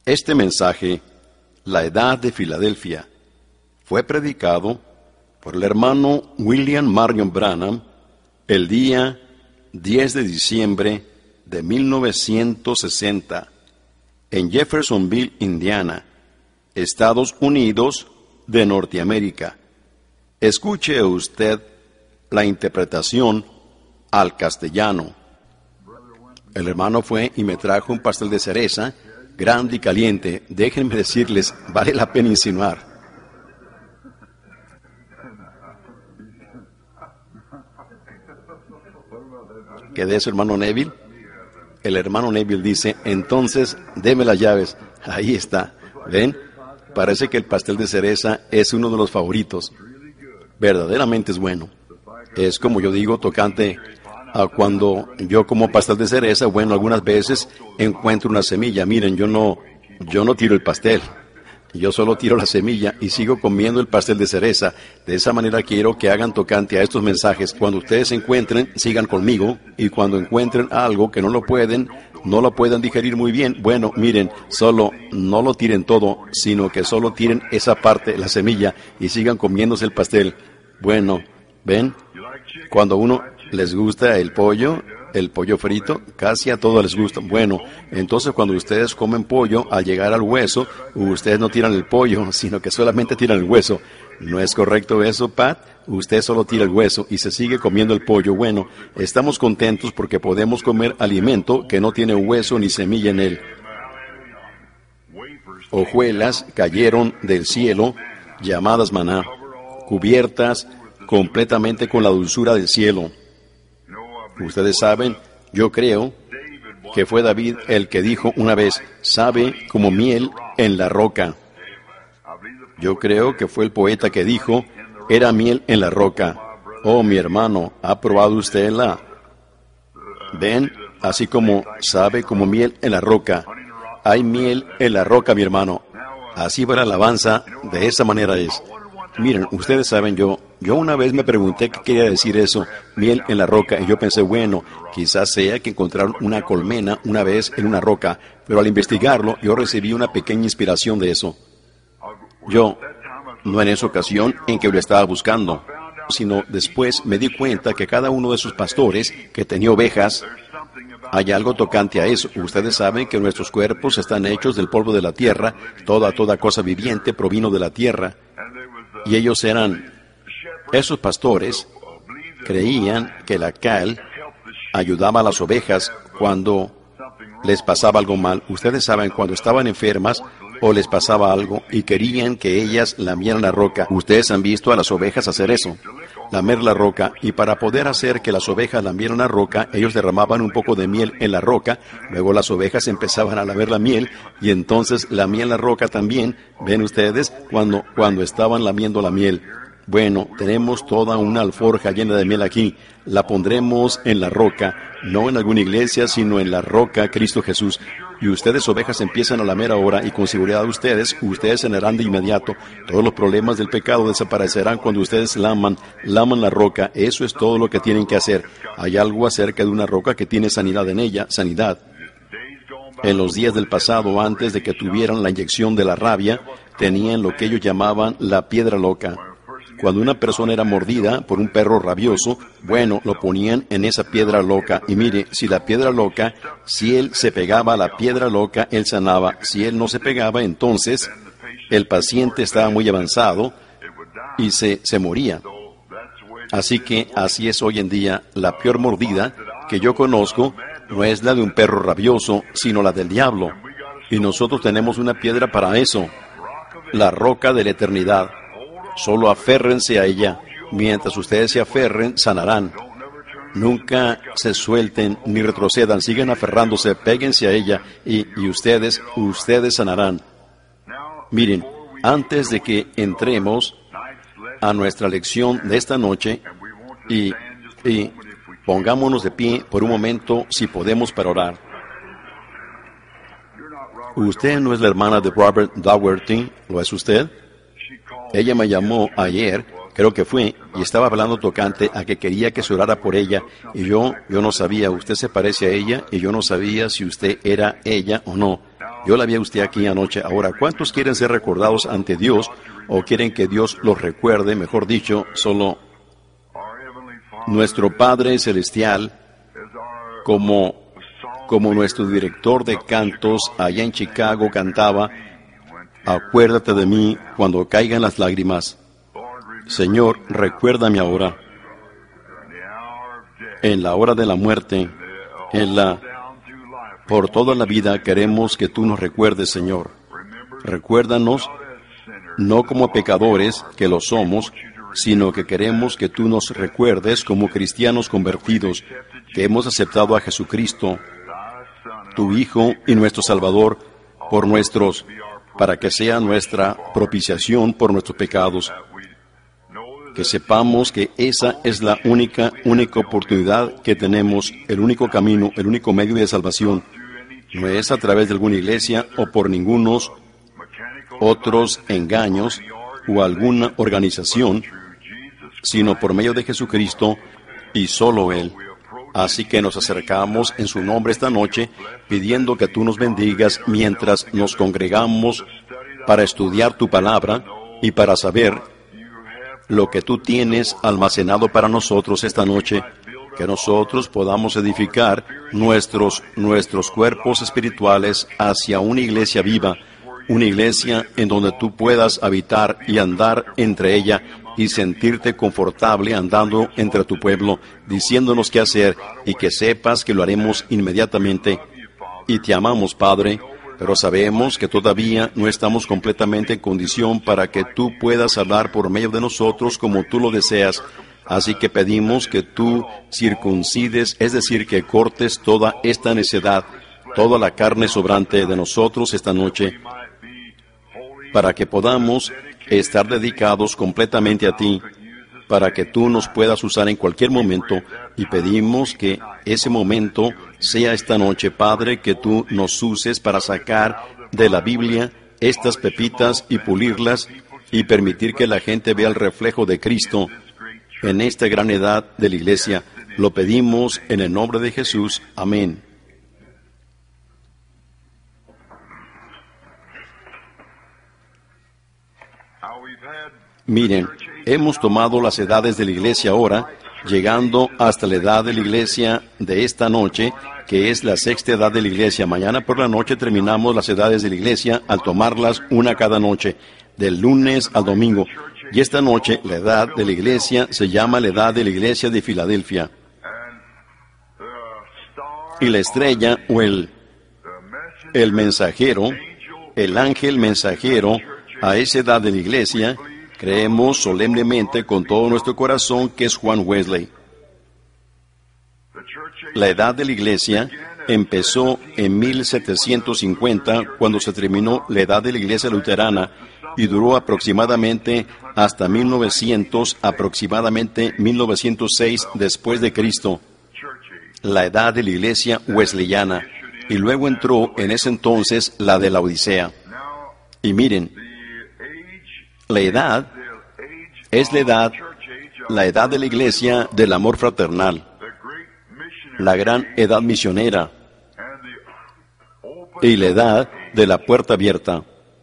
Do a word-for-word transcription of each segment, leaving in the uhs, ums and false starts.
Este mensaje, La Edad de Filadelfia, fue predicado por el hermano William Marion Branham el día diez de diciembre de mil novecientos sesenta en Jeffersonville, Indiana, Estados Unidos de Norteamérica. Escuche usted la interpretación al castellano. El hermano fue y me trajo un pastel de cereza, grande y caliente. Déjenme decirles, vale la pena insinuar. ¿Qué de eso, hermano Neville? El hermano Neville dice, entonces, deme las llaves. Ahí está. ¿Ven? Parece que el pastel de cereza es uno de los favoritos. Verdaderamente es bueno. Es como yo digo, tocante a cuando yo como pastel de cereza, bueno, algunas veces encuentro una semilla. Miren, yo no, yo no tiro el pastel. Yo solo tiro la semilla y sigo comiendo el pastel de cereza. De esa manera quiero que hagan tocante a estos mensajes. Cuando ustedes se encuentren, sigan conmigo. Y cuando encuentren algo que no lo pueden, no lo puedan digerir muy bien, bueno, miren, solo no lo tiren todo, sino que solo tiren esa parte, la semilla, y sigan comiéndose el pastel. Bueno, ¿ven? Cuando a uno les gusta el pollo, el pollo frito, casi a todos les gusta. Bueno, entonces cuando ustedes comen pollo, al llegar al hueso, ustedes no tiran el pollo, sino que solamente tiran el hueso. ¿No es correcto eso, Pat? Usted solo tira el hueso y se sigue comiendo el pollo. Bueno, estamos contentos porque podemos comer alimento que no tiene hueso ni semilla en él. Hojuelas cayeron del cielo, llamadas maná, cubiertas completamente con la dulzura del cielo. Ustedes saben, yo creo que fue David el que dijo una vez, sabe como miel en la roca. Yo creo que fue el poeta que dijo, era miel en la roca. Oh, mi hermano, ¿ha probado usted la? ¿Ven? Así como sabe como miel en la roca. Hay miel en la roca, mi hermano. Así va la alabanza, de esa manera es. Miren, ustedes saben, yo, yo una vez me pregunté qué quería decir eso, miel en la roca, y yo pensé, bueno, quizás sea que encontraron una colmena una vez en una roca, pero al investigarlo, yo recibí una pequeña inspiración de eso. Yo, no en esa ocasión en que lo estaba buscando, sino después me di cuenta que cada uno de sus pastores, que tenía ovejas, hay algo tocante a eso. Ustedes saben que nuestros cuerpos están hechos del polvo de la tierra, toda, toda cosa viviente provino de la tierra. Y ellos eran, esos pastores creían que la cal ayudaba a las ovejas cuando les pasaba algo mal. Ustedes saben, cuando estaban enfermas o les pasaba algo y querían que ellas lamieran la roca. Ustedes han visto a las ovejas hacer eso, lamer la roca, y para poder hacer que las ovejas lamieran la roca, ellos derramaban un poco de miel en la roca, luego las ovejas empezaban a lamer la miel, y entonces lamían la roca también. ¿Ven ustedes? Cuando, cuando estaban lamiendo la miel. Bueno, tenemos toda una alforja llena de miel aquí. La pondremos en la roca, no en alguna iglesia, sino en la roca Cristo Jesús. Y ustedes, ovejas, empiezan a lamer ahora, y con seguridad ustedes, ustedes sanarán de inmediato. Todos los problemas del pecado desaparecerán cuando ustedes laman, laman la roca. Eso es todo lo que tienen que hacer. Hay algo acerca de una roca que tiene sanidad en ella, sanidad. En los días del pasado, antes de que tuvieran la inyección de la rabia, tenían lo que ellos llamaban la piedra loca. Cuando una persona era mordida por un perro rabioso, bueno, lo ponían en esa piedra loca. Y mire, si la piedra loca, si él se pegaba a la piedra loca, él sanaba. Si él no se pegaba, entonces el paciente estaba muy avanzado y se, se moría. Así que así es hoy en día. La peor mordida que yo conozco no es la de un perro rabioso, sino la del diablo. Y nosotros tenemos una piedra para eso, la roca de la eternidad. Solo aférrense a ella. Mientras ustedes se aferren, sanarán. Nunca se suelten ni retrocedan. Sigan aferrándose, péguense a ella y, y ustedes, ustedes sanarán. Miren, antes de que entremos a nuestra lección de esta noche, y, y pongámonos de pie por un momento, si podemos, para orar. Usted no es la hermana de Robert Daugherty, ¿lo es usted? Ella me llamó ayer, creo que fue, y estaba hablando tocante a que quería que se orara por ella, y yo, yo no sabía, usted se parece a ella, y yo no sabía si usted era ella o no. Yo la vi a usted aquí anoche. Ahora, ¿cuántos quieren ser recordados ante Dios o quieren que Dios los recuerde? Mejor dicho, solo nuestro Padre Celestial, como, como nuestro director de cantos allá en Chicago cantaba, acuérdate de mí cuando caigan las lágrimas. Señor, recuérdame ahora. En la hora de la muerte, en la... Por toda la vida queremos que tú nos recuerdes, Señor. Recuérdanos, no como pecadores, que lo somos, sino que queremos que tú nos recuerdes como cristianos convertidos, que hemos aceptado a Jesucristo, tu Hijo y nuestro Salvador, por nuestros, para que sea nuestra propiciación por nuestros pecados. Que sepamos que esa es la única, única oportunidad que tenemos, el único camino, el único medio de salvación. No es a través de alguna iglesia o por ningunos otros engaños o alguna organización, sino por medio de Jesucristo y solo Él. Así que nos acercamos en su nombre esta noche, pidiendo que tú nos bendigas mientras nos congregamos para estudiar tu palabra y para saber lo que tú tienes almacenado para nosotros esta noche, que nosotros podamos edificar nuestros, nuestros cuerpos espirituales hacia una iglesia viva, una iglesia en donde tú puedas habitar y andar entre ella y sentirte confortable andando entre tu pueblo, diciéndonos qué hacer y que sepas que lo haremos inmediatamente. Y te amamos, Padre, pero sabemos que todavía no estamos completamente en condición para que tú puedas hablar por medio de nosotros como tú lo deseas. Así que pedimos que tú circuncides, es decir, que cortes toda esta necedad, toda la carne sobrante de nosotros esta noche, para que podamos estar dedicados completamente a ti, para que tú nos puedas usar en cualquier momento, y pedimos que ese momento sea esta noche, Padre, que tú nos uses para sacar de la Biblia estas pepitas y pulirlas y permitir que la gente vea el reflejo de Cristo en esta gran edad de la iglesia. Lo pedimos en el nombre de Jesús. Amén. Miren, hemos tomado las edades de la iglesia ahora, llegando hasta la edad de la iglesia de esta noche, que es la sexta edad de la iglesia. Mañana por la noche terminamos las edades de la iglesia al tomarlas una cada noche, del lunes al domingo. Y esta noche la edad de la iglesia se llama la edad de la iglesia de Filadelfia. Y la estrella o el, el mensajero, el ángel mensajero a esa edad de la iglesia, creemos solemnemente con todo nuestro corazón que es Juan Wesley. La edad de la iglesia empezó en mil setecientos cincuenta, cuando se terminó la edad de la iglesia luterana, y duró aproximadamente hasta mil novecientos, aproximadamente mil novecientos seis después de Cristo, la edad de la iglesia wesleyana, y luego entró en ese entonces la de la Odisea. Y miren, la edad es la edad, la edad de la iglesia del amor fraternal, la gran edad misionera y la edad de la puerta abierta.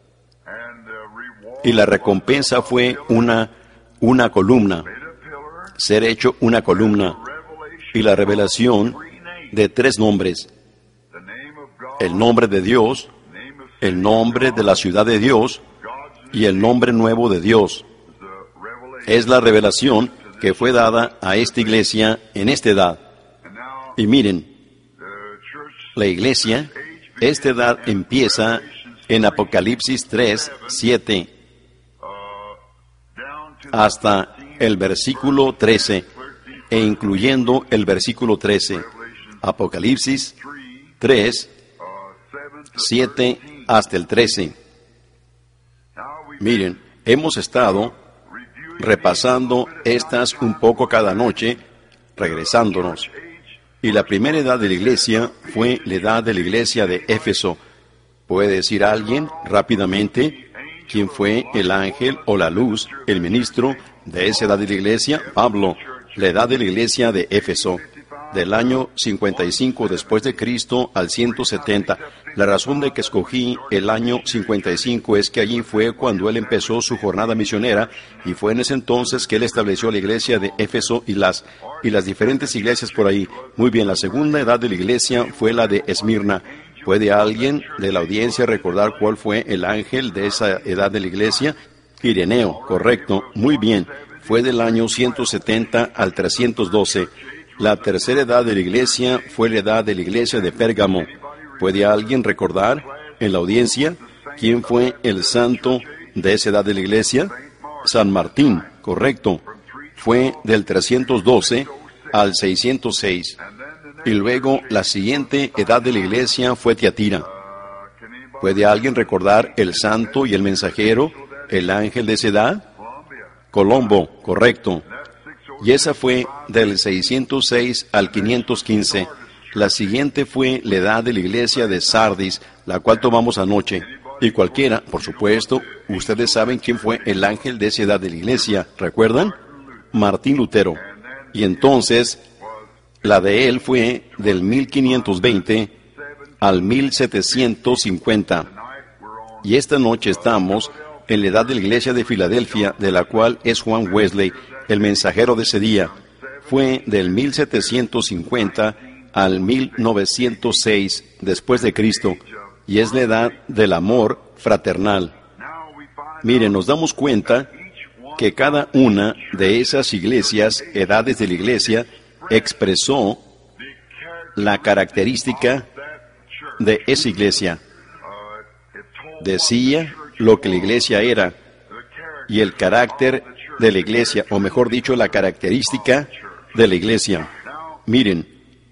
Y la recompensa fue una, una columna, ser hecho una columna, y la revelación de tres nombres: el nombre de Dios, el nombre de la ciudad de Dios y el nombre nuevo de Dios. Es la revelación que fue dada a esta iglesia en esta edad. Y miren, la iglesia, esta edad empieza en Apocalipsis tres, siete, hasta el versículo trece, e incluyendo el versículo trece. Apocalipsis tres, siete hasta el trece. Miren, hemos estado repasando estas un poco cada noche, regresándonos. Y la primera edad de la iglesia fue la edad de la iglesia de Éfeso. ¿Puede decir alguien rápidamente quién fue el ángel o la luz, el ministro de esa edad de la iglesia? Pablo, la edad de la iglesia de Éfeso. del año cincuenta y cinco después de Cristo al ciento setenta. La razón de que escogí el año cincuenta y cinco es que allí fue cuando él empezó su jornada misionera y fue en ese entonces que él estableció la iglesia de Éfeso y las y las diferentes iglesias por ahí. Muy bien, la segunda edad de la iglesia fue la de Esmirna. ¿Puede alguien de la audiencia recordar cuál fue el ángel de esa edad de la iglesia? Ireneo, correcto, muy bien. Fue del año ciento setenta al trescientos doce. La tercera edad de la iglesia fue la edad de la iglesia de Pérgamo. ¿Puede alguien recordar en la audiencia quién fue el santo de esa edad de la iglesia? San Martín, correcto. Fue del trescientos doce al seiscientos seis. Y luego la siguiente edad de la iglesia fue Tiatira. ¿Puede alguien recordar el santo y el mensajero, el ángel de esa edad? Colombo, correcto. Y esa fue del seiscientos seis al quinientos quince. La siguiente fue la edad de la iglesia de Sardis, la cual tomamos anoche. Y cualquiera, por supuesto, ustedes saben quién fue el ángel de esa edad de la iglesia, ¿recuerdan? Martín Lutero. Y entonces, la de él fue del mil quinientos veinte al mil setecientos cincuenta. Y esta noche estamos en la edad de la iglesia de Filadelfia, de la cual es Juan Wesley, el mensajero de ese día. Fue del mil setecientos cincuenta al mil novecientos seis después de Cristo, y es la edad del amor fraternal. Miren, nos damos cuenta que cada una de esas iglesias, edades de la iglesia, expresó la característica de esa iglesia. Decía lo que la iglesia era y el carácter de la iglesia, o mejor dicho, la característica de la iglesia. Miren,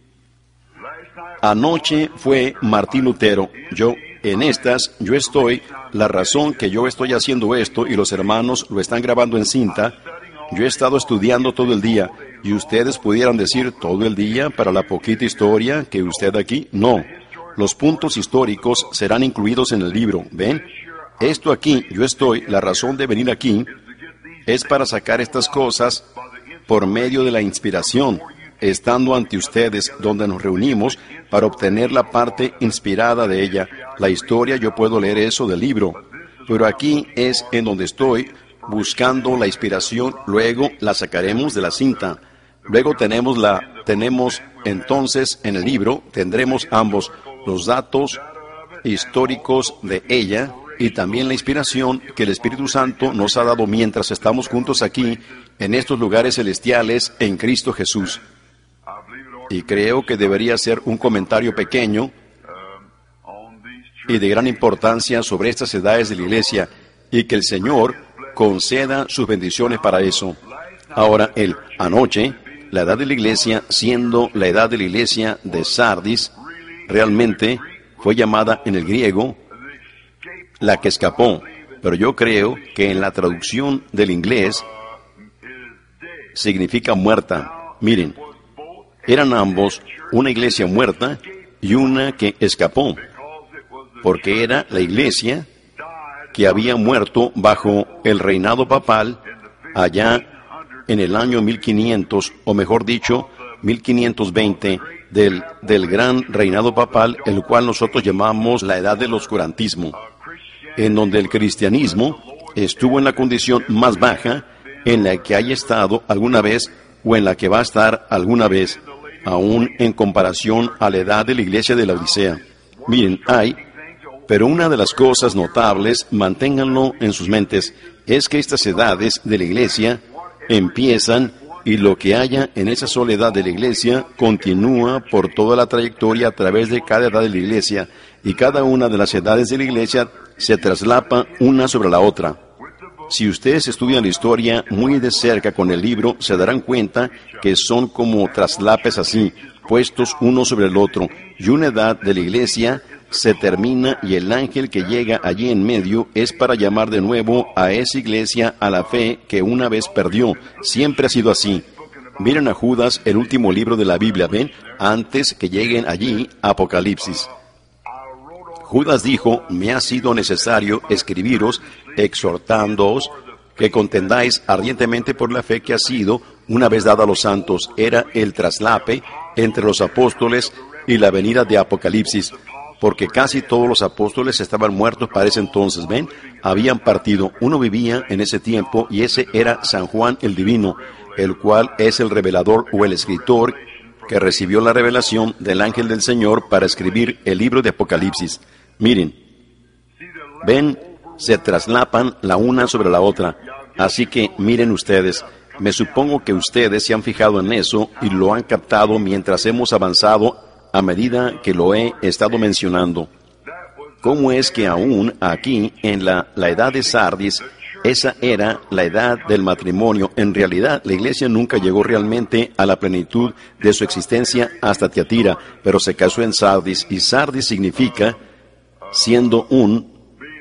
anoche fue Martín Lutero. Yo, en estas, yo estoy, la razón que yo estoy haciendo esto y los hermanos lo están grabando en cinta, yo he estado estudiando todo el día y ustedes pudieran decir todo el día para la poquita historia que usted aquí. No, los puntos históricos serán incluidos en el libro, ¿ven? Esto aquí, yo estoy, la razón de venir aquí es para sacar estas cosas por medio de la inspiración, estando ante ustedes donde nos reunimos para obtener la parte inspirada de ella. La historia, yo puedo leer eso del libro, pero aquí es en donde estoy buscando la inspiración, luego la sacaremos de la cinta. Luego tenemos la, tenemos entonces en el libro, tendremos ambos, los datos históricos de ella y también la inspiración que el Espíritu Santo nos ha dado mientras estamos juntos aquí, en estos lugares celestiales, en Cristo Jesús. Y creo que debería ser un comentario pequeño y de gran importancia sobre estas edades de la iglesia, y que el Señor conceda sus bendiciones para eso. Ahora, el anoche, la edad de la iglesia, siendo la edad de la iglesia de Sardis, realmente fue llamada en el griego la que escapó, pero yo creo que en la traducción del inglés significa muerta. Miren, eran ambos una iglesia muerta y una que escapó, porque era la iglesia que había muerto bajo el reinado papal allá en el año mil quinientos, o mejor dicho, mil quinientos veinte, del, del gran reinado papal, el cual nosotros llamamos la edad del oscurantismo, en donde el cristianismo estuvo en la condición más baja en la que haya estado alguna vez o en la que va a estar alguna vez, aún en comparación a la edad de la iglesia de la Odisea. Miren, hay, pero una de las cosas notables, manténganlo en sus mentes, es que estas edades de la iglesia empiezan y lo que haya en esa soledad de la iglesia continúa por toda la trayectoria a través de cada edad de la iglesia, y cada una de las edades de la iglesia se traslapa una sobre la otra. Si ustedes estudian la historia muy de cerca con el libro, se darán cuenta que son como traslapes así, puestos uno sobre el otro, y una edad de la iglesia se termina y el ángel que llega allí en medio es para llamar de nuevo a esa iglesia a la fe que una vez perdió. Siempre ha sido así. Miren a Judas, el último libro de la Biblia, ¿ven? Antes que lleguen allí, Apocalipsis. Judas dijo, me ha sido necesario escribiros, exhortándoos, que contendáis ardientemente por la fe que ha sido una vez dada a los santos. Era el traslape entre los apóstoles y la venida de Apocalipsis, porque casi todos los apóstoles estaban muertos para ese entonces, ¿ven? Habían partido. Uno vivía en ese tiempo y ese era San Juan el Divino, el cual es el revelador o el escritor que recibió la revelación del ángel del Señor para escribir el libro de Apocalipsis. Miren, ven, se traslapan la una sobre la otra. Así que miren ustedes, me supongo que ustedes se han fijado en eso y lo han captado mientras hemos avanzado a medida que lo he estado mencionando. ¿Cómo es que aún aquí, en la, la edad de Sardis, esa era la edad del matrimonio? En realidad, la iglesia nunca llegó realmente a la plenitud de su existencia hasta Tiatira, pero se casó en Sardis, y Sardis significa siendo un,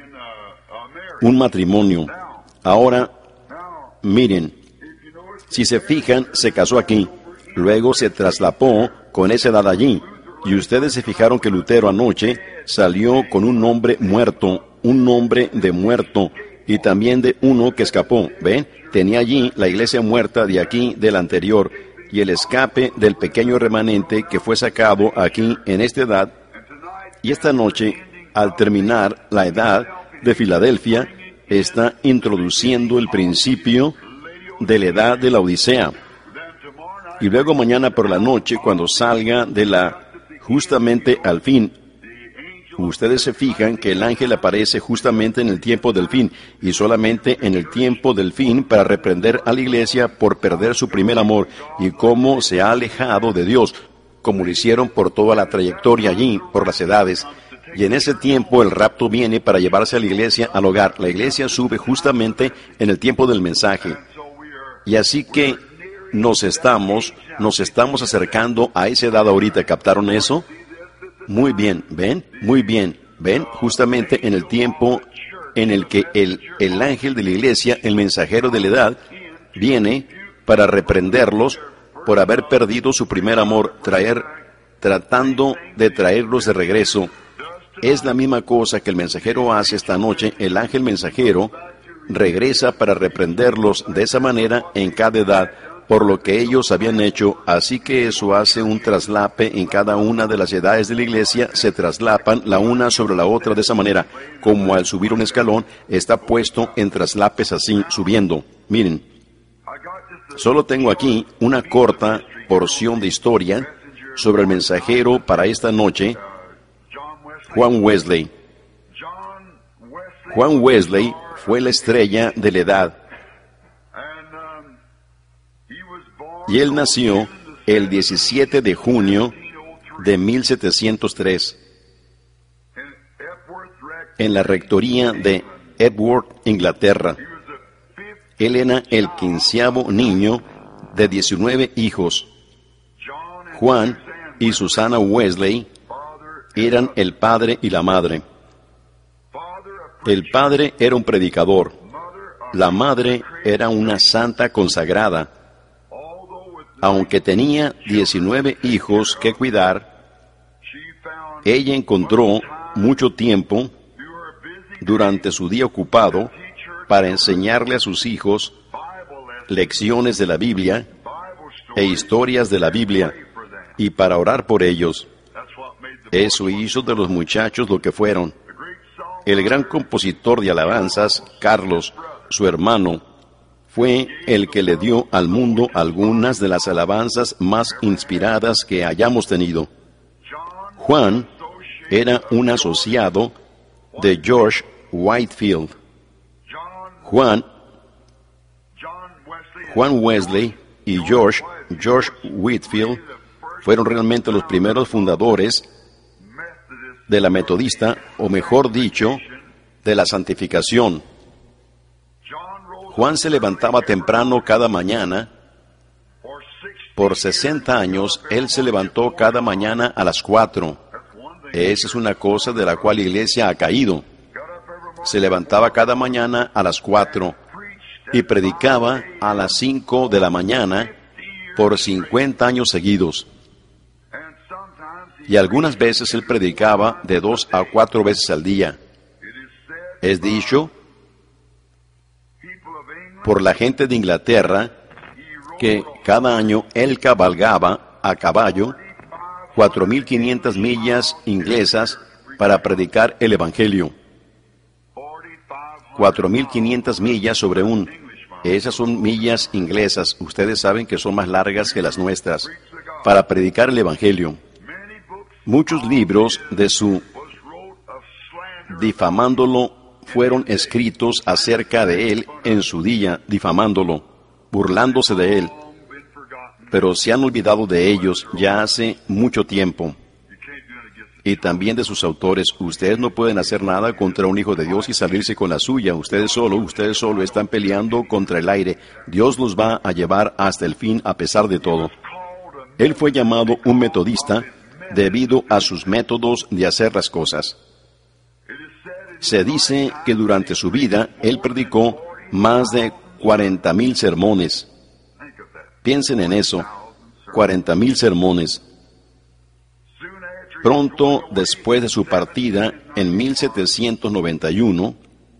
un matrimonio. Ahora, miren, si se fijan, se casó aquí, luego se traslapó con esa edad allí. Y ustedes se fijaron que Lutero anoche salió con un nombre muerto, un nombre de muerto, y también de uno que escapó. ¿Ven? Tenía allí la iglesia muerta de aquí, del anterior, y el escape del pequeño remanente que fue sacado aquí en esta edad. Y esta noche, al terminar la edad de Filadelfia, está introduciendo el principio de la edad de la Odisea. Y luego mañana por la noche, cuando salga de la justamente al fin, ustedes se fijan que el ángel aparece justamente en el tiempo del fin, y solamente en el tiempo del fin para reprender a la iglesia por perder su primer amor y cómo se ha alejado de Dios, como lo hicieron por toda la trayectoria allí, por las edades. Y en ese tiempo el rapto viene para llevarse a la iglesia al hogar. La iglesia sube justamente en el tiempo del mensaje. Y así que nos estamos, nos estamos acercando a esa edad ahorita. ¿Captaron eso? Muy bien, ¿ven? Muy bien, ¿ven? Justamente en el tiempo en el que el, el ángel de la iglesia, el mensajero de la edad, viene para reprenderlos por haber perdido su primer amor, traer, tratando de traerlos de regreso. Es la misma cosa que el mensajero hace esta noche. El ángel mensajero regresa para reprenderlos de esa manera en cada edad, por lo que ellos habían hecho. Así que eso hace un traslape en cada una de las edades de la iglesia. Se traslapan la una sobre la otra de esa manera, como al subir un escalón está puesto en traslapes así, subiendo. Miren, solo tengo aquí una corta porción de historia sobre el mensajero para esta noche, Juan Wesley. Juan Wesley fue la estrella de la edad. Y él nació el diecisiete de junio de mil setecientos tres en la rectoría de Epworth, Inglaterra. Él era el quinceavo niño de diecinueve hijos. Juan y Susana Wesley eran el padre y la madre. El padre era un predicador. La madre era una santa consagrada. Aunque tenía diecinueve hijos que cuidar, ella encontró mucho tiempo durante su día ocupado para enseñarle a sus hijos lecciones de la Biblia e historias de la Biblia, y para orar por ellos. Eso hizo de los muchachos lo que fueron. El gran compositor de alabanzas, Carlos, su hermano, fue el que le dio al mundo algunas de las alabanzas más inspiradas que hayamos tenido. Juan era un asociado de George Whitefield. Juan, Juan Wesley y George, George Whitefield fueron realmente los primeros fundadores de la metodista, o mejor dicho, de la santificación. Juan se levantaba temprano cada mañana. Por sesenta años, él se levantó cada mañana a las cuatro. Esa es una cosa de la cual la iglesia ha caído. Se levantaba cada mañana a las cuatro y predicaba a las cinco de la mañana por cincuenta años seguidos. Y algunas veces él predicaba de dos a cuatro veces al día. Es dicho por la gente de Inglaterra que cada año él cabalgaba a caballo cuatro mil quinientas millas inglesas para predicar el Evangelio. cuatro mil quinientas millas sobre un... Esas son millas inglesas. Ustedes saben que son más largas que las nuestras. Para predicar el Evangelio. Muchos libros de su difamándolo fueron escritos acerca de él en su día, difamándolo, burlándose de él. Pero se han olvidado de ellos ya hace mucho tiempo. Y también de sus autores. Ustedes no pueden hacer nada contra un hijo de Dios y salirse con la suya. Ustedes solo, ustedes solo están peleando contra el aire. Dios los va a llevar hasta el fin a pesar de todo. Él fue llamado un metodista debido a sus métodos de hacer las cosas. Se dice que durante su vida él predicó más de cuarenta mil sermones. Piensen en eso, cuarenta mil sermones. Pronto después de su partida, en mil setecientos noventa y uno,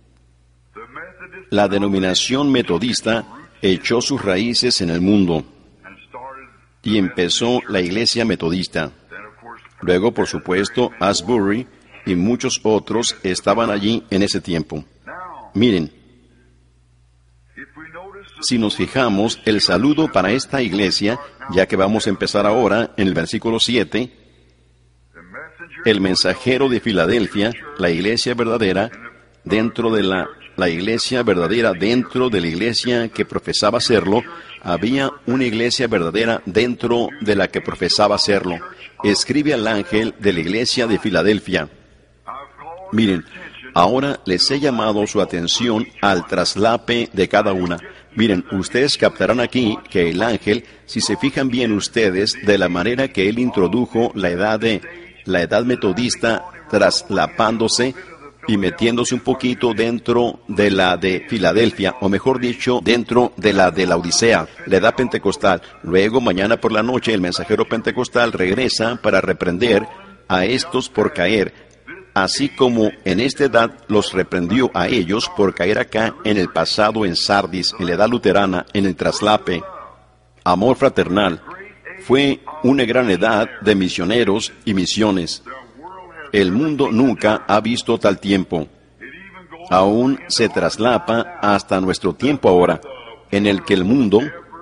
la denominación metodista echó sus raíces en el mundo y empezó la iglesia metodista. Luego, por supuesto, Asbury y muchos otros estaban allí en ese tiempo. Miren, si nos fijamos, el saludo para esta iglesia, ya que vamos a empezar ahora en el versículo siete, el mensajero de Filadelfia, la iglesia verdadera, dentro de la, la iglesia verdadera, dentro de la iglesia que profesaba serlo, había una iglesia verdadera dentro de la que profesaba serlo. Escribe al ángel de la iglesia de Filadelfia. Miren, ahora les he llamado su atención al traslape de cada una. Miren, ustedes captarán aquí que el ángel, si se fijan bien ustedes, de la manera que él introdujo la edad de la edad metodista, traslapándose y metiéndose un poquito dentro de la de Filadelfia, o mejor dicho, dentro de la de la Odisea, la edad pentecostal. Luego, mañana por la noche, el mensajero pentecostal regresa para reprender a estos por caer, así como en esta edad los reprendió a ellos por caer acá en el pasado en Sardis, en la edad luterana, en el traslape. Amor fraternal. Fue una gran edad de misioneros y misiones. El mundo nunca ha visto tal tiempo. Aún se traslapa hasta nuestro tiempo ahora, en el que el mundo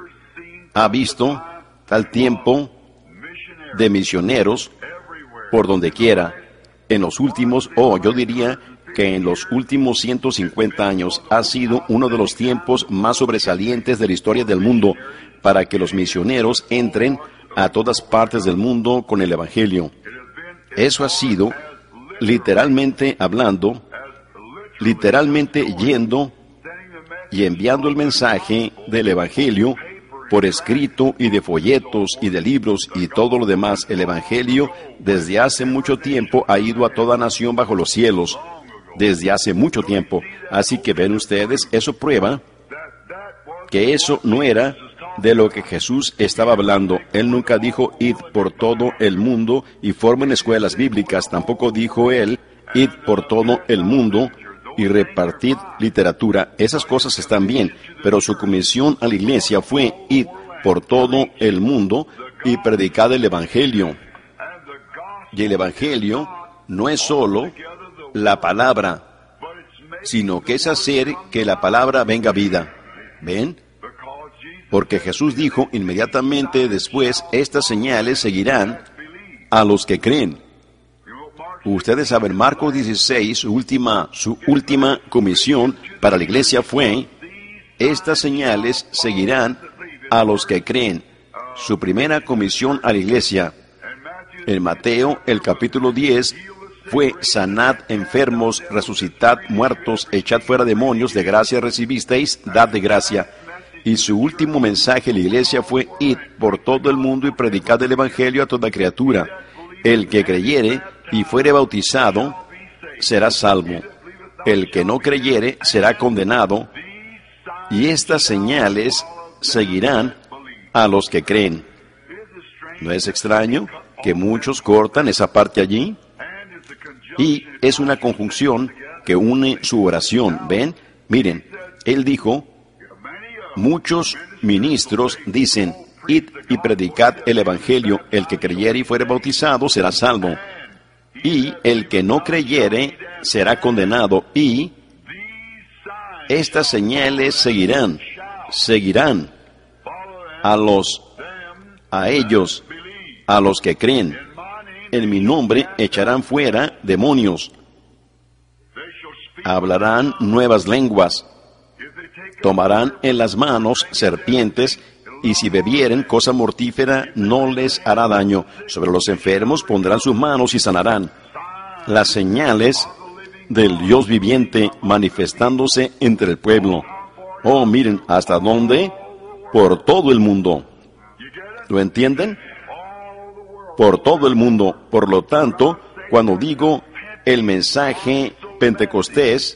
ha visto tal tiempo de misioneros por donde quiera. En los últimos, o oh, yo diría que en los últimos ciento cincuenta años ha sido uno de los tiempos más sobresalientes de la historia del mundo para que los misioneros entren a todas partes del mundo con el Evangelio. Eso ha sido, literalmente hablando, literalmente yendo y enviando el mensaje del Evangelio por escrito y de folletos y de libros y todo lo demás. El Evangelio desde hace mucho tiempo ha ido a toda nación bajo los cielos, desde hace mucho tiempo. Así que ven ustedes, eso prueba que eso no era de lo que Jesús estaba hablando. Él nunca dijo, id por todo el mundo y formen escuelas bíblicas. Tampoco dijo él, id por todo el mundo y repartid literatura. Esas cosas están bien, pero su comisión a la iglesia fue, id por todo el mundo y predicad el Evangelio. Y el Evangelio no es solo la palabra, sino que es hacer que la palabra venga a vida. ¿Ven? Porque Jesús dijo inmediatamente después, estas señales seguirán a los que creen. Ustedes saben, Marcos dieciséis, su última, su última comisión para la iglesia fue, estas señales seguirán a los que creen. Su primera comisión a la iglesia. En Mateo, el capítulo diez, fue, sanad enfermos, resucitad muertos, echad fuera demonios, de gracia recibisteis, dad de gracia. Y su último mensaje a la iglesia fue, id por todo el mundo y predicad el Evangelio a toda criatura. El que creyere y fuere bautizado, será salvo. El que no creyere, será condenado. Y estas señales seguirán a los que creen. ¿No es extraño que muchos cortan esa parte allí? Y es una conjunción que une su oración. ¿Ven? Miren, él dijo, muchos ministros dicen, id y predicad el Evangelio, el que creyere y fuere bautizado será salvo, y el que no creyere será condenado, y estas señales seguirán, seguirán a los, a ellos, a los que creen. En mi nombre echarán fuera demonios, hablarán nuevas lenguas, tomarán en las manos serpientes, y si bebieren cosa mortífera no les hará daño. Sobre los enfermos pondrán sus manos y sanarán. Las señales del Dios viviente manifestándose entre el pueblo. Oh, miren, ¿hasta dónde? Por todo el mundo. ¿Lo entienden? Por todo el mundo. Por lo tanto, cuando digo el mensaje Pentecostés,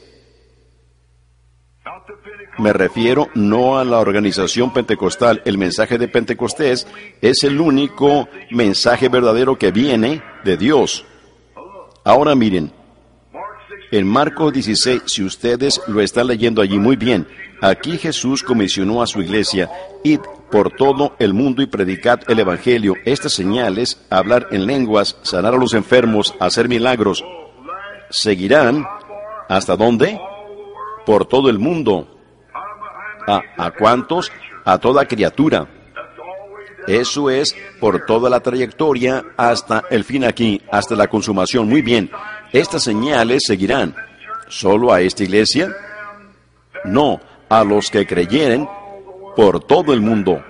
me refiero no a la organización pentecostal. El mensaje de Pentecostés es el único mensaje verdadero que viene de Dios. Ahora miren, en Marcos dieciséis, si ustedes lo están leyendo allí muy bien, aquí Jesús comisionó a su iglesia: id por todo el mundo y predicad el Evangelio. Estas señales, hablar en lenguas, sanar a los enfermos, hacer milagros, seguirán. ¿Hasta dónde? Por todo el mundo. ¿A, ¿A cuántos? A toda criatura. Eso es por toda la trayectoria hasta el fin aquí, hasta la consumación. Muy bien. Estas señales seguirán. ¿Solo a esta iglesia? No, a los que creyeren por todo el mundo.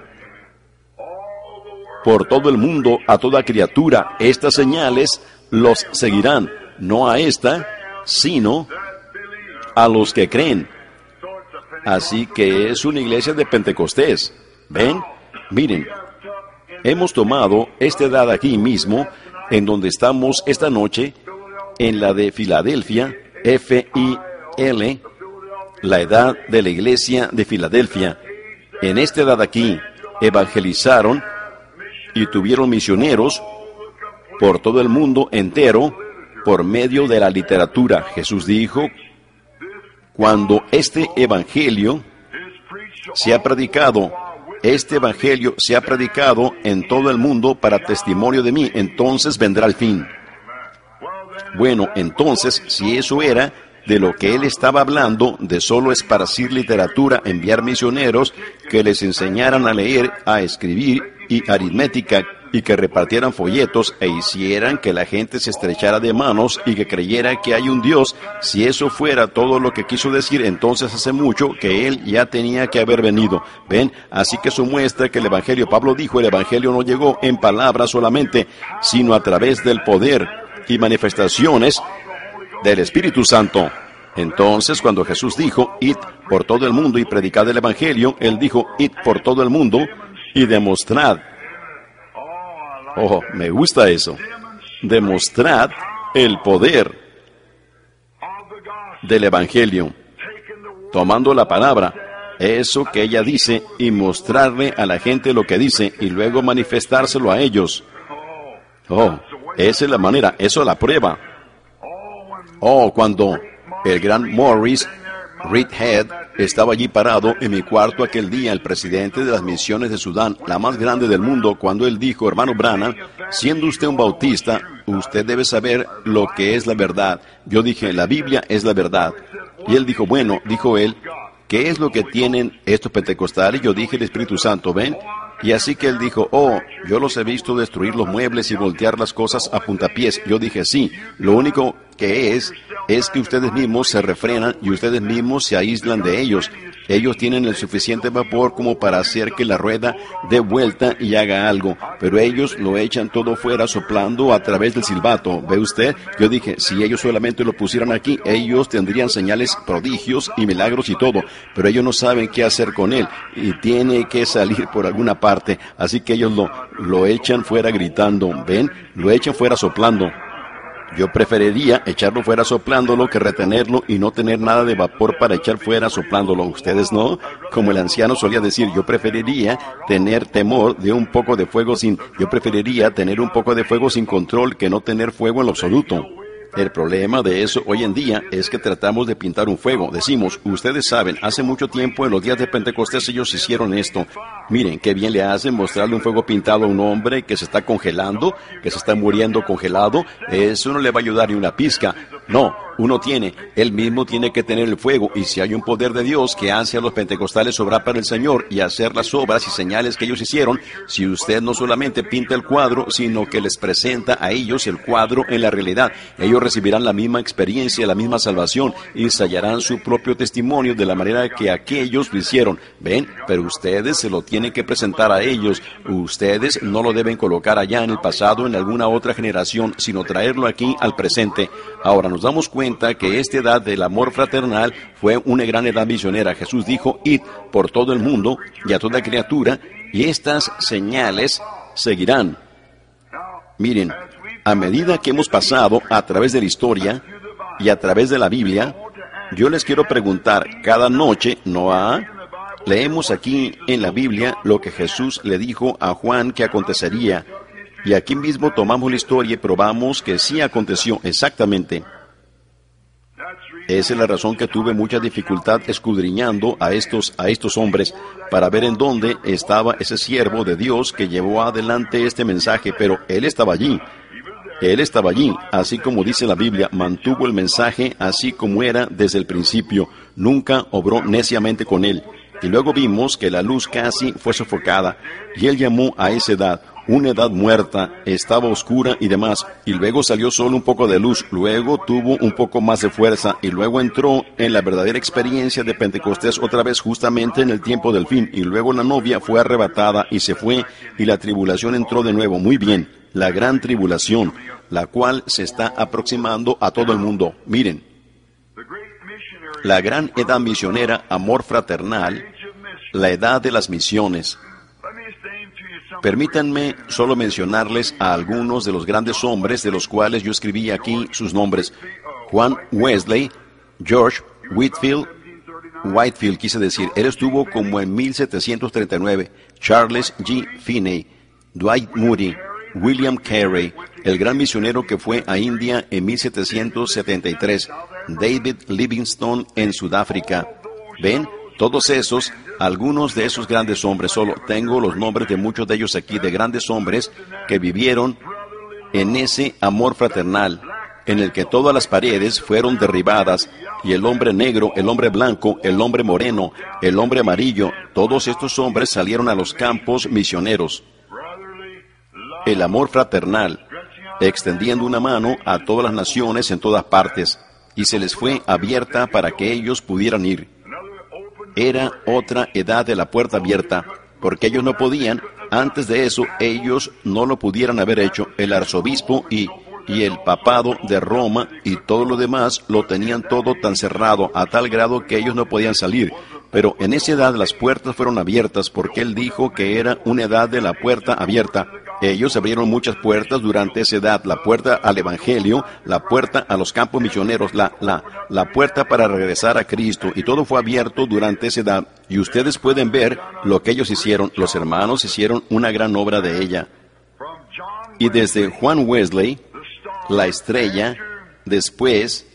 Por todo el mundo, a toda criatura. Estas señales los seguirán. No a esta, sino a los que creen. Así que es una iglesia de Pentecostés. ¿Ven? Miren, hemos tomado esta edad aquí mismo, en donde estamos esta noche, en la de Filadelfia, F I L, la edad de la iglesia de Filadelfia. En esta edad aquí, evangelizaron y tuvieron misioneros por todo el mundo entero, por medio de la literatura. Jesús dijo: cuando este evangelio se ha predicado, este evangelio se ha predicado en todo el mundo para testimonio de mí, entonces vendrá el fin. Bueno, entonces, si eso era de lo que él estaba hablando, de solo esparcir literatura, enviar misioneros que les enseñaran a leer, a escribir y aritmética, y que repartieran folletos e hicieran que la gente se estrechara de manos y que creyera que hay un Dios, si eso fuera todo lo que quiso decir, entonces hace mucho que él ya tenía que haber venido. ¿Ven? Así que eso muestra que el Evangelio, Pablo dijo, el Evangelio no llegó en palabras solamente, sino a través del poder y manifestaciones del Espíritu Santo. Entonces, cuando Jesús dijo, id por todo el mundo y predicad el Evangelio, él dijo, id por todo el mundo y demostrad. Oh, me gusta eso. Demostrad el poder del Evangelio, tomando la palabra, eso que ella dice, y mostrarle a la gente lo que dice, y luego manifestárselo a ellos. Oh, esa es la manera, eso es la prueba. Oh, cuando el gran Morris Reedhead estaba allí parado en mi cuarto aquel día, el presidente de las misiones de Sudán, la más grande del mundo, cuando él dijo, hermano Branham, siendo usted un bautista, usted debe saber lo que es la verdad. Yo dije, la Biblia es la verdad. Y él dijo, bueno, dijo él, ¿qué es lo que tienen estos pentecostales? Yo dije, el Espíritu Santo, ¿ven? Y así que él dijo, oh, yo los he visto destruir los muebles y voltear las cosas a puntapiés. Yo dije, sí, lo único que es, es que ustedes mismos se refrenan y ustedes mismos se aíslan de ellos. Ellos tienen el suficiente vapor como para hacer que la rueda dé vuelta y haga algo, pero ellos lo echan todo fuera soplando a través del silbato. ¿Ve usted? Yo dije, si ellos solamente lo pusieran aquí, ellos tendrían señales, prodigios y milagros y todo, pero ellos no saben qué hacer con él y tiene que salir por alguna parte, así que ellos lo, lo echan fuera gritando. ¿Ven? Lo echan fuera soplando. Yo preferiría echarlo fuera soplándolo que retenerlo y no tener nada de vapor para echar fuera soplándolo. ¿Ustedes no? Como el anciano solía decir, yo preferiría tener temor de un poco de fuego sin... Yo preferiría tener un poco de fuego sin control que no tener fuego en lo absoluto. El problema de eso hoy en día es que tratamos de pintar un fuego. Decimos, ustedes saben, hace mucho tiempo en los días de Pentecostés ellos hicieron esto. Miren, qué bien le hacen mostrarle un fuego pintado a un hombre que se está congelando, que se está muriendo congelado. Eso no le va a ayudar ni una pizca. No, uno tiene, él mismo tiene que tener el fuego. Y si hay un poder de Dios que hace a los pentecostales obrar para el Señor y hacer las obras y señales que ellos hicieron, si usted no solamente pinta el cuadro, sino que les presenta a ellos el cuadro en la realidad, ellos recibirán la misma experiencia, la misma salvación, y ensayarán su propio testimonio de la manera que aquellos lo hicieron. ¿Ven? Pero ustedes se lo tienen que presentar a ellos. Ustedes no lo deben colocar allá en el pasado, en alguna otra generación, sino traerlo aquí al presente. Ahora nos damos cuenta que esta edad del amor fraternal fue una gran edad misionera. Jesús dijo, id por todo el mundo y a toda criatura, y estas señales seguirán. Miren, a medida que hemos pasado a través de la historia y a través de la Biblia, yo les quiero preguntar, cada noche, ¿no? Leemos aquí en la Biblia lo que Jesús le dijo a Juan que acontecería, y aquí mismo tomamos la historia y probamos que sí aconteció exactamente. Esa es la razón que tuve mucha dificultad escudriñando a estos, a estos hombres para ver en dónde estaba ese siervo de Dios que llevó adelante este mensaje, pero él estaba allí. Él estaba allí, así como dice la Biblia, mantuvo el mensaje así como era desde el principio, nunca obró neciamente con él. Y luego vimos que la luz casi fue sofocada, y él llamó a esa edad una edad muerta, estaba oscura y demás, y luego salió solo un poco de luz, luego tuvo un poco más de fuerza, y luego entró en la verdadera experiencia de Pentecostés otra vez justamente en el tiempo del fin, y luego la novia fue arrebatada y se fue, y la tribulación entró de nuevo. Muy bien, la gran tribulación, la cual se está aproximando a todo el mundo. Miren, la gran edad misionera, amor fraternal, la edad de las misiones. Permítanme solo mencionarles a algunos de los grandes hombres de los cuales yo escribí aquí sus nombres. Juan Wesley, George Whitefield, Whitefield quise decir, él estuvo como en mil setecientos treinta y nueve, Charles G. Finney, Dwight Moody, William Carey, el gran misionero que fue a India en mil setecientos setenta y tres, David Livingstone en Sudáfrica. ¿Ven? Todos esos, algunos de esos grandes hombres, solo tengo los nombres de muchos de ellos aquí, de grandes hombres que vivieron en ese amor fraternal, en el que todas las paredes fueron derribadas, y el hombre negro, el hombre blanco, el hombre moreno, el hombre amarillo, todos estos hombres salieron a los campos misioneros. El amor fraternal, extendiendo una mano a todas las naciones en todas partes, y se les fue abierta para que ellos pudieran ir. Era otra edad de la puerta abierta, porque ellos no podían, antes de eso, ellos no lo pudieran haber hecho. El arzobispo y, y el papado de Roma y todo lo demás lo tenían todo tan cerrado, a tal grado que ellos no podían salir. Pero en esa edad las puertas fueron abiertas, porque él dijo que era una edad de la puerta abierta. Ellos abrieron muchas puertas durante esa edad, la puerta al Evangelio, la puerta a los campos misioneros, la, la, la puerta para regresar a Cristo, y todo fue abierto durante esa edad. Y ustedes pueden ver lo que ellos hicieron. Los hermanos hicieron una gran obra de ella. Y desde Juan Wesley, la estrella, después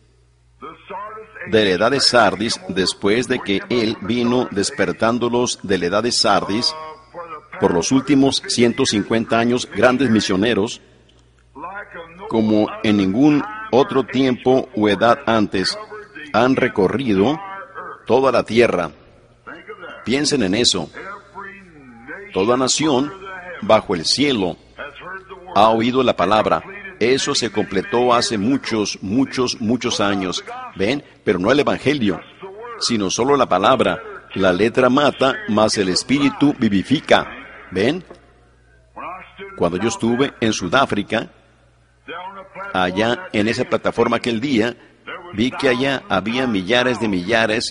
de la edad de Sardis, después de que él vino despertándolos de la edad de Sardis, por los últimos ciento cincuenta años, grandes misioneros, como en ningún otro tiempo o edad antes, han recorrido toda la tierra. Piensen en eso. Toda nación bajo el cielo ha oído la palabra. Eso se completó hace muchos, muchos, muchos años. ¿Ven? Pero no el Evangelio, sino solo la palabra. La letra mata, mas el Espíritu vivifica. ¿Ven? Cuando yo estuve en Sudáfrica, allá en esa plataforma aquel día, vi que allá había millares de millares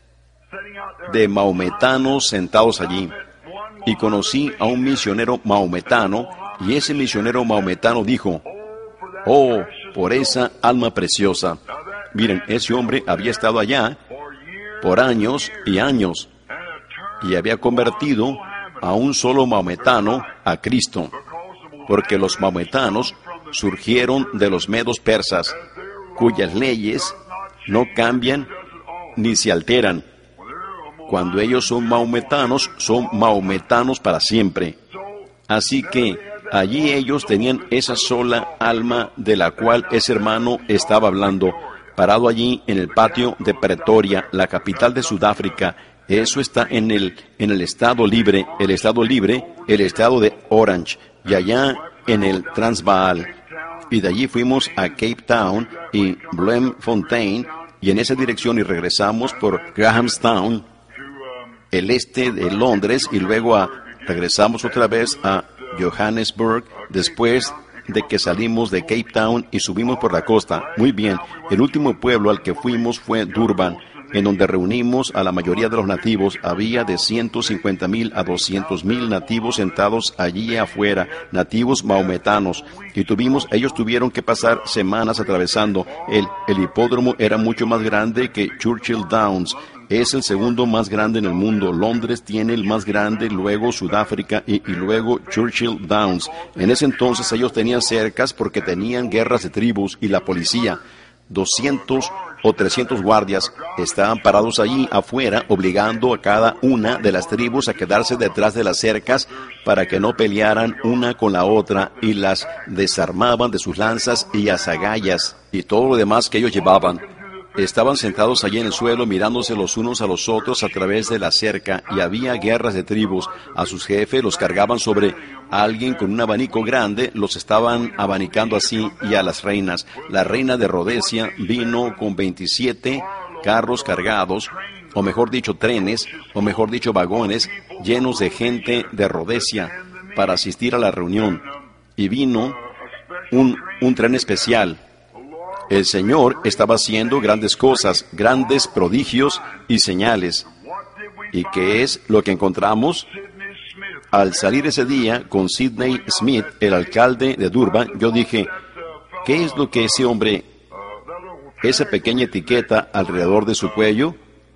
de maometanos sentados allí. Y conocí a un misionero maometano, y ese misionero maometano dijo, oh, por esa alma preciosa. Miren, ese hombre había estado allá por años y años, y había convertido a un solo maometano a Cristo, porque los maometanos surgieron de los medos persas, cuyas leyes no cambian ni se alteran. Cuando ellos son maometanos, son maometanos para siempre. Así que allí ellos tenían esa sola alma de la cual ese hermano estaba hablando, parado allí en el patio de Pretoria, la capital de Sudáfrica. Eso está en el, en el estado libre, el estado libre, el estado de Orange, y allá en el Transvaal. Y de allí fuimos a Cape Town y Bloemfontein, y en esa dirección y regresamos por Grahamstown, el este de Londres, y luego a, regresamos otra vez a Johannesburg, después de que salimos de Cape Town y subimos por la costa. Muy bien, el último pueblo al que fuimos fue Durban, en donde reunimos a la mayoría de los nativos. Había de ciento cincuenta mil a doscientos mil nativos sentados allí afuera, nativos maometanos, y tuvimos, ellos tuvieron que pasar semanas atravesando. El, el hipódromo era mucho más grande que Churchill Downs. Es el segundo más grande en el mundo. Londres tiene el más grande, luego Sudáfrica y, y luego Churchill Downs. En ese entonces ellos tenían cercas porque tenían guerras de tribus y la policía. doscientos o trescientos guardias estaban parados allí afuera, obligando a cada una de las tribus a quedarse detrás de las cercas para que no pelearan una con la otra, y las desarmaban de sus lanzas y azagallas y todo lo demás que ellos llevaban. Estaban sentados allí en el suelo mirándose los unos a los otros a través de la cerca, y había guerras de tribus. A sus jefes los cargaban sobre alguien con un abanico grande, los estaban abanicando así, y a las reinas. La reina de Rodesia vino con veintisiete carros cargados, o mejor dicho trenes, o mejor dicho vagones, llenos de gente de Rodesia para asistir a la reunión. Y vino un, un tren especial. El Señor estaba haciendo grandes cosas, grandes prodigios y señales. ¿Y qué es lo que encontramos? Al salir ese día con Sidney Smith, el alcalde de Durban, yo dije, ¿qué es lo que ese hombre, esa pequeña etiqueta alrededor de su cuello?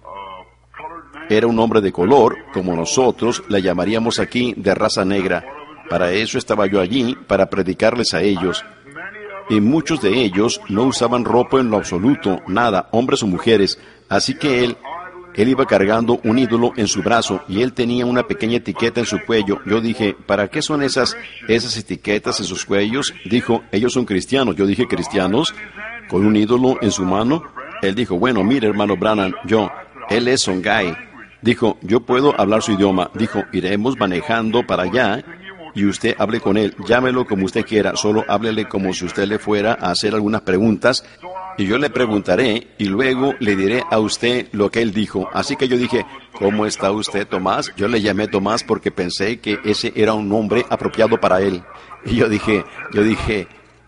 Era un hombre de color, como nosotros le llamaríamos aquí, de raza negra. Para eso estaba yo allí, para predicarles a ellos. Y muchos de ellos no usaban ropa en lo absoluto, nada, hombres o mujeres. Así que él, él iba cargando un ídolo en su brazo, y él tenía una pequeña etiqueta en su cuello. Yo dije, ¿para qué son esas, esas etiquetas en sus cuellos? Dijo, ellos son cristianos. Yo dije, ¿cristianos? ¿Con un ídolo en su mano? Él dijo, bueno, mire, hermano Branham, yo, él es Songhai. Dijo, yo puedo hablar su idioma. Dijo, iremos manejando para allá, y usted hable con él, llámelo como usted quiera, solo háblele como si usted le fuera a hacer algunas preguntas, y yo le preguntaré, y luego le diré a usted lo que él dijo. Así que yo dije, ¿cómo está usted, Tomás? Yo le llamé Tomás porque pensé que ese era un nombre apropiado para él. Y yo dije, yo dije,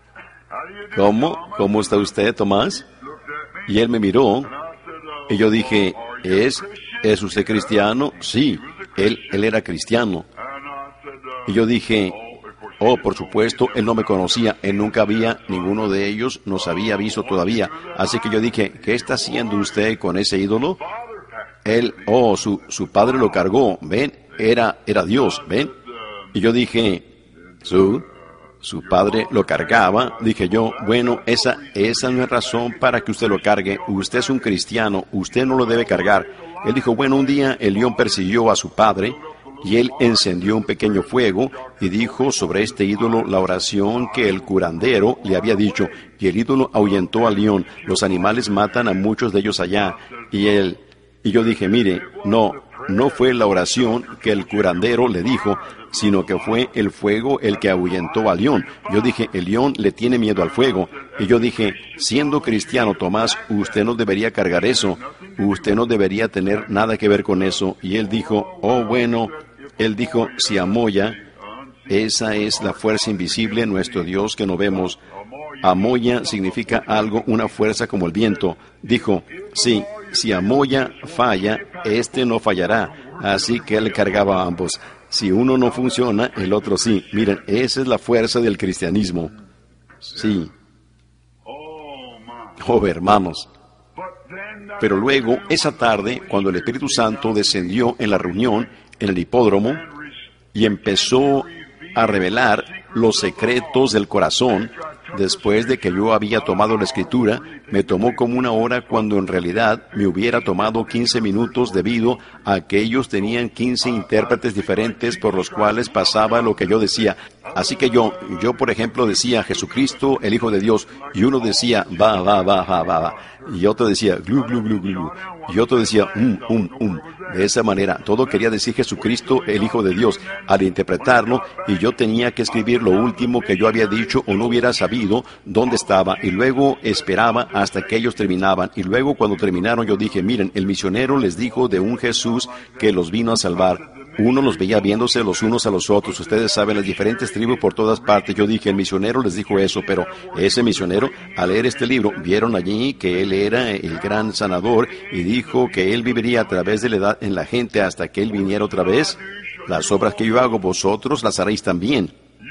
¿cómo? ¿Cómo está usted, Tomás? Y él me miró, y yo dije, ¿es, ¿es usted cristiano? Sí, él, él era cristiano. Y yo dije, oh, por supuesto, él no me conocía, él nunca había, ninguno de ellos nos había visto todavía. Así que yo dije, ¿qué está haciendo usted con ese ídolo? Él, oh, su, su padre lo cargó, ven, era, era Dios, ven. Y yo dije, su, su padre lo cargaba. Dije yo, bueno, esa, esa no es razón para que usted lo cargue. Usted es un cristiano, usted no lo debe cargar. Él dijo, bueno, un día el león persiguió a su padre, y él encendió un pequeño fuego y dijo sobre este ídolo la oración que el curandero le había dicho, y el ídolo ahuyentó al león. Los animales matan a muchos de ellos allá. Y él, y yo dije, mire, no, no fue la oración que el curandero le dijo, sino que fue el fuego el que ahuyentó al león. Yo dije, el león le tiene miedo al fuego. Y yo dije, siendo cristiano, Tomás, usted no debería cargar eso, usted no debería tener nada que ver con eso. Y él dijo, oh, bueno, él dijo, si Amoya, esa es la fuerza invisible, nuestro Dios que no vemos. Amoya significa algo, una fuerza como el viento. Dijo, sí, si Amoya falla, este no fallará. Así que él cargaba a ambos. Si uno no funciona, el otro sí. Miren, esa es la fuerza del cristianismo. Sí. Oh, hermanos. Pero luego, esa tarde, cuando el Espíritu Santo descendió en la reunión, en el hipódromo, y empezó a revelar los secretos del corazón, Después de que yo había tomado la escritura, me tomó como una hora cuando en realidad me hubiera tomado quince minutos debido a que ellos tenían quince intérpretes diferentes por los cuales pasaba lo que yo decía. Así que yo, yo por ejemplo decía Jesucristo, el Hijo de Dios, y uno decía va, va, va, va, va, va, y otro decía glu, glu, glu, glu, y otro decía um, um, um. De esa manera, todo quería decir Jesucristo, el Hijo de Dios, al interpretarlo, y yo tenía que escribir lo último que yo había dicho o no hubiera sabido dónde estaba, y luego esperaba hasta que ellos terminaban, y luego cuando terminaron yo dije, miren, el misionero les dijo de un Jesús que los vino a salvar. Uno los veía viéndose los unos a los otros. Ustedes saben, las diferentes tribus por todas partes. Yo dije, el misionero les dijo eso, pero ese misionero, al leer este libro, vieron allí que él era el gran sanador y dijo que él viviría a través de la edad en la gente hasta que él viniera otra vez. Las obras que yo hago, vosotros las haréis también.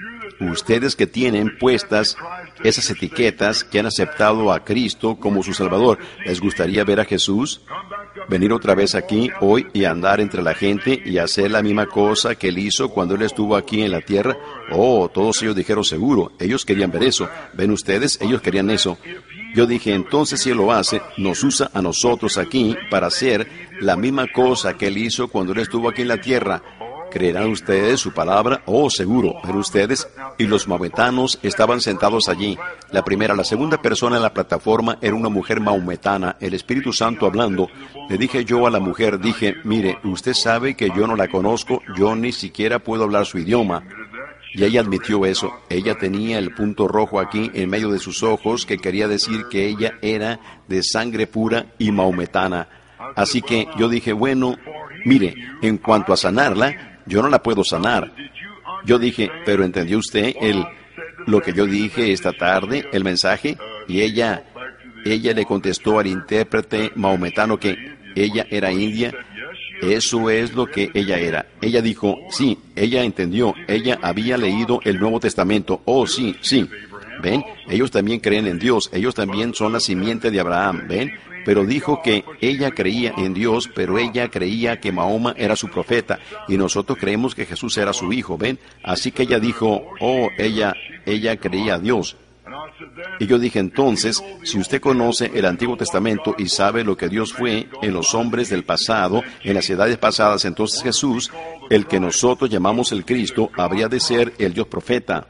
Ustedes que tienen puestas esas etiquetas, que han aceptado a Cristo como su Salvador, ¿les gustaría ver a Jesús? Venir otra vez aquí hoy y andar entre la gente y hacer la misma cosa que él hizo cuando él estuvo aquí en la tierra. Oh, todos ellos dijeron seguro, ellos querían ver eso. ¿Ven ustedes? Ellos querían eso. Yo dije, entonces si él lo hace, nos usa a nosotros aquí para hacer la misma cosa que él hizo cuando él estuvo aquí en la tierra. ¿Creerán ustedes su palabra? Oh, seguro. Pero ustedes y los maometanos estaban sentados allí. La primera, la segunda persona en la plataforma era una mujer maometana, el Espíritu Santo hablando. Le dije yo a la mujer, dije, mire, usted sabe que yo no la conozco, yo ni siquiera puedo hablar su idioma. Y ella admitió eso. Ella tenía el punto rojo aquí en medio de sus ojos que quería decir que ella era de sangre pura y maometana. Así que yo dije, bueno, mire, en cuanto a sanarla, yo no la puedo sanar. Yo dije, pero ¿entendió usted el, lo que yo dije esta tarde, el mensaje? Y ella, ella le contestó al intérprete maometano que ella era india. Eso es lo que ella era. Ella dijo, sí, ella entendió. Ella había leído el Nuevo Testamento. Oh, sí, sí. ¿Ven? Ellos también creen en Dios. Ellos también son la simiente de Abraham. ¿Ven? Pero dijo que ella creía en Dios, pero ella creía que Mahoma era su profeta, y nosotros creemos que Jesús era su hijo, ¿ven? Así que ella dijo, oh, ella, ella creía a Dios. Y yo dije, entonces, si usted conoce el Antiguo Testamento y sabe lo que Dios fue en los hombres del pasado, en las edades pasadas, entonces Jesús, el que nosotros llamamos el Cristo, habría de ser el Dios profeta.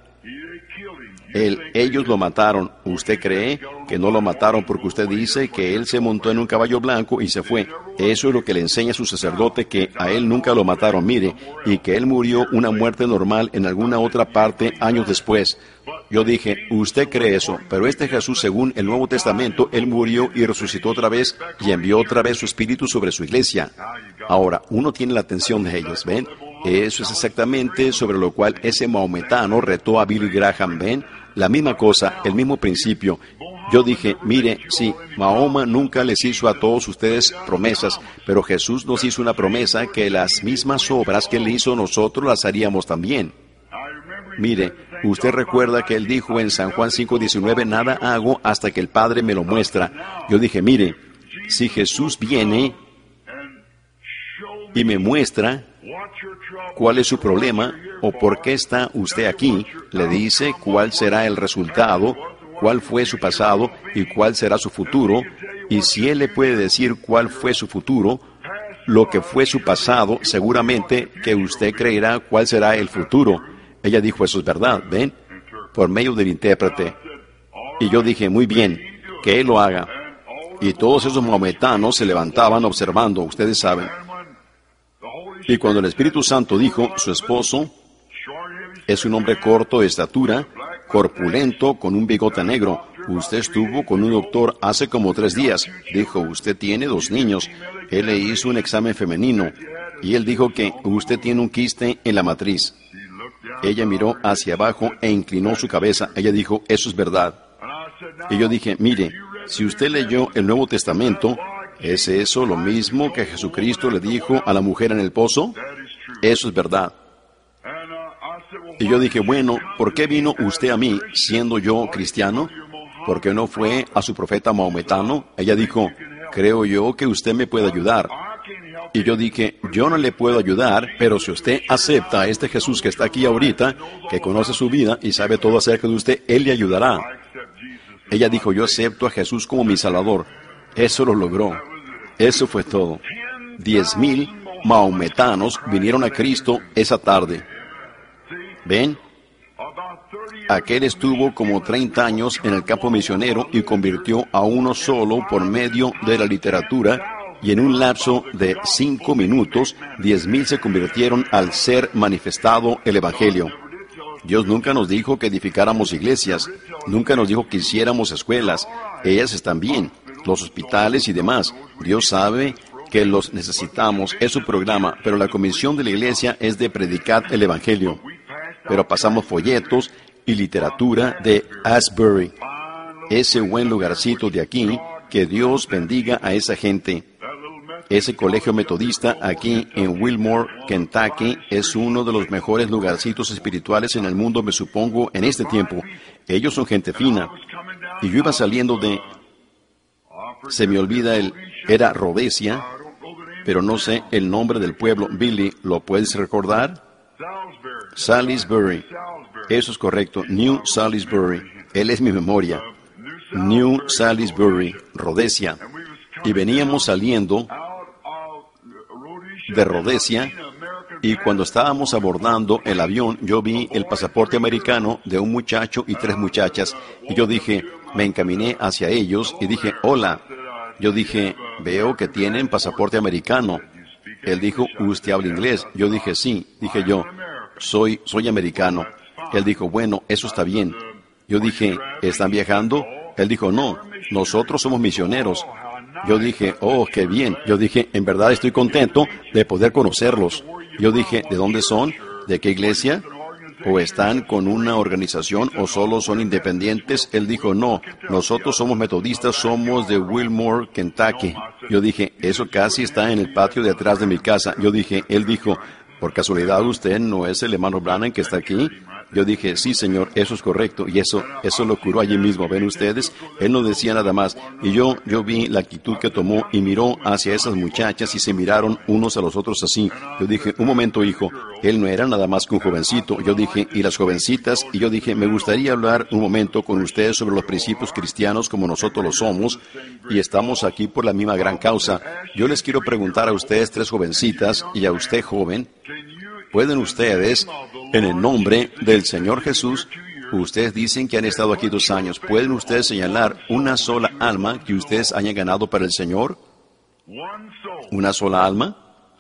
Él, ellos lo mataron. ¿Usted cree que no lo mataron porque usted dice que él se montó en un caballo blanco y se fue? Eso es lo que le enseña a su sacerdote, que a él nunca lo mataron, mire, y que él murió una muerte normal en alguna otra parte años después. Yo dije, usted cree eso, pero este Jesús, según el Nuevo Testamento, él murió y resucitó otra vez y envió otra vez su espíritu sobre su iglesia. Ahora, uno tiene la atención de ellos, ¿ven? Eso es exactamente sobre lo cual ese maometano retó a Billy Graham, ¿ven? La misma cosa, el mismo principio. Yo dije, mire, sí, Mahoma nunca les hizo a todos ustedes promesas, pero Jesús nos hizo una promesa que las mismas obras que él hizo nosotros las haríamos también. Mire, usted recuerda que él dijo en San Juan cinco diecinueve, nada hago hasta que el Padre me lo muestra. Yo dije, mire, si Jesús viene y me muestra cuál es su problema o por qué está usted aquí, le dice cuál será el resultado, cuál fue su pasado y cuál será su futuro, y si él le puede decir cuál fue su futuro, lo que fue su pasado, seguramente que usted creerá cuál será el futuro. Ella dijo, eso es verdad, ¿ven? Por medio del intérprete. Y yo dije, muy bien, que él lo haga. Y todos esos maometanos se levantaban observando, ustedes saben. Y cuando el Espíritu Santo dijo, su esposo es un hombre corto de estatura, corpulento, con un bigote negro. Usted estuvo con un doctor hace como tres días. Dijo, usted tiene dos niños. Él le hizo un examen femenino. Y él dijo que usted tiene un quiste en la matriz. Ella miró hacia abajo e inclinó su cabeza. Ella dijo, eso es verdad. Y yo dije, mire, si usted leyó el Nuevo Testamento, ¿es eso lo mismo que Jesucristo le dijo a la mujer en el pozo? Eso es verdad. Y yo dije, bueno, ¿por qué vino usted a mí, siendo yo cristiano? ¿Por qué no fue a su profeta maometano? Ella dijo, creo yo que usted me puede ayudar. Y yo dije, yo no le puedo ayudar, pero si usted acepta a este Jesús que está aquí ahorita, que conoce su vida y sabe todo acerca de usted, él le ayudará. Ella dijo, yo acepto a Jesús como mi Salvador. Eso lo logró. Eso fue todo. Diez mil maometanos vinieron a Cristo esa tarde. ¿Ven? Aquel estuvo como treinta años en el campo misionero y convirtió a uno solo por medio de la literatura, y en un lapso de cinco minutos, diez mil se convirtieron al ser manifestado el Evangelio. Dios nunca nos dijo que edificáramos iglesias, nunca nos dijo que hiciéramos escuelas. Ellas están bien, los hospitales y demás. Dios sabe que los necesitamos, es su programa, pero la comisión de la iglesia es de predicar el Evangelio. Pero pasamos folletos y literatura de Asbury, ese buen lugarcito de aquí, que Dios bendiga a esa gente. Ese colegio metodista aquí en Wilmore, Kentucky, es uno de los mejores lugarcitos espirituales en el mundo, me supongo, en este tiempo. Ellos son gente fina. Y yo iba saliendo de... Se me olvida el... Era Rhodesia, pero no sé el nombre del pueblo. Billy, ¿lo puedes recordar? Salisbury. Eso es correcto. New Salisbury. Él es mi memoria. New Salisbury, Rhodesia. Y veníamos saliendo de Rhodesia, y cuando estábamos abordando el avión, yo vi el pasaporte americano de un muchacho y tres muchachas, y yo dije, me encaminé hacia ellos y dije, hola. Yo dije, veo que tienen pasaporte americano. Él dijo, ¿usted habla inglés? Yo dije, sí. Dije yo, soy, soy americano. Él dijo, bueno, eso está bien. Yo dije, ¿están viajando? Él dijo, no, nosotros somos misioneros. Yo dije, oh, qué bien. Yo dije, en verdad estoy contento de poder conocerlos. Yo dije, ¿de dónde son? ¿De qué iglesia? ¿O están con una organización o solo son independientes? Él dijo, no, nosotros somos metodistas, somos de Wilmore, Kentucky. Yo dije, eso casi está en el patio de atrás de mi casa. Yo dije, él dijo, ¿por casualidad usted no es el hermano Branham que está aquí? Yo dije, sí, señor, eso es correcto. Y eso, eso lo curó allí mismo. ¿Ven ustedes? Él no decía nada más. Y yo, yo vi la actitud que tomó y miró hacia esas muchachas y se miraron unos a los otros así. Yo dije, un momento, hijo. Él no era nada más que un jovencito. Yo dije, y las jovencitas. Y yo dije, me gustaría hablar un momento con ustedes sobre los principios cristianos como nosotros lo somos. Y estamos aquí por la misma gran causa. Yo les quiero preguntar a ustedes tres jovencitas y a usted joven. ¿Pueden ustedes, en el nombre del Señor Jesús, ustedes dicen que han estado aquí dos años, ¿pueden ustedes señalar una sola alma que ustedes hayan ganado para el Señor? ¿Una sola alma?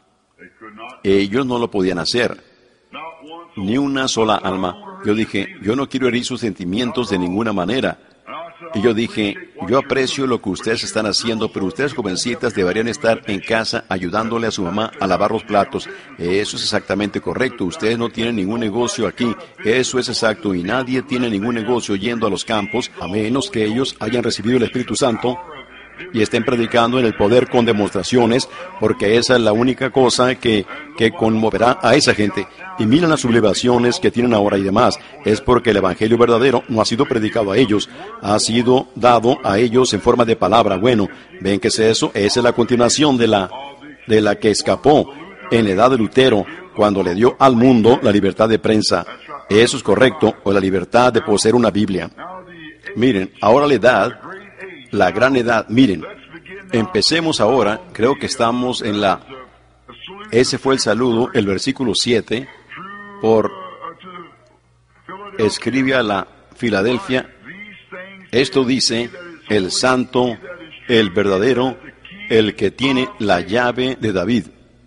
Ellos no lo podían hacer. Ni una sola alma. Yo dije, yo no quiero herir sus sentimientos de ninguna manera. Y yo dije, yo aprecio lo que ustedes están haciendo, pero ustedes jovencitas deberían estar en casa ayudándole a su mamá a lavar los platos. Eso es exactamente correcto. Ustedes no tienen ningún negocio aquí. Eso es exacto. Y nadie tiene ningún negocio yendo a los campos, a menos que ellos hayan recibido el Espíritu Santo y estén predicando en el poder con demostraciones, porque esa es la única cosa que, que conmoverá a esa gente. Y miren las sublevaciones que tienen ahora y demás. Es porque el Evangelio verdadero no ha sido predicado a ellos, ha sido dado a ellos en forma de palabra. Bueno, ¿ven qué es eso? Esa es la continuación de la, de la que escapó en la edad de Lutero, cuando le dio al mundo la libertad de prensa. Eso es correcto, o la libertad de poseer una Biblia. Miren, ahora la edad, la gran edad, miren, empecemos ahora, creo que estamos en la... Ese fue el saludo, el versículo siete, por... Escribe a la Filadelfia, esto dice, el santo, el verdadero, el que tiene la llave de David,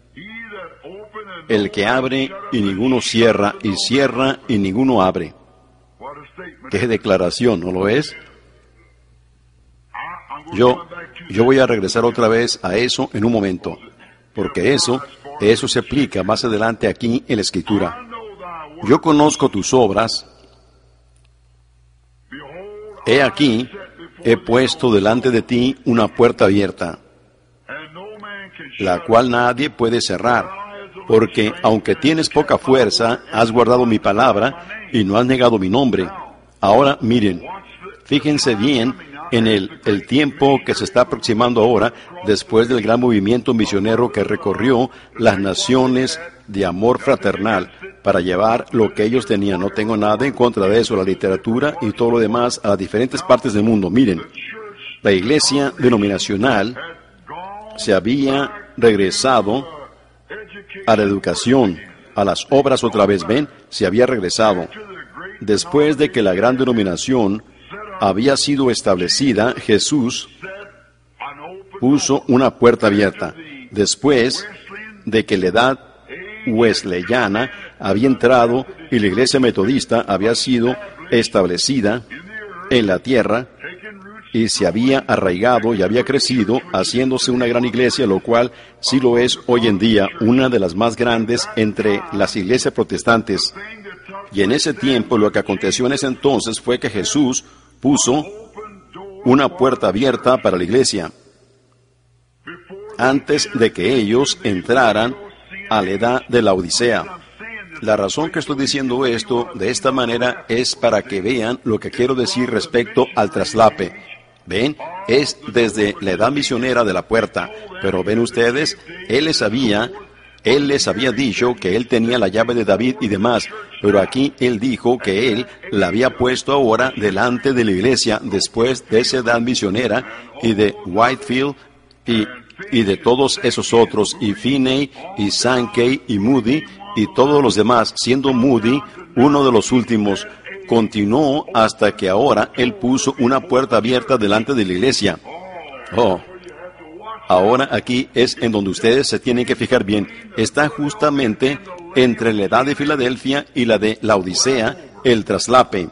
el que abre y ninguno cierra, y cierra y ninguno abre. ¿Qué declaración, no lo es? Yo, yo voy a regresar otra vez a eso en un momento, porque eso, eso se aplica más adelante aquí en la Escritura. Yo conozco tus obras. He aquí, he puesto delante de ti una puerta abierta, la cual nadie puede cerrar, porque aunque tienes poca fuerza, has guardado mi palabra y no has negado mi nombre. Ahora miren, fíjense bien en el, el tiempo que se está aproximando ahora, después del gran movimiento misionero que recorrió las naciones de amor fraternal, para llevar lo que ellos tenían. No tengo nada en contra de eso, la literatura y todo lo demás, a las diferentes partes del mundo. Miren, la iglesia denominacional se había regresado a la educación, a las obras otra vez, ¿ven? Se había regresado. Después de que la gran denominación había sido establecida, Jesús puso una puerta abierta. Después de que la edad wesleyana había entrado y la iglesia metodista había sido establecida en la tierra y se había arraigado y había crecido, haciéndose una gran iglesia, lo cual sí lo es hoy en día, una de las más grandes entre las iglesias protestantes. Y en ese tiempo, lo que aconteció en ese entonces fue que Jesús puso una puerta abierta para la iglesia antes de que ellos entraran a la edad de la Odisea. La razón que estoy diciendo esto de esta manera es para que vean lo que quiero decir respecto al traslape. ¿Ven? Es desde la edad misionera de la puerta. Pero ven ustedes, Él les había, Él les había dicho que Él tenía la llave de David y demás. Pero aquí Él dijo que Él la había puesto ahora delante de la iglesia después de esa edad misionera y de Whitefield y y de todos esos otros, y Finney, y Sankey, y Moody, y todos los demás, siendo Moody uno de los últimos, continuó hasta que ahora él puso una puerta abierta delante de la iglesia. Oh, ahora aquí es en donde ustedes se tienen que fijar bien. Está justamente entre la edad de Filadelfia y la de la Odisea, el traslape.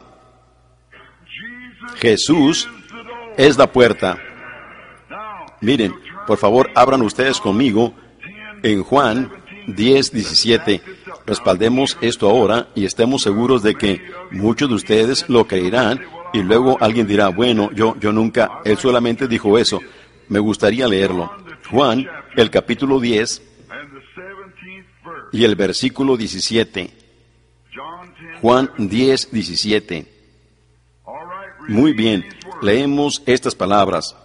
Jesús es la puerta. Miren, por favor, abran ustedes conmigo en Juan diez, diecisiete. Respaldemos esto ahora y estemos seguros de que muchos de ustedes lo creerán y luego alguien dirá, bueno, yo, yo nunca, él solamente dijo eso. Me gustaría leerlo. Juan, el capítulo diez y el versículo diecisiete. Juan diez, diecisiete. Muy bien, leemos estas palabras.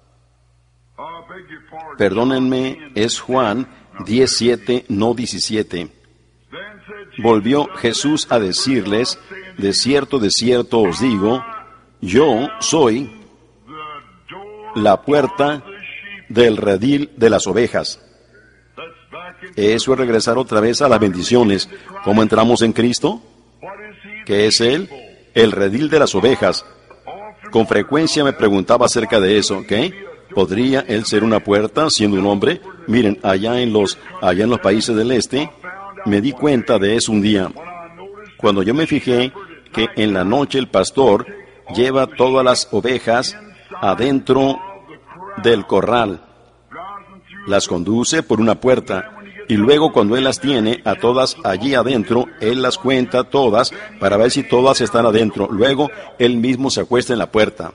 Perdónenme, es Juan diecisiete, no diecisiete. Volvió Jesús a decirles, de cierto, de cierto os digo, yo soy la puerta del redil de las ovejas. Eso es regresar otra vez a las bendiciones. ¿Cómo entramos en Cristo? ¿Qué es Él? El redil de las ovejas. Con frecuencia me preguntaba acerca de eso, ¿ok? ¿Podría Él ser una puerta siendo un hombre? Miren, allá en los, allá en los países del este, me di cuenta de eso un día. Cuando yo me fijé que en la noche el pastor lleva todas las ovejas adentro del corral. Las conduce por una puerta. Y luego cuando Él las tiene a todas allí adentro, Él las cuenta todas para ver si todas están adentro. Luego Él mismo se acuesta en la puerta.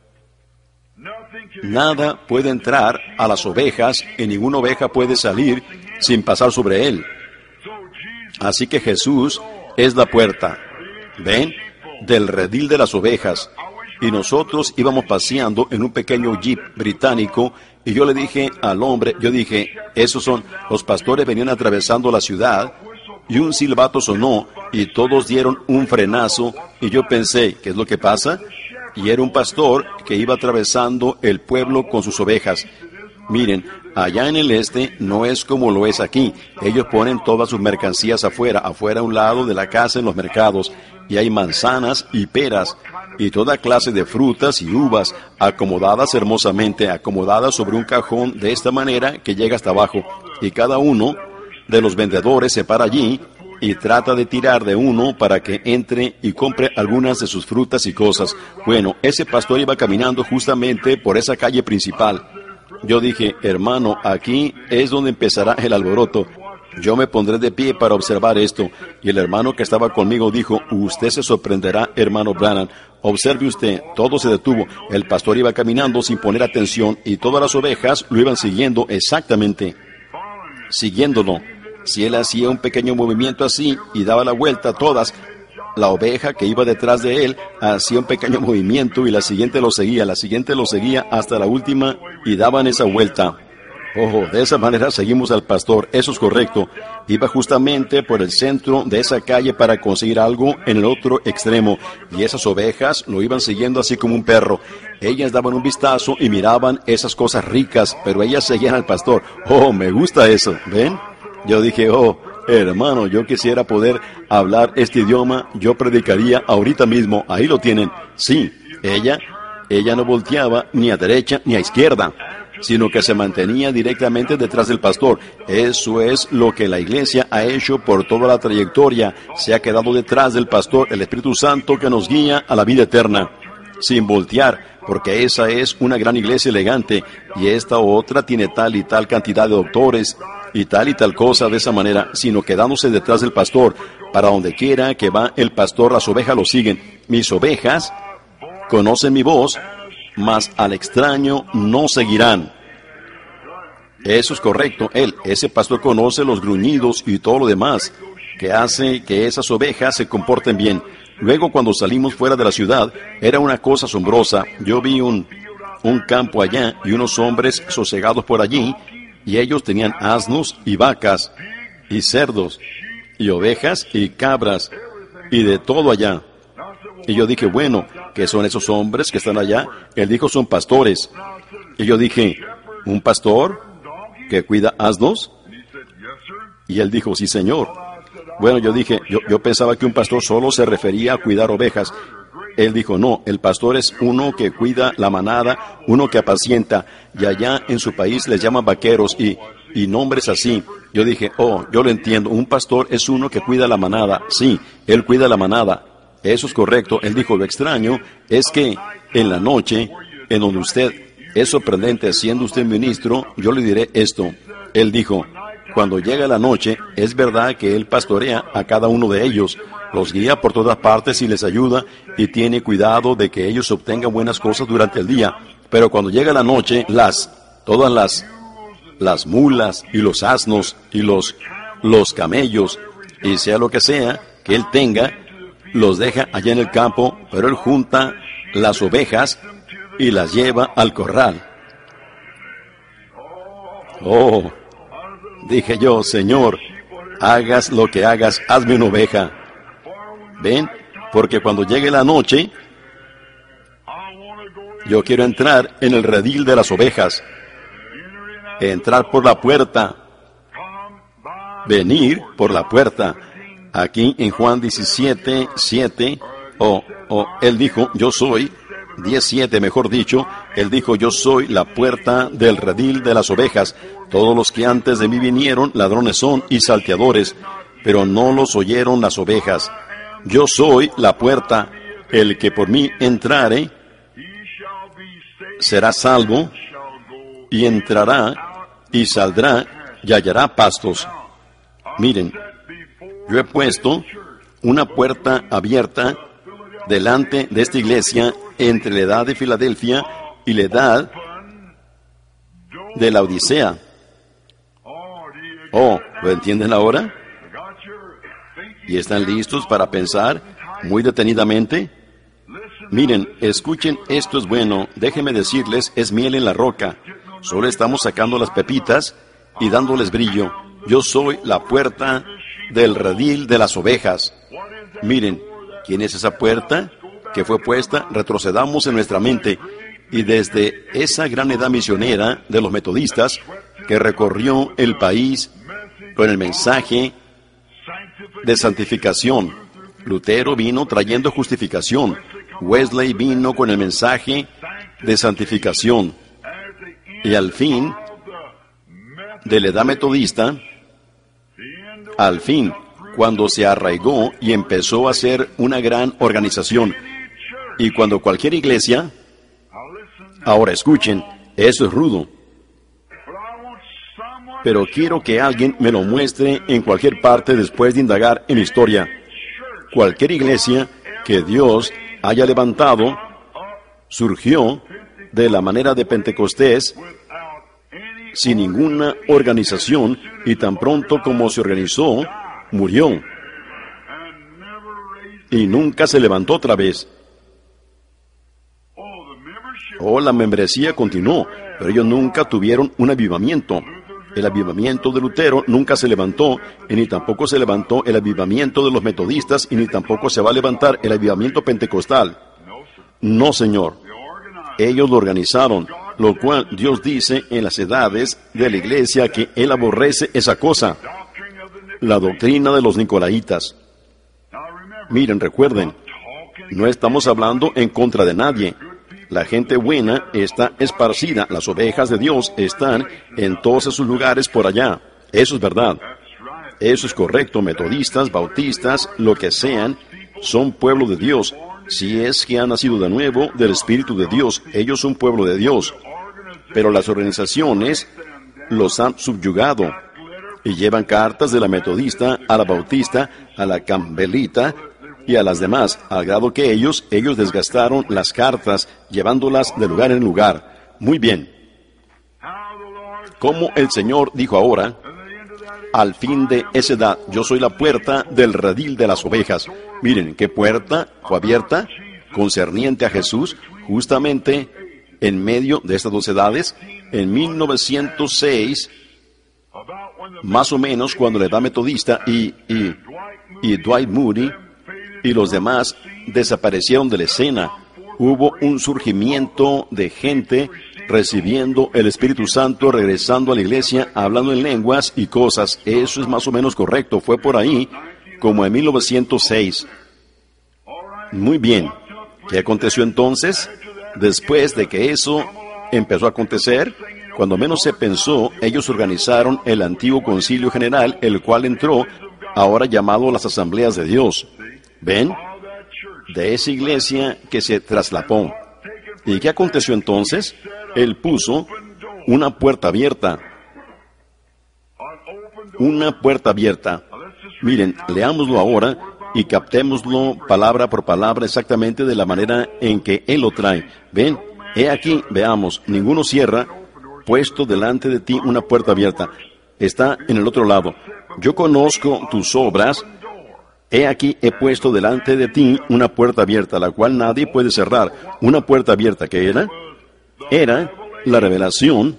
Nada puede entrar a las ovejas y ninguna oveja puede salir sin pasar sobre Él. Así que Jesús es la puerta, ¿ven? Del redil de las ovejas. Y nosotros íbamos paseando en un pequeño jeep británico y yo le dije al hombre, yo dije, esos son, los pastores venían atravesando la ciudad y un silbato sonó y todos dieron un frenazo y yo pensé, ¿qué es lo que pasa? Y era un pastor que iba atravesando el pueblo con sus ovejas. Miren, allá en el este no es como lo es aquí. Ellos ponen todas sus mercancías afuera, afuera a un lado de la casa en los mercados, y hay manzanas y peras, y toda clase de frutas y uvas, acomodadas hermosamente, acomodadas sobre un cajón de esta manera que llega hasta abajo, y cada uno de los vendedores se para allí y trata de tirar de uno para que entre y compre algunas de sus frutas y cosas. Bueno, ese pastor iba caminando justamente por esa calle principal. Yo dije, hermano, aquí es donde empezará el alboroto. Yo me pondré de pie para observar esto. Y el hermano que estaba conmigo dijo, usted se sorprenderá, hermano Branham. Observe usted, todo se detuvo. El pastor iba caminando sin poner atención y todas las ovejas lo iban siguiendo exactamente, siguiéndolo. Si él hacía un pequeño movimiento así y daba la vuelta a todas, la oveja que iba detrás de él hacía un pequeño movimiento y la siguiente lo seguía, la siguiente lo seguía hasta la última y daban esa vuelta. Ojo, de esa manera seguimos al pastor, eso es correcto. Iba justamente por el centro de esa calle para conseguir algo en el otro extremo, y esas ovejas lo iban siguiendo así como un perro. Ellas daban un vistazo y miraban esas cosas ricas, pero ellas seguían al pastor. Oh, me gusta eso, ¿ven? Yo dije, oh, hermano, yo quisiera poder hablar este idioma, yo predicaría ahorita mismo, ahí lo tienen. Sí, ella, ella no volteaba ni a derecha ni a izquierda, sino que se mantenía directamente detrás del pastor. Eso es lo que la iglesia ha hecho por toda la trayectoria. Se ha quedado detrás del pastor, el Espíritu Santo que nos guía a la vida eterna, sin voltear, porque esa es una gran iglesia elegante, y esta otra tiene tal y tal cantidad de doctores, y tal y tal cosa de esa manera, sino quedándose detrás del pastor. Para donde quiera que va el pastor, las ovejas lo siguen. Mis ovejas conocen mi voz, mas al extraño no seguirán. Eso es correcto. Él, ese pastor, conoce los gruñidos y todo lo demás que hace que esas ovejas se comporten bien. Luego, cuando salimos fuera de la ciudad, era una cosa asombrosa. Yo vi un, un campo allá y unos hombres sosegados por allí, y ellos tenían asnos y vacas y cerdos y ovejas y cabras y de todo allá. Y yo dije, bueno, ¿qué son esos hombres que están allá? Él dijo, son pastores. Y yo dije, ¿un pastor que cuida asnos? Y él dijo, sí, señor. Bueno, yo dije, yo, yo pensaba que un pastor solo se refería a cuidar ovejas. Él dijo, no, el pastor es uno que cuida la manada, uno que apacienta, y allá en su país les llaman vaqueros y, y nombres así. Yo dije, oh, yo lo entiendo, un pastor es uno que cuida la manada. Sí, él cuida la manada. Eso es correcto. Él dijo, lo extraño es que en la noche, en donde usted es sorprendente, siendo usted ministro, yo le diré esto. Él dijo, cuando llega la noche, es verdad que él pastorea a cada uno de ellos, los guía por todas partes y les ayuda, y tiene cuidado de que ellos obtengan buenas cosas durante el día. Pero cuando llega la noche, las, todas las, las mulas y los asnos y los, los camellos, y sea lo que sea que él tenga, los deja allá en el campo, pero él junta las ovejas y las lleva al corral. Oh, dije yo, Señor, hagas lo que hagas, hazme una oveja. ¿Ven? Porque cuando llegue la noche, yo quiero entrar en el redil de las ovejas, entrar por la puerta, venir por la puerta. Aquí en Juan diecisiete, siete, o, o él dijo, yo soy, diecisiete mejor dicho, él dijo, yo soy la puerta del redil de las ovejas. Todos los que antes de mí vinieron, ladrones son y salteadores, pero no los oyeron las ovejas. Yo soy la puerta, el que por mí entrare, será salvo, y entrará, y saldrá, y hallará pastos. Miren, yo he puesto una puerta abierta delante de esta iglesia entre la edad de Filadelfia y la edad de la Odisea. Oh, ¿lo entienden ahora? ¿Y están listos para pensar muy detenidamente? Miren, escuchen, esto es bueno, déjenme decirles, es miel en la roca. Solo estamos sacando las pepitas y dándoles brillo. Yo soy la puerta del redil de las ovejas. Miren, ¿quién es esa puerta que fue puesta? Retrocedamos en nuestra mente, y desde esa gran edad misionera de los metodistas que recorrió el país con el mensaje de santificación. Lutero vino trayendo justificación. Wesley vino con el mensaje de santificación. Y al fin de la edad metodista, al fin, cuando se arraigó y empezó a ser una gran organización, y cuando cualquier iglesia, ahora escuchen, eso es rudo, pero quiero que alguien me lo muestre en cualquier parte después de indagar en historia. Cualquier iglesia que Dios haya levantado surgió de la manera de Pentecostés, sin ninguna organización, y tan pronto como se organizó, murió. Y nunca se levantó otra vez. Oh, la membresía continuó, pero ellos nunca tuvieron un avivamiento. El avivamiento de Lutero nunca se levantó, y ni tampoco se levantó el avivamiento de los metodistas, y ni tampoco se va a levantar el avivamiento pentecostal. No, señor. Ellos lo organizaron, lo cual Dios dice en las edades de la iglesia que Él aborrece esa cosa, la doctrina de los nicolaitas. Miren, recuerden, no estamos hablando en contra de nadie. La gente buena está esparcida, las ovejas de Dios están en todos esos lugares por allá. Eso es verdad. Eso es correcto. Metodistas, bautistas, lo que sean, son pueblo de Dios. Si es que han nacido de nuevo del Espíritu de Dios, ellos son pueblo de Dios. Pero las organizaciones los han subyugado y llevan cartas de la metodista a la bautista, a la campbelita y a las demás, al grado que ellos, ellos desgastaron las cartas, llevándolas de lugar en lugar. Muy bien. Como el Señor dijo ahora, al fin de esa edad, yo soy la puerta del redil de las ovejas. Miren, ¿qué puerta fue abierta concerniente a Jesús? Justamente en medio de estas dos edades, en mil novecientos seis, más o menos cuando la edad metodista y, y, y Dwight Moody y los demás desaparecieron de la escena, hubo un surgimiento de gente recibiendo el Espíritu Santo, regresando a la iglesia, hablando en lenguas y cosas. Eso es más o menos correcto. Fue por ahí, como en mil novecientos seis. Muy bien. ¿Qué aconteció entonces? Después de que eso empezó a acontecer, cuando menos se pensó, ellos organizaron el antiguo concilio general, el cual entró, ahora llamado las asambleas de Dios. ¿Ven? De esa iglesia que se traslapó. ¿Y qué aconteció entonces? Él puso una puerta abierta. Una puerta abierta. Miren, leámoslo ahora y captémoslo palabra por palabra exactamente de la manera en que Él lo trae. ¿Ven? He aquí, veamos, ninguno cierra, puesto delante de ti una puerta abierta. Está en el otro lado. Yo conozco tus obras. He aquí, he puesto delante de ti una puerta abierta, la cual nadie puede cerrar. Una puerta abierta, ¿qué era? Era la revelación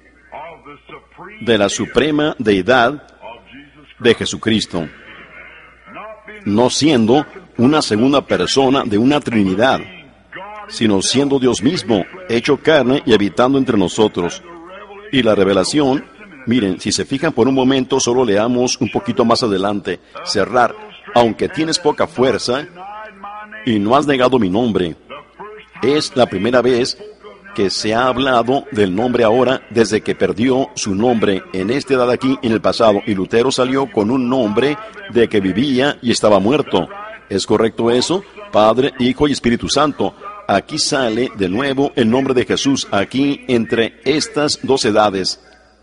de la suprema deidad de Jesucristo, no siendo una segunda persona de una Trinidad, sino siendo Dios mismo, hecho carne y habitando entre nosotros. Y la revelación, miren, si se fijan por un momento, solo leamos un poquito más adelante, cerrar. Aunque tienes poca fuerza y no has negado mi nombre. Es la primera vez que se ha hablado del nombre ahora desde que perdió su nombre en esta edad aquí en el pasado. Y Lutero salió con un nombre de que vivía y estaba muerto. ¿Es correcto eso? Padre, Hijo y Espíritu Santo. Aquí sale de nuevo el nombre de Jesús, aquí entre estas dos edades.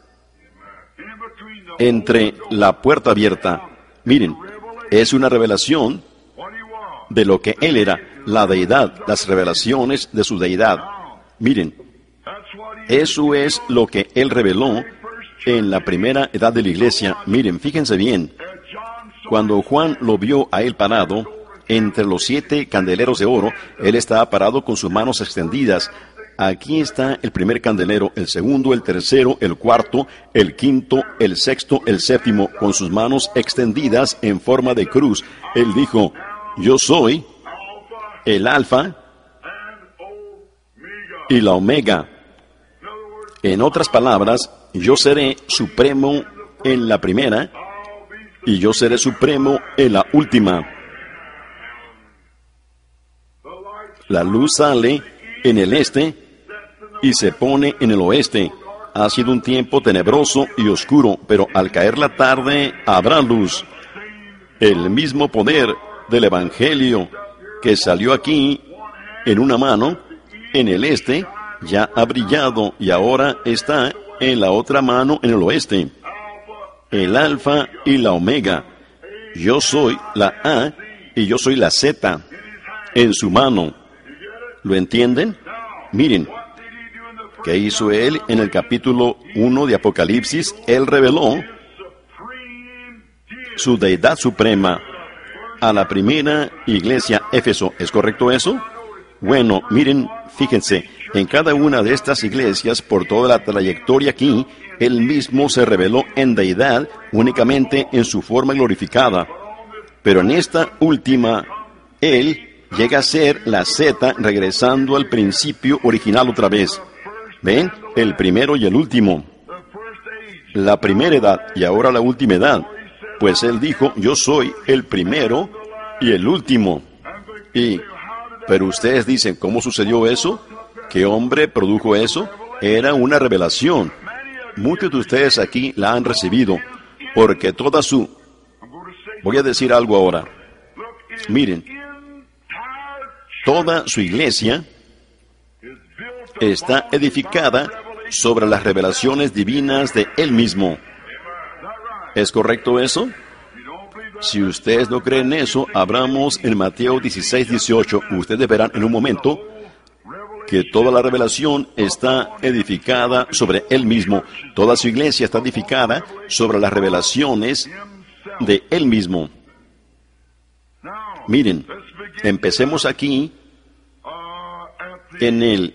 Entre la puerta abierta. Miren. Es una revelación de lo que Él era, la deidad, las revelaciones de su deidad. Miren, eso es lo que Él reveló en la primera edad de la iglesia. Miren, fíjense bien, cuando Juan lo vio a Él parado, entre los siete candeleros de oro, Él estaba parado con sus manos extendidas. Aquí está el primer candelero, el segundo, el tercero, el cuarto, el quinto, el sexto, el séptimo, con sus manos extendidas en forma de cruz. Él dijo, yo soy el Alfa y la Omega. En otras palabras, yo seré supremo en la primera y yo seré supremo en la última. La luz sale en el este y se pone en el oeste. Ha sido un tiempo tenebroso y oscuro, pero al caer la tarde habrá luz. El mismo poder del Evangelio que salió aquí en una mano, en el este, ya ha brillado y ahora está en la otra mano en el oeste. El Alfa y la Omega. Yo soy la A y yo soy la Z en su mano. ¿Lo entienden? Miren, ¿qué hizo Él en el capítulo uno de Apocalipsis? Él reveló su deidad suprema a la primera iglesia Éfeso. ¿Es correcto eso? Bueno, miren, fíjense, En cada una de estas iglesias, por toda la trayectoria aquí, Él mismo se reveló en deidad únicamente en su forma glorificada. Pero en esta última, Él llega a ser la Z regresando al principio original otra vez. ¿Ven? El primero y el último. La primera edad y ahora la última edad. Pues Él dijo, yo soy el primero y el último. Y, pero ustedes dicen, ¿cómo sucedió eso? ¿Qué hombre produjo eso? Era una revelación. Muchos de ustedes aquí la han recibido, porque toda su... Voy a decir algo ahora. Miren, toda su iglesia está edificada sobre las revelaciones divinas de Él mismo. ¿Es correcto eso? Si ustedes no creen eso, abramos en Mateo dieciséis, dieciocho. Ustedes verán en un momento que toda la revelación está edificada sobre Él mismo. Toda su iglesia está edificada sobre las revelaciones de Él mismo. Miren, empecemos aquí en el...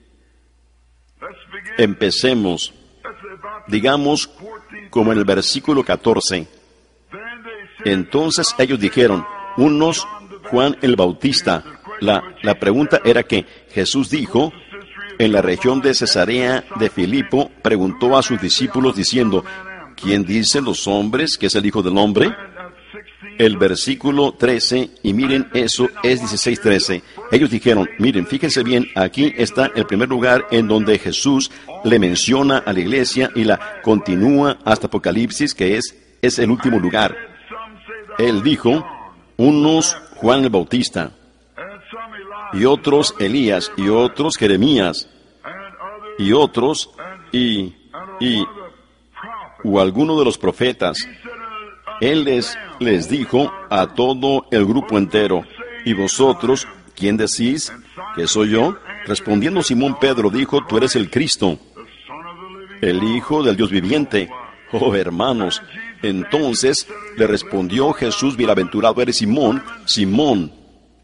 Empecemos, digamos, como en el versículo catorce. Entonces ellos dijeron, unos Juan el Bautista. La, la pregunta era que Jesús dijo, en la región de Cesarea de Filipo, preguntó a sus discípulos diciendo, ¿quién dicen los hombres que es el Hijo del Hombre? El versículo trece, y miren eso, es dieciséis, trece. Ellos dijeron, miren, fíjense bien, aquí está el primer lugar en donde Jesús le menciona a la iglesia y la continúa hasta Apocalipsis, que es, es el último lugar. Él dijo, unos Juan el Bautista, y otros Elías, y otros Jeremías, y otros, y, y, o alguno de los profetas. Él les, les dijo a todo el grupo entero, ¿y vosotros, quién decís que soy yo? Respondiendo Simón Pedro dijo, tú eres el Cristo, el Hijo del Dios viviente. Oh, hermanos, entonces le respondió Jesús, bienaventurado eres Simón, Simón,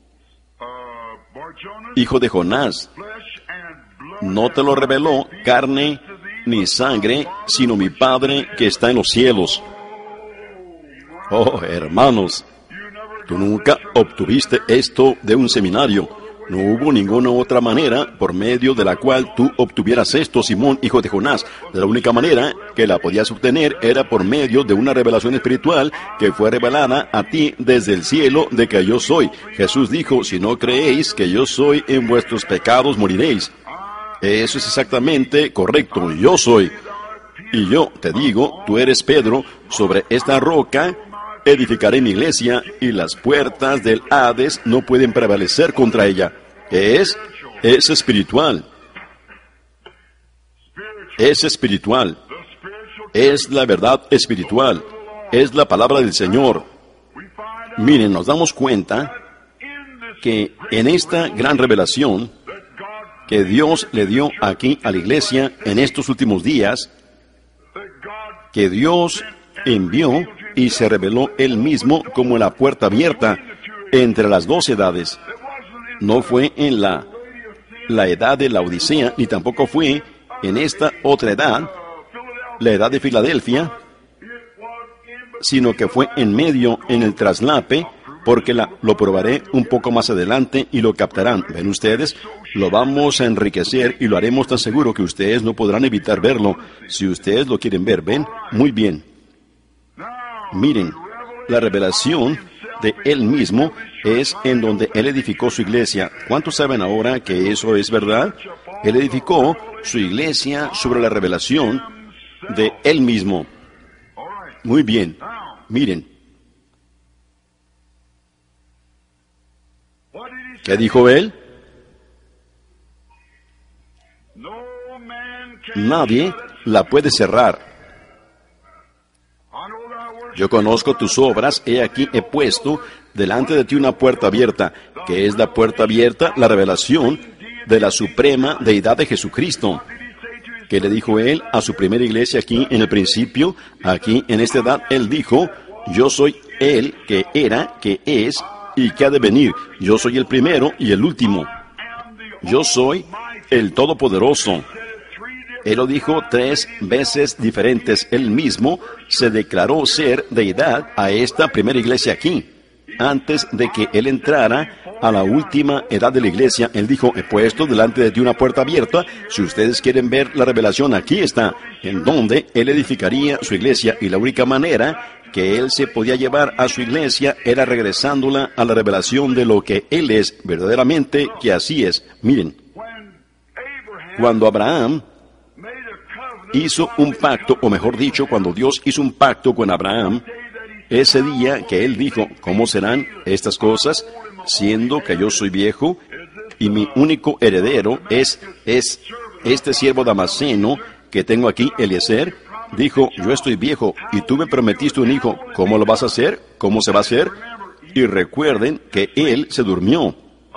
hijo de Jonás. No te lo reveló carne ni sangre, sino mi Padre que está en los cielos. Oh, hermanos, tú nunca obtuviste esto de un seminario. No hubo ninguna otra manera por medio de la cual tú obtuvieras esto, Simón, hijo de Jonás. La única manera que la podías obtener era por medio de una revelación espiritual que fue revelada a ti desde el cielo de que yo soy. Jesús dijo, si no creéis que yo soy, en vuestros pecados moriréis. Eso es exactamente correcto, yo soy. Y yo te digo, tú eres Pedro, sobre esta roca edificaré mi iglesia, y las puertas del Hades no pueden prevalecer contra ella. ¿Qué es? Es espiritual. Es espiritual. Es la verdad espiritual. Es la palabra del Señor. Miren, nos damos cuenta que en esta gran revelación que Dios le dio aquí a la iglesia en estos últimos días, que Dios envió y se reveló Él mismo como la puerta abierta entre las dos edades. No fue en la, la edad de la Odisea, ni tampoco fue en esta otra edad, la edad de Filadelfia, sino que fue en medio, en el traslape, porque la, lo probaré un poco más adelante y lo captarán. ¿Ven ustedes? Lo vamos a enriquecer y lo haremos tan seguro que ustedes no podrán evitar verlo. Si ustedes lo quieren ver, ¿ven? Muy bien. Miren, la revelación de Él mismo es en donde Él edificó su iglesia. ¿Cuántos saben ahora que eso es verdad? Él edificó su iglesia sobre la revelación de Él mismo. Muy bien, miren. ¿Qué dijo Él? Nadie la puede cerrar. Yo conozco tus obras, he aquí he puesto delante de ti una puerta abierta. ¿Qué es la puerta abierta? La revelación de la suprema deidad de Jesucristo. ¿Qué le dijo Él a su primera iglesia aquí en el principio? Aquí en esta edad, Él dijo, yo soy Él que era, que es y que ha de venir. Yo soy el primero y el último. Yo soy el Todopoderoso. Él lo dijo tres veces diferentes. Él mismo se declaró ser deidad a esta primera iglesia aquí. Antes de que Él entrara a la última edad de la iglesia, Él dijo, he puesto delante de ti una puerta abierta. Si ustedes quieren ver la revelación, aquí está, en donde Él edificaría su iglesia. Y la única manera que Él se podía llevar a su iglesia era regresándola a la revelación de lo que Él es, verdaderamente que así es. Miren, cuando Abraham hizo un pacto, o mejor dicho, cuando Dios hizo un pacto con Abraham, ese día que Él dijo, ¿cómo serán estas cosas? Siendo que yo soy viejo y mi único heredero es, es este siervo damasceno que tengo aquí, Eliezer. Dijo, yo estoy viejo y tú me prometiste un hijo. ¿Cómo lo vas a hacer? ¿Cómo se va a hacer? Y recuerden que él se durmió.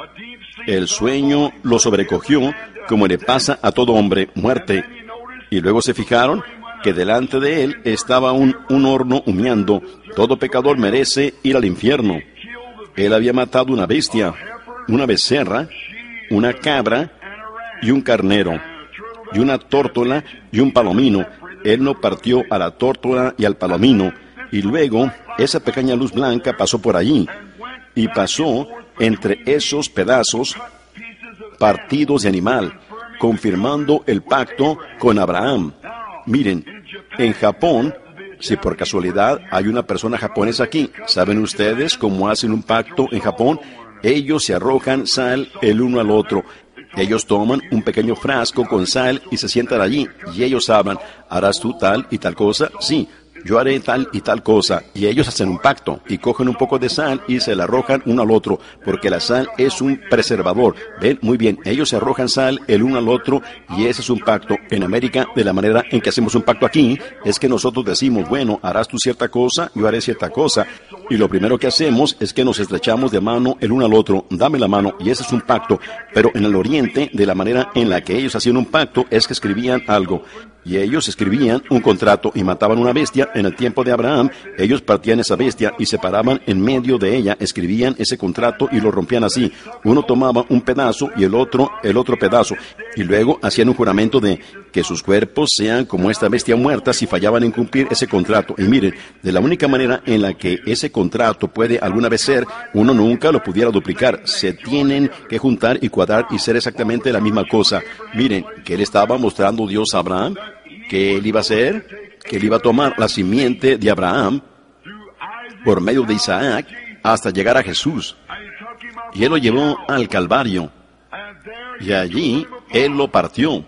El sueño lo sobrecogió, como le pasa a todo hombre, muerte. Y luego se fijaron que delante de él estaba un, un horno humeando. Todo pecador merece ir al infierno. Él había matado una bestia, una becerra, una cabra y un carnero, y una tórtola y un palomino. Él no partió a la tórtola y al palomino, y luego esa pequeña luz blanca pasó por allí, y pasó entre esos pedazos partidos de animal, confirmando el pacto con Abraham. Miren, en Japón, si por casualidad hay una persona japonesa aquí, ¿saben ustedes cómo hacen un pacto en Japón? Ellos se arrojan sal el uno al otro. Ellos toman un pequeño frasco con sal y se sientan allí, y ellos hablan, ¿harás tú tal y tal cosa? Sí, yo haré tal y tal cosa. Y ellos hacen un pacto, y cogen un poco de sal y se la arrojan uno al otro, porque la sal es un preservador. ¿Ven? Muy bien, ellos se arrojan sal el uno al otro, y ese es un pacto. En América, de la manera en que hacemos un pacto aquí, es que nosotros decimos, bueno, harás tú cierta cosa, yo haré cierta cosa. Y lo primero que hacemos es que nos estrechamos de mano el uno al otro, dame la mano, y ese es un pacto. Pero en el Oriente, de la manera en la que ellos hacían un pacto, es que escribían algo. Y ellos escribían un contrato y mataban una bestia. En el tiempo de Abraham, ellos partían esa bestia y se paraban en medio de ella, escribían ese contrato y lo rompían así. Uno tomaba un pedazo y el otro el otro pedazo. Y luego hacían un juramento de que sus cuerpos sean como esta bestia muerta si fallaban en cumplir ese contrato. Y miren, de la única manera en la que ese contrato puede alguna vez ser, uno nunca lo pudiera duplicar. Se tienen que juntar y cuadrar y ser exactamente la misma cosa. Miren, que le estaba mostrando Dios a Abraham, que él iba a hacer, que él iba a tomar la simiente de Abraham por medio de Isaac hasta llegar a Jesús. Y él lo llevó al Calvario. Y allí él lo partió.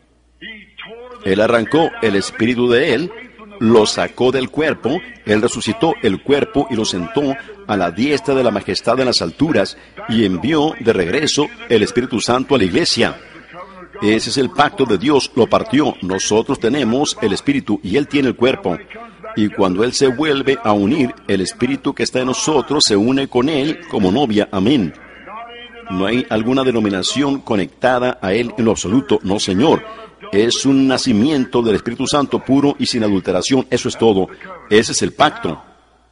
Él arrancó el espíritu de él, lo sacó del cuerpo, él resucitó el cuerpo y lo sentó a la diestra de la majestad en las alturas y envió de regreso el Espíritu Santo a la iglesia. Ese es el pacto de Dios, lo partió. Nosotros tenemos el Espíritu y Él tiene el cuerpo. Y cuando Él se vuelve a unir, el Espíritu que está en nosotros se une con Él como novia. Amén. No hay alguna denominación conectada a Él en lo absoluto. No, Señor. Es un nacimiento del Espíritu Santo puro y sin adulteración. Eso es todo. Ese es el pacto.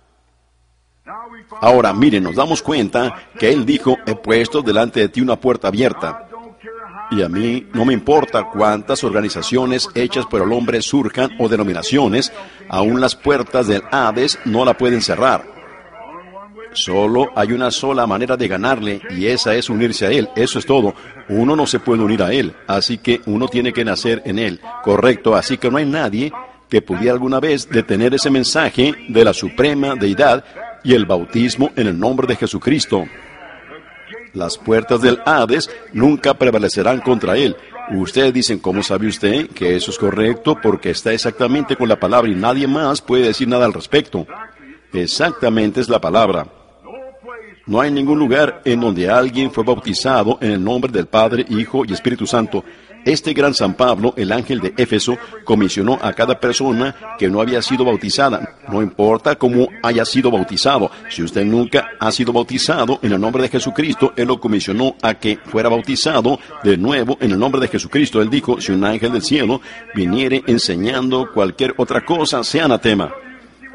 Ahora, miren, nos damos cuenta que Él dijo, he puesto delante de ti una puerta abierta. Y a mí no me importa cuántas organizaciones hechas por el hombre surjan o denominaciones, aún las puertas del Hades no la pueden cerrar. Solo hay una sola manera de ganarle y esa es unirse a Él. Eso es todo. Uno no se puede unir a Él, así que uno tiene que nacer en Él. Correcto, así que no hay nadie que pudiera alguna vez detener ese mensaje de la suprema deidad y el bautismo en el nombre de Jesucristo. Las puertas del Hades nunca prevalecerán contra él. Ustedes dicen, ¿cómo sabe usted que eso es correcto? Porque está exactamente con la palabra y nadie más puede decir nada al respecto. Exactamente es la palabra. No hay ningún lugar en donde alguien fue bautizado en el nombre del Padre, Hijo y Espíritu Santo. Este gran San Pablo, el ángel de Éfeso, comisionó a cada persona que no había sido bautizada. No importa cómo haya sido bautizado. Si usted nunca ha sido bautizado en el nombre de Jesucristo, Él lo comisionó a que fuera bautizado de nuevo en el nombre de Jesucristo. Él dijo, si un ángel del cielo viniere enseñando cualquier otra cosa, sea anatema.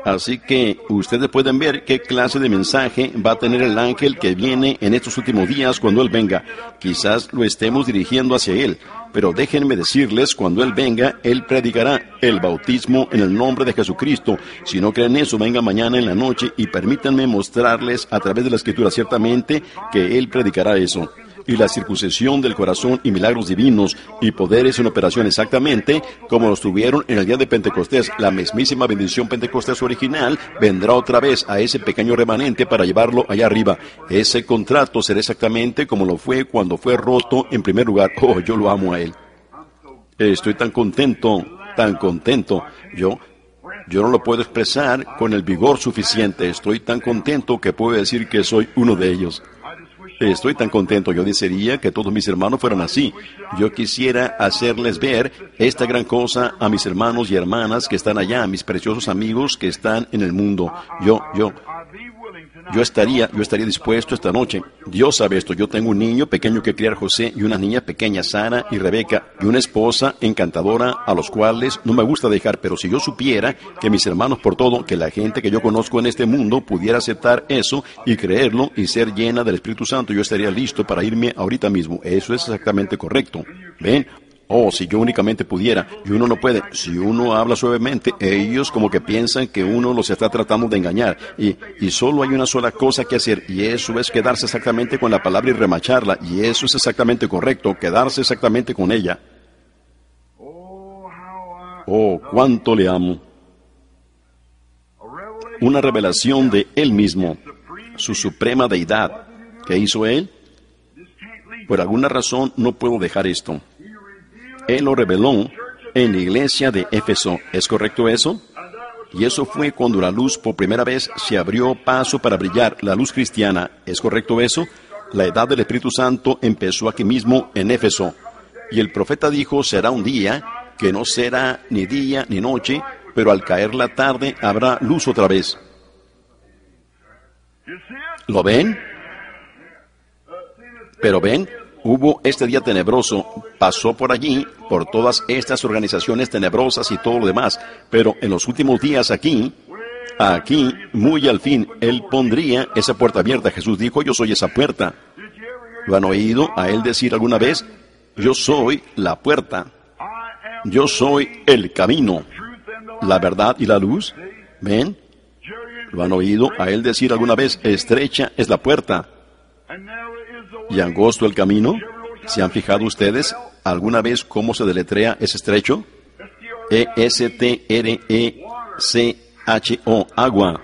Así que ustedes pueden ver qué clase de mensaje va a tener el ángel que viene en estos últimos días cuando Él venga. Quizás lo estemos dirigiendo hacia Él, pero déjenme decirles, cuando Él venga, Él predicará el bautismo en el nombre de Jesucristo. Si no creen eso, vengan mañana en la noche y permítanme mostrarles a través de la Escritura ciertamente que Él predicará eso. Y la circuncisión del corazón y milagros divinos y poderes en operación exactamente como los tuvieron en el día de Pentecostés. La mismísima bendición Pentecostés original vendrá otra vez a ese pequeño remanente para llevarlo allá arriba. Ese contrato será exactamente como lo fue cuando fue roto en primer lugar. Oh, yo lo amo a Él. Estoy tan contento, tan contento. Yo... Yo no lo puedo expresar con el vigor suficiente. Estoy tan contento que puedo decir que soy uno de ellos. Estoy tan contento. Yo desearía que todos mis hermanos fueran así. Yo quisiera hacerles ver esta gran cosa a mis hermanos y hermanas que están allá, a mis preciosos amigos que están en el mundo. Yo, yo, yo estaría, yo estaría dispuesto esta noche. Dios sabe esto. Yo tengo un niño pequeño que criar, José, y una niña pequeña, Sara y Rebeca, y una esposa encantadora a los cuales no me gusta dejar. Pero si yo supiera que mis hermanos, por todo, que la gente que yo conozco en este mundo pudiera aceptar eso y creerlo y ser llena del Espíritu Santo, yo estaría listo para irme ahorita mismo. Eso es exactamente correcto. ¿Ven? Oh, si yo únicamente pudiera, y uno no puede. Si uno habla suavemente, ellos como que piensan que uno los está tratando de engañar. Y, y solo hay una sola cosa que hacer, y eso es quedarse exactamente con la palabra y remacharla. Y eso es exactamente correcto, quedarse exactamente con ella. Oh, cuánto le amo. Una revelación de Él mismo, su suprema deidad. ¿Qué hizo Él? Por alguna razón no puedo dejar esto. Él lo reveló en la iglesia de Éfeso. ¿Es correcto eso? Y eso fue cuando la luz por primera vez se abrió paso para brillar, la luz cristiana. ¿Es correcto eso? La edad del Espíritu Santo empezó aquí mismo en Éfeso. Y el profeta dijo, será un día que no será ni día ni noche, pero al caer la tarde habrá luz otra vez. ¿Lo ven? Pero ven, hubo este día tenebroso, pasó por allí, por todas estas organizaciones tenebrosas y todo lo demás, pero en los últimos días aquí, aquí, muy al fin, Él pondría esa puerta abierta. Jesús dijo, yo soy esa puerta. ¿Lo han oído a Él decir alguna vez? Yo soy la puerta. Yo soy el camino, la verdad y la luz. ¿Ven? ¿Lo han oído a Él decir alguna vez? Estrecha es la puerta y angosto el camino. ¿Se han fijado ustedes alguna vez cómo se deletrea ese estrecho? E S T R E C H O, agua.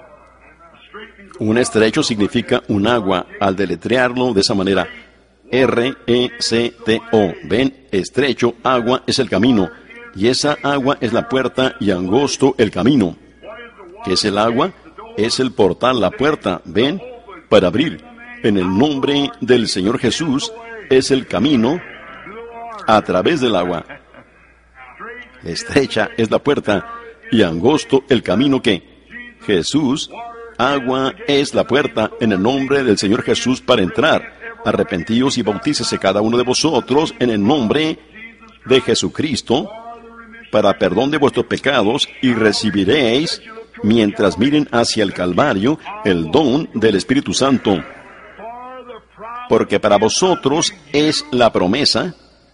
Un estrecho significa un agua. Al deletrearlo de esa manera, R E C T O, ven, estrecho, agua es el camino. Y esa agua es la puerta y angosto el camino. ¿Qué es el agua? Es el portal, la puerta, ven, para abrir. En el nombre del Señor Jesús es el camino a través del agua. Estrecha es la puerta y angosto el camino que Jesús, agua es la puerta en el nombre del Señor Jesús para entrar. Arrepentíos y bautícese cada uno de vosotros en el nombre de Jesucristo para perdón de vuestros pecados y recibiréis, mientras miren hacia el Calvario, el don del Espíritu Santo. Porque para vosotros es la promesa,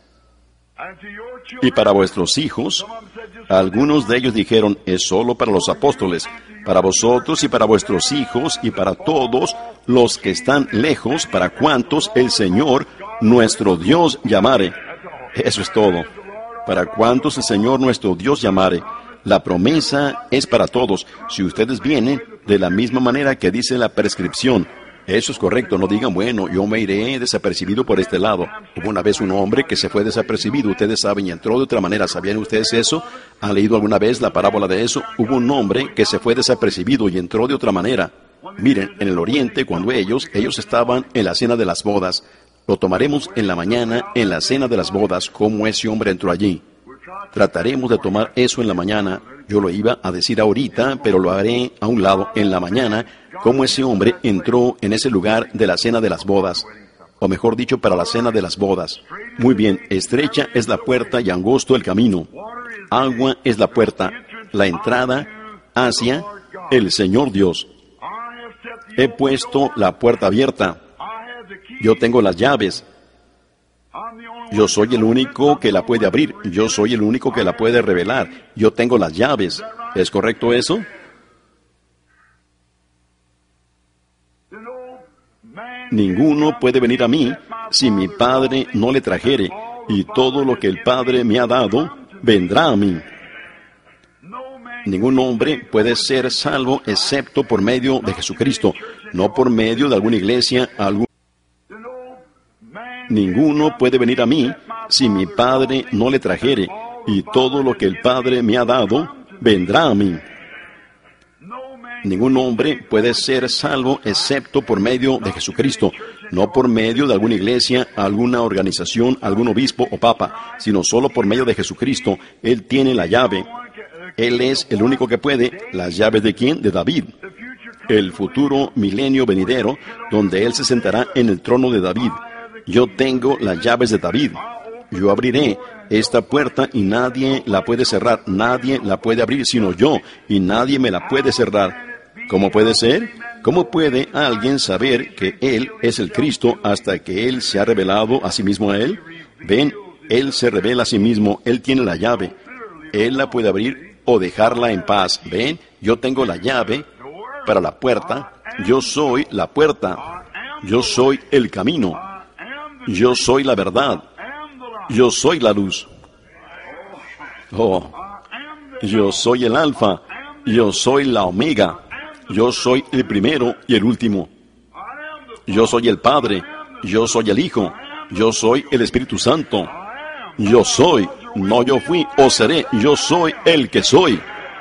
y para vuestros hijos. Algunos de ellos dijeron, es solo para los apóstoles. Para vosotros y para vuestros hijos y para todos los que están lejos, para cuantos el Señor nuestro Dios llamare. Eso es todo. Para cuantos el Señor nuestro Dios llamare. La promesa es para todos. Si ustedes vienen de la misma manera que dice la prescripción, eso es correcto. No digan, bueno, yo me iré desapercibido por este lado. Hubo una vez un hombre que se fue desapercibido, ustedes saben, y entró de otra manera. ¿Sabían ustedes eso? ¿Han leído alguna vez la parábola de eso? Hubo un hombre que se fue desapercibido y entró de otra manera. Miren, en el oriente, cuando ellos, ellos estaban en la cena de las bodas. Lo tomaremos en la mañana, en la cena de las bodas, cómo ese hombre entró allí. Trataremos de tomar eso en la mañana. Yo lo iba a decir ahorita, pero lo haré a un lado, en la mañana, cómo ese hombre entró en ese lugar de la cena de las bodas. O mejor dicho, para la cena de las bodas. Muy bien, estrecha es la puerta y angosto el camino. Agua es la puerta, la entrada hacia el Señor Dios. He puesto la puerta abierta. Yo tengo las llaves. Yo soy el único que la puede abrir. Yo soy el único que la puede revelar. Yo tengo las llaves. ¿Es correcto eso? Ninguno puede venir a mí si mi Padre no le trajere, y todo lo que el Padre me ha dado vendrá a mí. Ningún hombre puede ser salvo excepto por medio de Jesucristo, no por medio de alguna iglesia, algún... Ninguno puede venir a mí si mi Padre no le trajere, y todo lo que el Padre me ha dado vendrá a mí. Ningún hombre puede ser salvo excepto por medio de Jesucristo, no por medio de alguna iglesia, alguna organización, algún obispo o papa, sino solo por medio de Jesucristo. Él tiene la llave. Él es el único que puede. ¿Las llaves de quién? De David. El futuro milenio venidero, donde Él se sentará en el trono de David. Yo tengo las llaves de David. Yo abriré esta puerta y nadie la puede cerrar. Nadie la puede abrir sino yo, y nadie me la puede cerrar. ¿Cómo puede ser? ¿Cómo puede alguien saber que Él es el Cristo hasta que Él se ha revelado a sí mismo a Él? Ven, Él se revela a sí mismo. Él tiene la llave. Él la puede abrir o dejarla en paz. Ven, yo tengo la llave para la puerta. Yo soy la puerta. Yo soy el camino. Yo soy la verdad. Yo soy la luz. Oh, yo soy el alfa. Yo soy la omega. Yo soy el primero y el último. Yo soy el Padre. Yo soy el Hijo. Yo soy el Espíritu Santo. Yo soy. No yo fui o seré. Yo soy el que soy.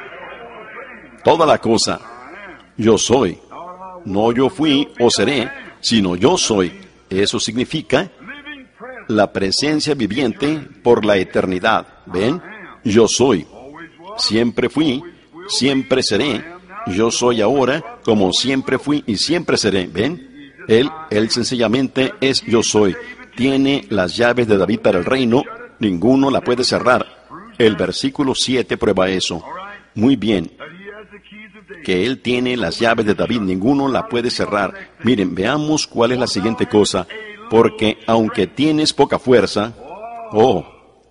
Toda la cosa. Yo soy. No yo fui o seré, sino yo soy. Eso significa la presencia viviente por la eternidad. ¿Ven? Yo soy. Siempre fui, siempre seré. Yo soy ahora como siempre fui y siempre seré. ¿Ven? Él, él sencillamente es yo soy. Tiene las llaves de David para el reino. Ninguno la puede cerrar. El versículo siete prueba eso. Muy bien. Que Él tiene las llaves de David. Ninguno la puede cerrar. Miren, veamos cuál es la siguiente cosa. Porque aunque tienes poca fuerza, oh,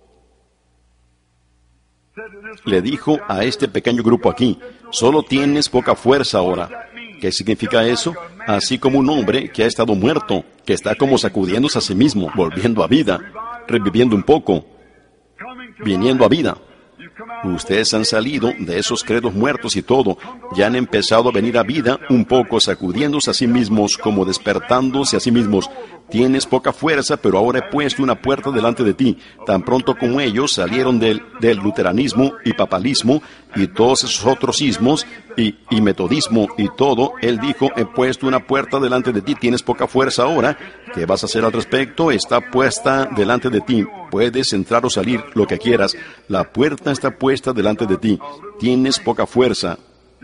le dijo a este pequeño grupo aquí, solo tienes poca fuerza ahora. ¿Qué significa eso? Así como un hombre que ha estado muerto, que está como sacudiéndose a sí mismo, volviendo a vida, reviviendo un poco, viniendo a vida. Ustedes han salido de esos credos muertos y todo, ya han empezado a venir a vida un poco, sacudiéndose a sí mismos, como despertándose a sí mismos. Tienes poca fuerza, pero ahora he puesto una puerta delante de ti. Tan pronto como ellos salieron del, del luteranismo y papalismo y todos esos otros ismos y, y metodismo y todo, Él dijo, he puesto una puerta delante de ti. Tienes poca fuerza ahora. ¿Qué vas a hacer al respecto? Está puesta delante de ti. Puedes entrar o salir, lo que quieras. La puerta está puesta delante de ti. Tienes poca fuerza.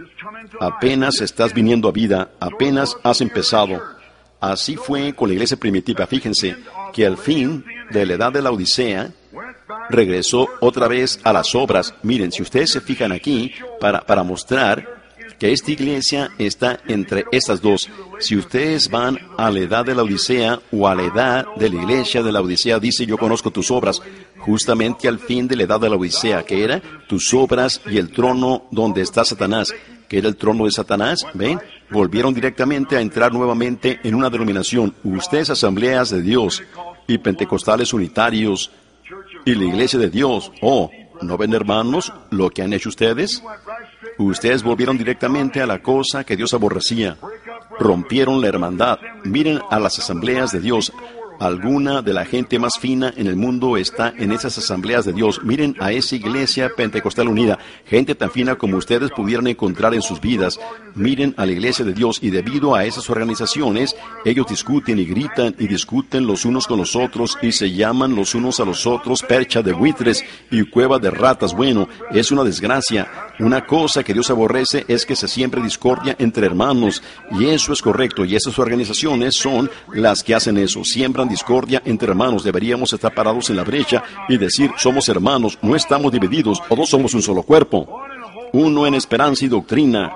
Apenas estás viniendo a vida. Apenas has empezado. Así fue con la iglesia primitiva. Fíjense que al fin de la edad de la Odisea, regresó otra vez a las obras. Miren, si ustedes se fijan aquí, para, para mostrar que esta iglesia está entre estas dos. Si ustedes van a la edad de la Odisea o a la edad de la iglesia de la Odisea, dice, yo conozco tus obras, justamente al fin de la edad de la Odisea, que era tus obras y el trono donde está Satanás, que era el trono de Satanás, ¿ven? Volvieron directamente a entrar nuevamente en una denominación. Ustedes, asambleas de Dios y pentecostales unitarios y la iglesia de Dios, oh, ¿no ven, hermanos, lo que han hecho ustedes? Ustedes volvieron directamente a la cosa que Dios aborrecía. Rompieron la hermandad. Miren a las asambleas de Dios. Alguna de la gente más fina en el mundo está en esas asambleas de Dios. Miren a esa iglesia pentecostal unida. Gente tan fina como ustedes pudieran encontrar en sus vidas. Miren a la iglesia de Dios y debido a esas organizaciones, ellos discuten y gritan y discuten los unos con los otros y se llaman los unos a los otros percha de buitres y cueva de ratas. Bueno, es una desgracia. Una cosa que Dios aborrece es que se siembre discordia entre hermanos. Y eso es correcto. Y esas organizaciones son las que hacen eso. Siembran discordia entre hermanos. Deberíamos estar parados en la brecha y decir, somos hermanos, no estamos divididos, todos somos un solo cuerpo, uno en esperanza y doctrina,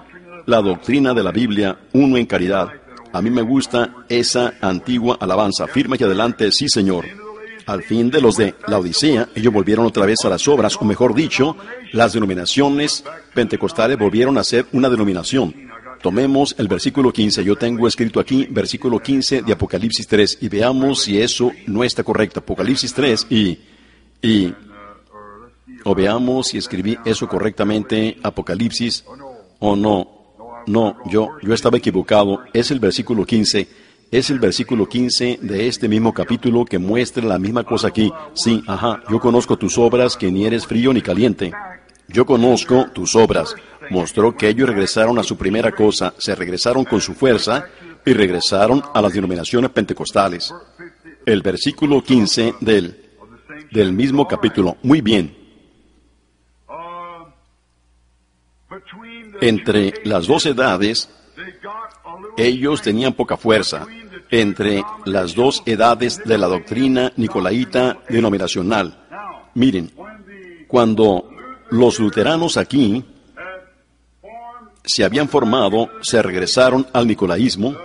la doctrina de la Biblia, uno en caridad. A mí me gusta esa antigua alabanza. Firme y adelante, sí, Señor. Al fin de los de la Odisea, ellos volvieron otra vez a las obras, o mejor dicho, las denominaciones pentecostales volvieron a ser una denominación. Tomemos el versículo quince, yo tengo escrito aquí, versículo quince de Apocalipsis tres, y veamos si eso no está correcto. Apocalipsis tres, y, y, o veamos si escribí eso correctamente, Apocalipsis, o no, no, yo, yo estaba equivocado, es el versículo quince, es el versículo quince de este mismo capítulo que muestra la misma cosa aquí. Sí, ajá, yo conozco tus obras, que ni eres frío ni caliente. Yo conozco tus obras. Mostró que ellos regresaron a su primera cosa, se regresaron con su fuerza y regresaron a las denominaciones pentecostales. El versículo quince del, del mismo capítulo. Muy bien. Entre las dos edades, ellos tenían poca fuerza. Entre las dos edades de la doctrina nicolaíta denominacional. Miren, cuando los luteranos aquí se habían formado, se regresaron al nicolaísmo,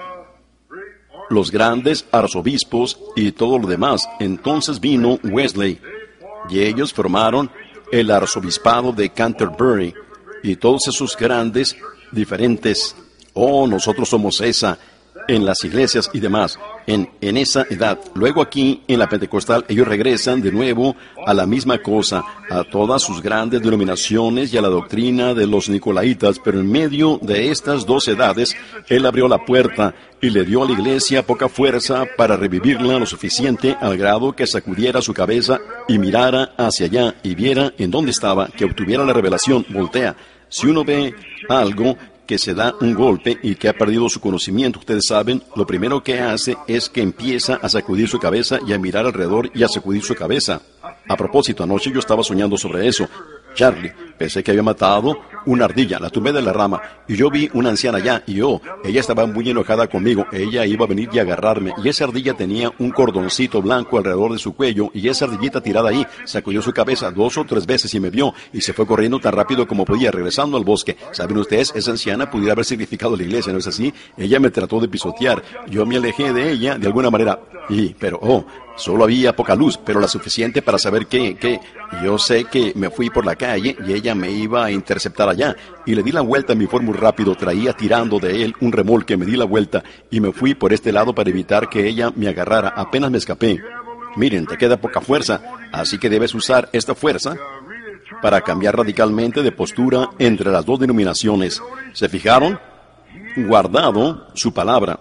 los grandes arzobispos y todo lo demás. Entonces vino Wesley y ellos formaron el arzobispado de Canterbury y todos esos grandes diferentes. Oh, nosotros somos esa en las iglesias y demás, en, en esa edad. Luego aquí, en la pentecostal, ellos regresan de nuevo a la misma cosa, a todas sus grandes denominaciones y a la doctrina de los nicolaitas, pero en medio de estas dos edades, Él abrió la puerta y le dio a la iglesia poca fuerza para revivirla lo suficiente al grado que sacudiera su cabeza y mirara hacia allá y viera en dónde estaba, que obtuviera la revelación. Voltea. Si uno ve algo que se da un golpe y que ha perdido su conocimiento, ustedes saben, lo primero que hace es que empieza a sacudir su cabeza y a mirar alrededor y a sacudir su cabeza. A propósito, anoche yo estaba soñando sobre eso. Charlie, pensé que había matado una ardilla, la tumbé de la rama, y yo vi una anciana allá, y yo, ella estaba muy enojada conmigo, ella iba a venir y agarrarme, y esa ardilla tenía un cordoncito blanco alrededor de su cuello, y esa ardillita tirada ahí, sacudió su cabeza dos o tres veces y me vio, y se fue corriendo tan rápido como podía, regresando al bosque. ¿Saben ustedes? Esa anciana pudiera haber significado la iglesia, ¿no es así? Ella me trató de pisotear, yo me alejé de ella de alguna manera, y, pero, oh, solo había poca luz, pero la suficiente para saber que, que, yo sé que me fui por la calle y ella me iba a interceptar allá. Y le di la vuelta, mi fue muy rápido, traía tirando de él un remolque, me di la vuelta y me fui por este lado para evitar que ella me agarrara. Apenas me escapé. Miren, te queda poca fuerza, así que debes usar esta fuerza para cambiar radicalmente de postura entre las dos denominaciones. ¿Se fijaron? Guardado su palabra.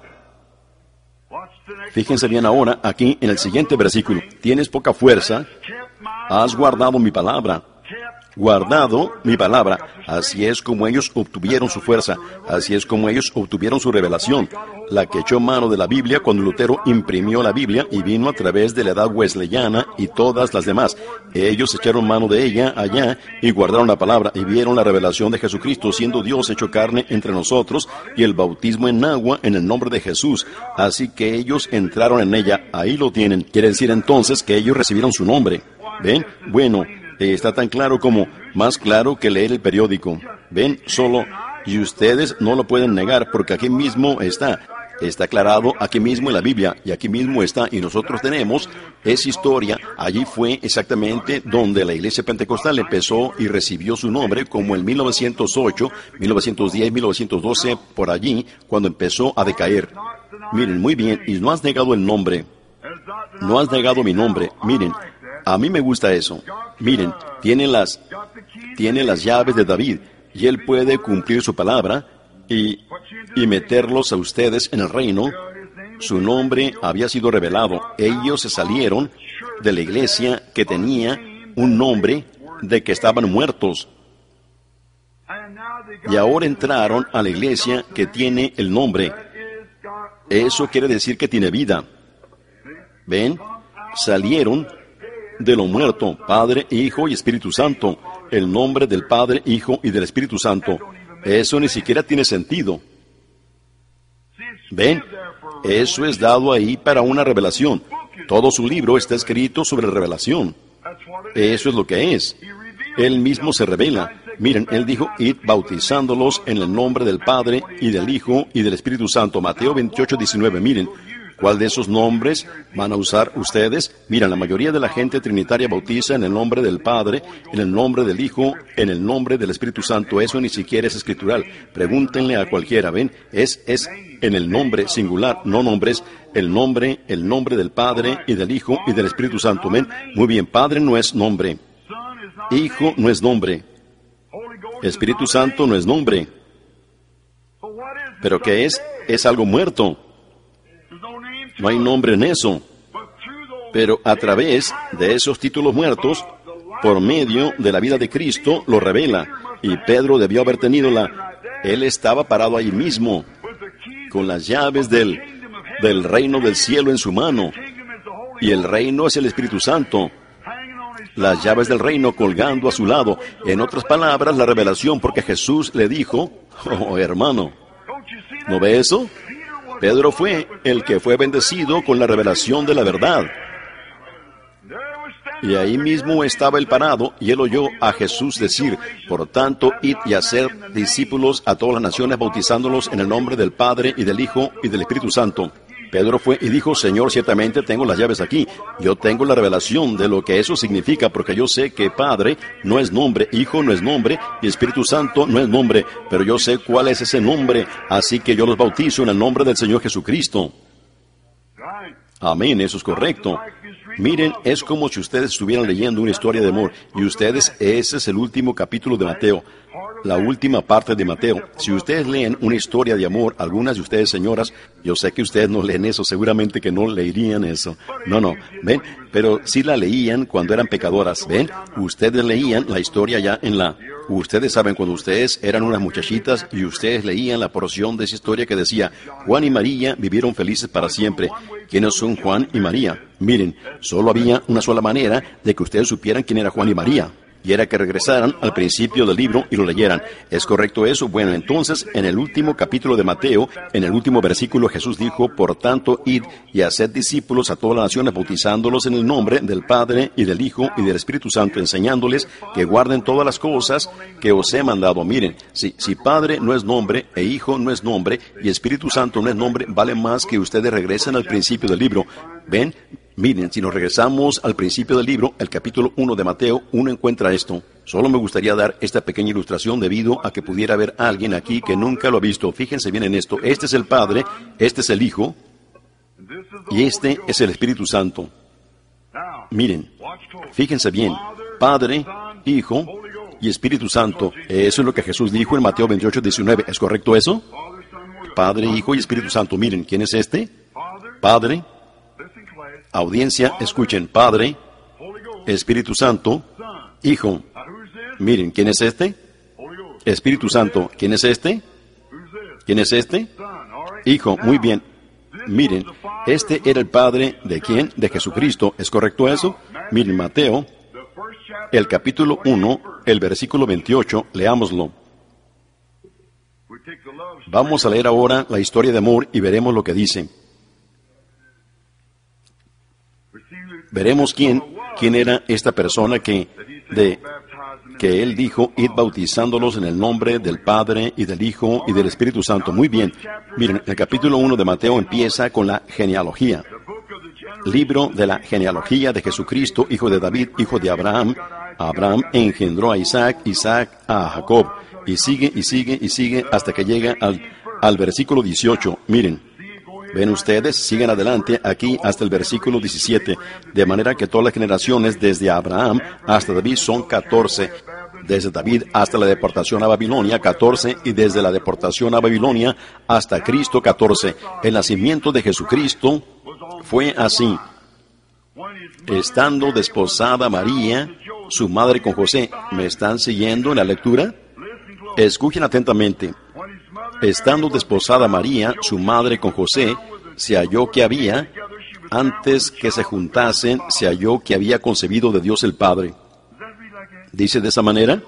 Fíjense bien ahora, aquí en el siguiente versículo. Tienes poca fuerza, has guardado mi palabra. Guardado mi palabra. Así es como ellos obtuvieron su fuerza. Así es como ellos obtuvieron su revelación. La que echó mano de la Biblia cuando Lutero imprimió la Biblia y vino a través de la edad wesleyana y todas las demás. Ellos echaron mano de ella allá y guardaron la palabra y vieron la revelación de Jesucristo siendo Dios hecho carne entre nosotros y el bautismo en agua en el nombre de Jesús. Así que ellos entraron en ella. Ahí lo tienen. Quiere decir entonces que ellos recibieron su nombre. ¿Ven? Bueno, eh, está tan claro como, más claro que leer el periódico. ¿Ven? Solo, y ustedes no lo pueden negar porque aquí mismo está. Está aclarado aquí mismo en la Biblia, y aquí mismo está, y nosotros tenemos esa historia. Allí fue exactamente donde la iglesia pentecostal empezó y recibió su nombre, como en mil novecientos ocho, mil novecientos diez, mil novecientos doce, por allí, cuando empezó a decaer. Miren, muy bien, y no has negado el nombre. No has negado mi nombre. Miren, a mí me gusta eso. Miren, tiene las, tiene las llaves de David, y él puede cumplir su palabra, y, y meterlos a ustedes en el reino. Su nombre había sido revelado. Ellos se salieron de la iglesia que tenía un nombre de que estaban muertos. Y ahora entraron a la iglesia que tiene el nombre. Eso quiere decir que tiene vida. ¿Ven? Salieron de lo muerto, Padre, Hijo y Espíritu Santo. El nombre del Padre, Hijo y del Espíritu Santo. Eso ni siquiera tiene sentido. ¿Ven? Eso es dado ahí para una revelación. Todo su libro está escrito sobre revelación. Eso es lo que es. Él mismo se revela. Miren, Él dijo, id bautizándolos en el nombre del Padre, y del Hijo, y del Espíritu Santo. Mateo veintiocho, diecinueve. Miren, ¿cuál de esos nombres van a usar ustedes? Miren, la mayoría de la gente trinitaria bautiza en el nombre del Padre, en el nombre del Hijo, en el nombre del Espíritu Santo. Eso ni siquiera es escritural. Pregúntenle a cualquiera, ¿ven? Es, es en el nombre singular, no nombres, el nombre, el nombre del Padre, y del Hijo, y del Espíritu Santo. ¿Ven? Muy bien, Padre no es nombre. Hijo no es nombre. Espíritu Santo no es nombre. ¿Pero qué es? Es algo muerto. No hay nombre en eso. Pero a través de esos títulos muertos, por medio de la vida de Cristo, lo revela. Y Pedro debió haber tenido la... Él estaba parado ahí mismo, con las llaves del, del reino del cielo en su mano. Y el reino es el Espíritu Santo. Las llaves del reino colgando a su lado. En otras palabras, la revelación, porque Jesús le dijo, oh hermano, ¿no ve eso? Pedro fue el que fue bendecido con la revelación de la verdad. Y ahí mismo estaba él parado, y él oyó a Jesús decir, por tanto, id y hacer discípulos a todas las naciones, bautizándolos en el nombre del Padre, y del Hijo, y del Espíritu Santo. Pedro fue y dijo, Señor, ciertamente tengo las llaves aquí. Yo tengo la revelación de lo que eso significa, porque yo sé que Padre no es nombre, Hijo no es nombre, y Espíritu Santo no es nombre, pero yo sé cuál es ese nombre, así que yo los bautizo en el nombre del Señor Jesucristo. Amén, eso es correcto. Miren, es como si ustedes estuvieran leyendo una historia de amor, y ustedes, ese es el último capítulo de Mateo, la última parte de Mateo. Si ustedes leen una historia de amor, algunas de ustedes, señoras, yo sé que ustedes no leen eso, seguramente que no leerían eso. No, no, ¿ven? Pero sí la leían cuando eran pecadoras, ¿ven? Ustedes leían la historia ya en la... Ustedes saben, cuando ustedes eran unas muchachitas y ustedes leían la porción de esa historia que decía, Juan y María vivieron felices para siempre. ¿Quiénes son Juan y María? Miren, solo había una sola manera de que ustedes supieran quién era Juan y María. Y era que regresaran al principio del libro y lo leyeran. ¿Es correcto eso? Bueno, entonces, en el último capítulo de Mateo, en el último versículo, Jesús dijo, por tanto, id y haced discípulos a todas las naciones, bautizándolos en el nombre del Padre, y del Hijo, y del Espíritu Santo, enseñándoles que guarden todas las cosas que os he mandado. Miren, si, si Padre no es nombre, e Hijo no es nombre, y Espíritu Santo no es nombre, vale más que ustedes regresen al principio del libro. ¿Ven? Miren, si nos regresamos al principio del libro, el capítulo uno de Mateo, uno encuentra esto. Solo me gustaría dar esta pequeña ilustración debido a que pudiera haber alguien aquí que nunca lo ha visto. Fíjense bien en esto. Este es el Padre, este es el Hijo, y este es el Espíritu Santo. Miren, fíjense bien. Padre, Hijo y Espíritu Santo. Eso es lo que Jesús dijo en Mateo veintiocho, diecinueve. ¿Es correcto eso? Padre, Hijo y Espíritu Santo. Miren, ¿quién es este? Padre. Audiencia, escuchen, Padre, Espíritu Santo, Hijo. Miren, ¿quién es este? Espíritu Santo. ¿Quién es este? ¿Quién es este? Hijo. Muy bien. Miren, este era el Padre de quién? De Jesucristo. ¿Es correcto eso? Miren, Mateo, el capítulo uno, el versículo veintiocho, leámoslo. Vamos a leer ahora la historia de amor y veremos lo que dice. Veremos quién, quién era esta persona que, de, que él dijo, id bautizándolos en el nombre del Padre y del Hijo y del Espíritu Santo. Muy bien. Miren, el capítulo uno de Mateo empieza con la genealogía. Libro de la genealogía de Jesucristo, hijo de David, hijo de Abraham. Abraham engendró a Isaac, Isaac a Jacob. Y sigue, y sigue, y sigue hasta que llega al, al versículo dieciocho. Miren. Ven ustedes, sigan adelante aquí hasta el versículo diecisiete, de manera que todas las generaciones desde Abraham hasta David son catorce, desde David hasta la deportación a Babilonia, catorce, y desde la deportación a Babilonia hasta Cristo, catorce. El nacimiento de Jesucristo fue así. Estando desposada María, su madre con José. ¿Me están siguiendo en la lectura? Escuchen atentamente. Estando desposada María, su madre con José, se halló que había, antes que se juntasen, se halló que había concebido de Dios el Padre. ¿Dice de esa manera?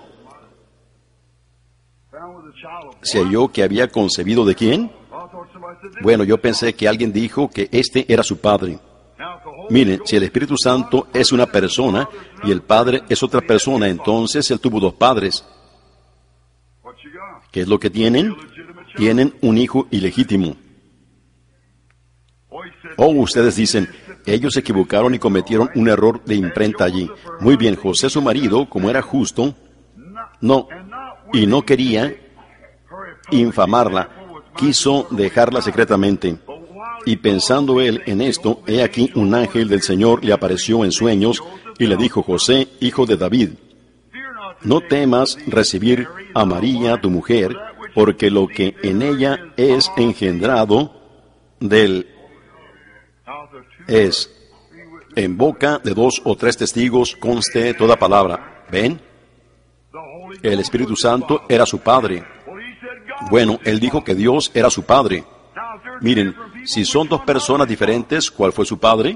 ¿Se halló que había concebido de quién? Bueno, yo pensé que alguien dijo que este era su padre. Miren, si el Espíritu Santo es una persona y el Padre es otra persona, entonces Él tuvo dos padres. ¿Qué es lo que tienen? Tienen un hijo ilegítimo. O ustedes dicen, ellos se equivocaron y cometieron un error de imprenta allí. Muy bien, José, su marido, como era justo, no, y no quería infamarla, quiso dejarla secretamente. Y pensando él en esto, he aquí un ángel del Señor le apareció en sueños y le dijo, José, hijo de David, no temas recibir a María, tu mujer, porque lo que en ella es engendrado del es en boca de dos o tres testigos conste toda palabra. ¿Ven? El Espíritu Santo era su Padre. Bueno, él dijo que Dios era su Padre. Miren, si son dos personas diferentes, ¿cuál fue su Padre?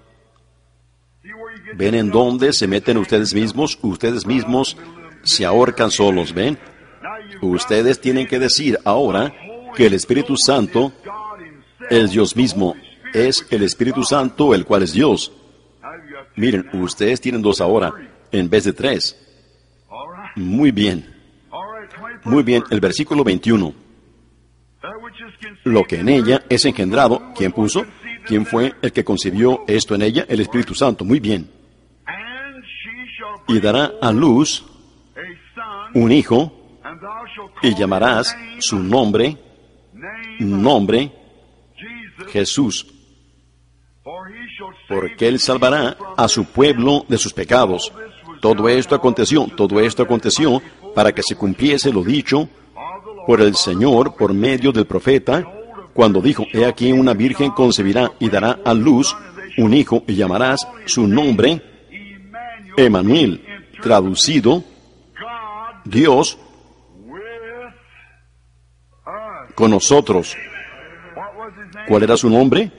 ¿Ven en dónde se meten ustedes mismos? Ustedes mismos se ahorcan solos, ¿ven? Ustedes tienen que decir ahora que el Espíritu Santo es Dios mismo. Es el Espíritu Santo el cual es Dios. Miren, ustedes tienen dos ahora, en vez de tres. Muy bien. Muy bien, el versículo veintiuno. Lo que en ella es engendrado, ¿quién puso? ¿Quién fue el que concibió esto en ella? El Espíritu Santo. Muy bien. Y dará a luz un hijo, y llamarás su nombre, nombre, Jesús, porque él salvará a su pueblo de sus pecados. Todo esto aconteció, todo esto aconteció para que se cumpliese lo dicho por el Señor por medio del profeta, cuando dijo, he aquí una virgen concebirá y dará a luz un hijo y llamarás su nombre Emmanuel, traducido, Dios con nosotros. ¿Cuál era su nombre?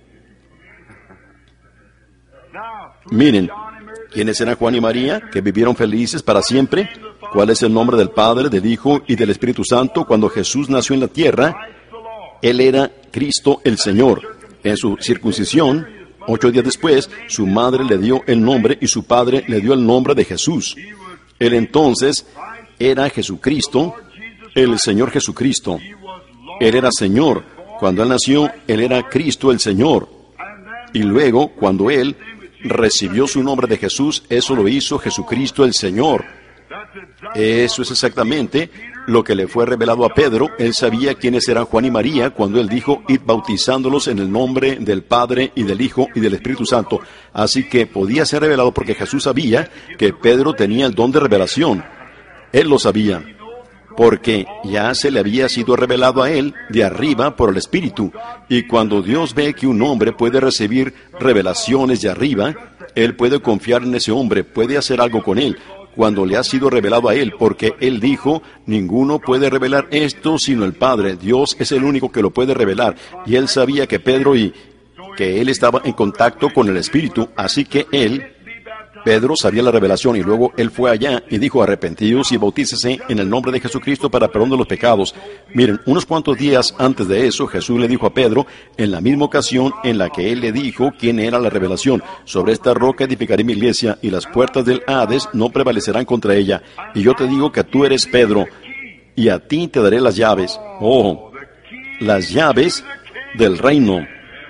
Miren, ¿quiénes eran Juan y María, que vivieron felices para siempre? ¿Cuál es el nombre del Padre, del Hijo y del Espíritu Santo? Cuando Jesús nació en la tierra, Él era Cristo el Señor. En su circuncisión, ocho días después, su madre le dio el nombre y su padre le dio el nombre de Jesús. Él entonces era Jesucristo, el Señor Jesucristo. Él era Señor. Cuando Él nació, Él era Cristo el Señor. Y luego, cuando Él recibió su nombre de Jesús, eso lo hizo Jesucristo el Señor. Eso es exactamente lo que le fue revelado a Pedro. Él sabía quiénes eran Juan y María cuando él dijo, id bautizándolos en el nombre del Padre y del Hijo y del Espíritu Santo. Así que podía ser revelado porque Jesús sabía que Pedro tenía el don de revelación. Él lo sabía, porque ya se le había sido revelado a él de arriba por el Espíritu. Y cuando Dios ve que un hombre puede recibir revelaciones de arriba, él puede confiar en ese hombre, puede hacer algo con él, cuando le ha sido revelado a él, porque él dijo, ninguno puede revelar esto sino el Padre. Dios es el único que lo puede revelar. Y él sabía que Pedro y que él estaba en contacto con el Espíritu, así que él, Pedro, sabía la revelación, y luego él fue allá y dijo, arrepentidos y bautícese en el nombre de Jesucristo para perdón de los pecados. Miren, unos cuantos días antes de eso, Jesús le dijo a Pedro, en la misma ocasión en la que él le dijo quién era la revelación, sobre esta roca edificaré mi iglesia, y las puertas del Hades no prevalecerán contra ella. Y yo te digo que tú eres Pedro, y a ti te daré las llaves. Oh, las llaves del reino.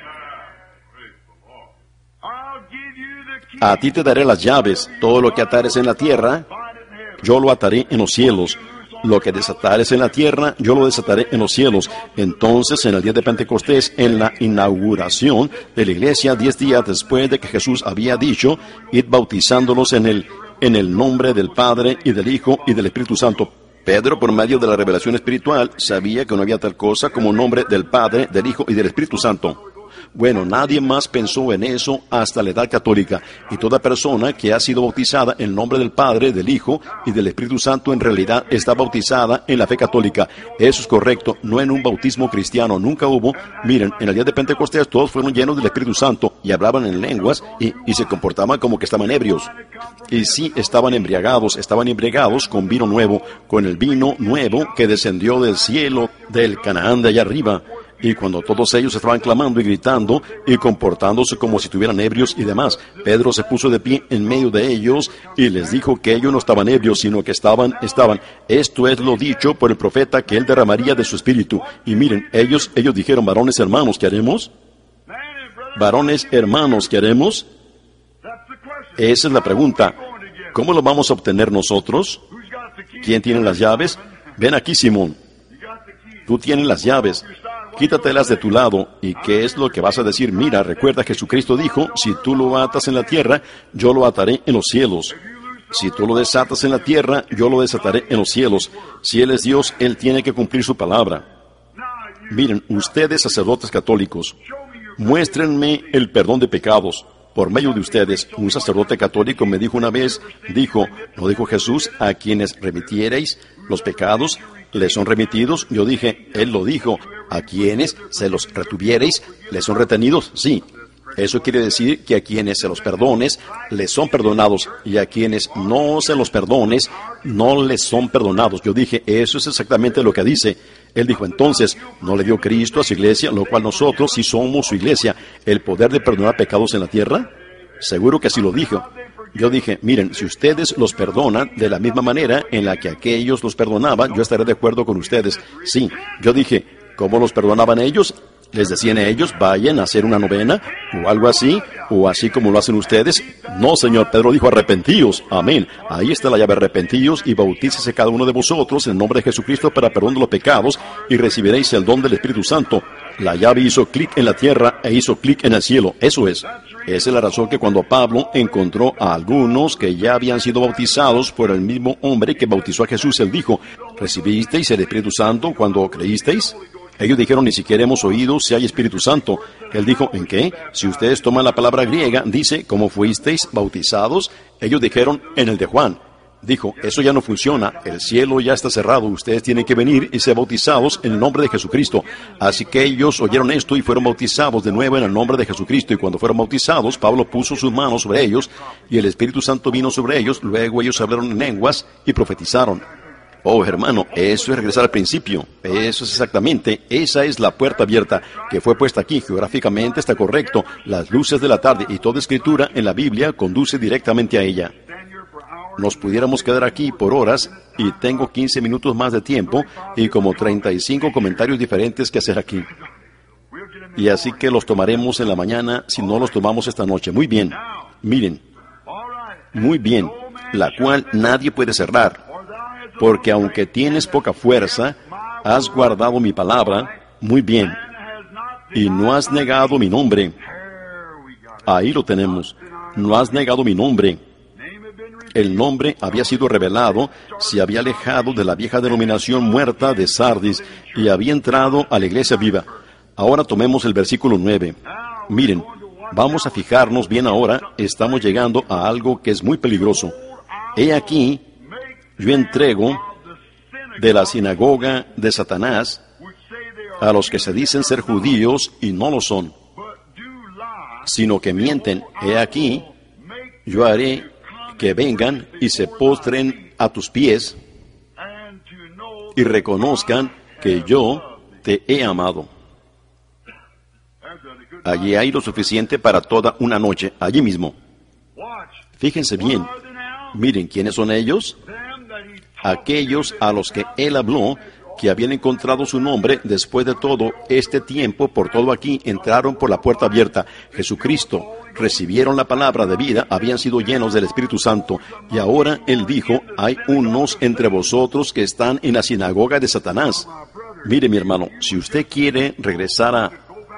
A ti te daré las llaves. Todo lo que atares en la tierra, yo lo ataré en los cielos. Lo que desatares en la tierra, yo lo desataré en los cielos. Entonces, en el día de Pentecostés, en la inauguración de la iglesia, diez días después de que Jesús había dicho, id bautizándolos en el, en el nombre del Padre y del Hijo y del Espíritu Santo. Pedro, por medio de la revelación espiritual, sabía que no había tal cosa como nombre del Padre, del Hijo y del Espíritu Santo. Bueno, nadie más pensó en eso hasta la edad católica, y toda persona que ha sido bautizada en nombre del Padre, del Hijo y del Espíritu Santo en realidad está bautizada en la fe católica. Eso es correcto, no en un bautismo cristiano, nunca hubo. Miren, en el día de Pentecostés todos fueron llenos del Espíritu Santo y hablaban en lenguas y, y se comportaban como que estaban ebrios. Y sí, estaban embriagados, estaban embriagados con vino nuevo, con el vino nuevo que descendió del cielo, del Canaán de allá arriba. Y cuando todos ellos estaban clamando y gritando y comportándose como si estuvieran ebrios y demás, Pedro se puso de pie en medio de ellos y les dijo que ellos no estaban ebrios, sino que estaban, estaban. Esto es lo dicho por el profeta, que él derramaría de su espíritu. Y miren, ellos, ellos dijeron, varones hermanos, ¿qué haremos? Varones hermanos, ¿qué haremos? Esa es la pregunta. ¿Cómo lo vamos a obtener nosotros? ¿Quién tiene las llaves? Ven aquí, Simón. Tú tienes las llaves. Quítatelas de tu lado. ¿Y qué es lo que vas a decir? Mira, recuerda, Jesucristo dijo, si tú lo atas en la tierra, yo lo ataré en los cielos. Si tú lo desatas en la tierra, yo lo desataré en los cielos. Si Él es Dios, Él tiene que cumplir su palabra. Miren, ustedes, sacerdotes católicos, muéstrenme el perdón de pecados. Por medio de ustedes, un sacerdote católico me dijo una vez, dijo, ¿no dijo Jesús, a quienes remitiereis los pecados, les son remitidos? Yo dije, Él lo dijo, a quienes se los retuviereis, les son retenidos. Sí, eso quiere decir que a quienes se los perdones, les son perdonados, y a quienes no se los perdones, no les son perdonados. Yo dije, eso es exactamente lo que dice. Él dijo, entonces, ¿no le dio Cristo a su iglesia, lo cual nosotros, si somos su iglesia, el poder de perdonar pecados en la tierra? Seguro que así lo dijo. Yo dije, miren, si ustedes los perdonan de la misma manera en la que aquellos los perdonaban, yo estaré de acuerdo con ustedes. Sí, yo dije, ¿cómo los perdonaban ellos? Les decían a ellos, vayan a hacer una novena, o algo así, o así como lo hacen ustedes. No, Señor, Pedro dijo, arrepentíos. Amén. Ahí está la llave, arrepentíos, y bautícese cada uno de vosotros en el nombre de Jesucristo para perdón de los pecados, y recibiréis el don del Espíritu Santo. La llave hizo clic en la tierra e hizo clic en el cielo. Eso es. Esa es la razón que cuando Pablo encontró a algunos que ya habían sido bautizados por el mismo hombre que bautizó a Jesús, él dijo, ¿recibisteis el Espíritu Santo cuando creísteis? Ellos dijeron, ni siquiera hemos oído si hay Espíritu Santo. Él dijo, ¿en qué? Si ustedes toman la palabra griega, dice, ¿cómo fuisteis bautizados? Ellos dijeron, en el de Juan. Dijo, eso ya no funciona, el cielo ya está cerrado, ustedes tienen que venir y ser bautizados en el nombre de Jesucristo. Así que ellos oyeron esto y fueron bautizados de nuevo en el nombre de Jesucristo. Y cuando fueron bautizados, Pablo puso sus manos sobre ellos y el Espíritu Santo vino sobre ellos. Luego ellos hablaron en lenguas y profetizaron. Oh, hermano, eso es regresar al principio. Eso es exactamente, esa es la puerta abierta que fue puesta aquí. Geográficamente está correcto. Las luces de la tarde y toda escritura en la Biblia conduce directamente a ella. Nos pudiéramos quedar aquí por horas y tengo quince minutos más de tiempo y como treinta y cinco comentarios diferentes que hacer aquí. Y así que los tomaremos en la mañana si no los tomamos esta noche. Muy bien, miren, muy bien, la cual nadie puede cerrar. Porque aunque tienes poca fuerza, has guardado mi palabra, muy bien, y no has negado mi nombre. Ahí lo tenemos, no has negado mi nombre. El nombre había sido revelado, se había alejado de la vieja denominación muerta de Sardis y había entrado a la iglesia viva. Ahora tomemos el versículo nueve. Miren, vamos a fijarnos bien ahora, estamos llegando a algo que es muy peligroso. He aquí, yo entrego de la sinagoga de Satanás a los que se dicen ser judíos y no lo son, sino que mienten. He aquí, yo haré que vengan y se postren a tus pies y reconozcan que yo te he amado. Allí hay lo suficiente para toda una noche, allí mismo. Fíjense bien, miren, ¿quiénes son ellos? Aquellos a los que él habló, que habían encontrado su nombre después de todo este tiempo, por todo aquí, entraron por la puerta abierta. Jesucristo, recibieron la palabra de vida, habían sido llenos del Espíritu Santo. Y ahora él dijo, hay unos entre vosotros que están en la sinagoga de Satanás. Mire, mi hermano, si usted quiere regresar a,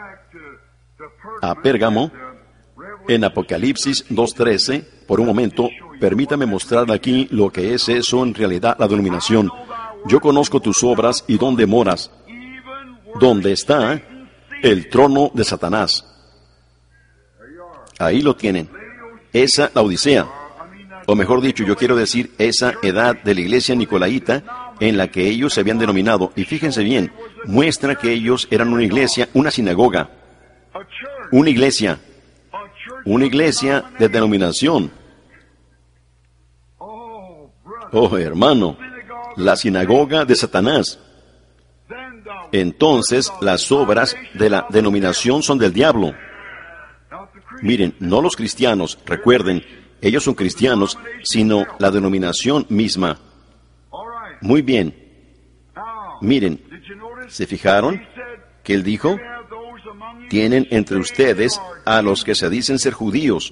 a Pérgamo, en Apocalipsis dos trece, por un momento, permítame mostrarle aquí lo que es eso en realidad, la denominación. Yo conozco tus obras y dónde moras, donde está el trono de Satanás. Ahí lo tienen. Esa la Odisea, o mejor dicho, yo quiero decir, esa edad de la iglesia nicolaíta en la que ellos se habían denominado. Y fíjense bien, muestra que ellos eran una iglesia, una sinagoga, una iglesia, una iglesia de denominación. Oh, hermano, la sinagoga de Satanás. entonces las obras de la denominación son del diablo. Miren, no los cristianos, recuerden, ellos son cristianos, sino la denominación misma. Muy bien. Miren, ¿se fijaron que él dijo? Tienen entre ustedes a los que se dicen ser judíos,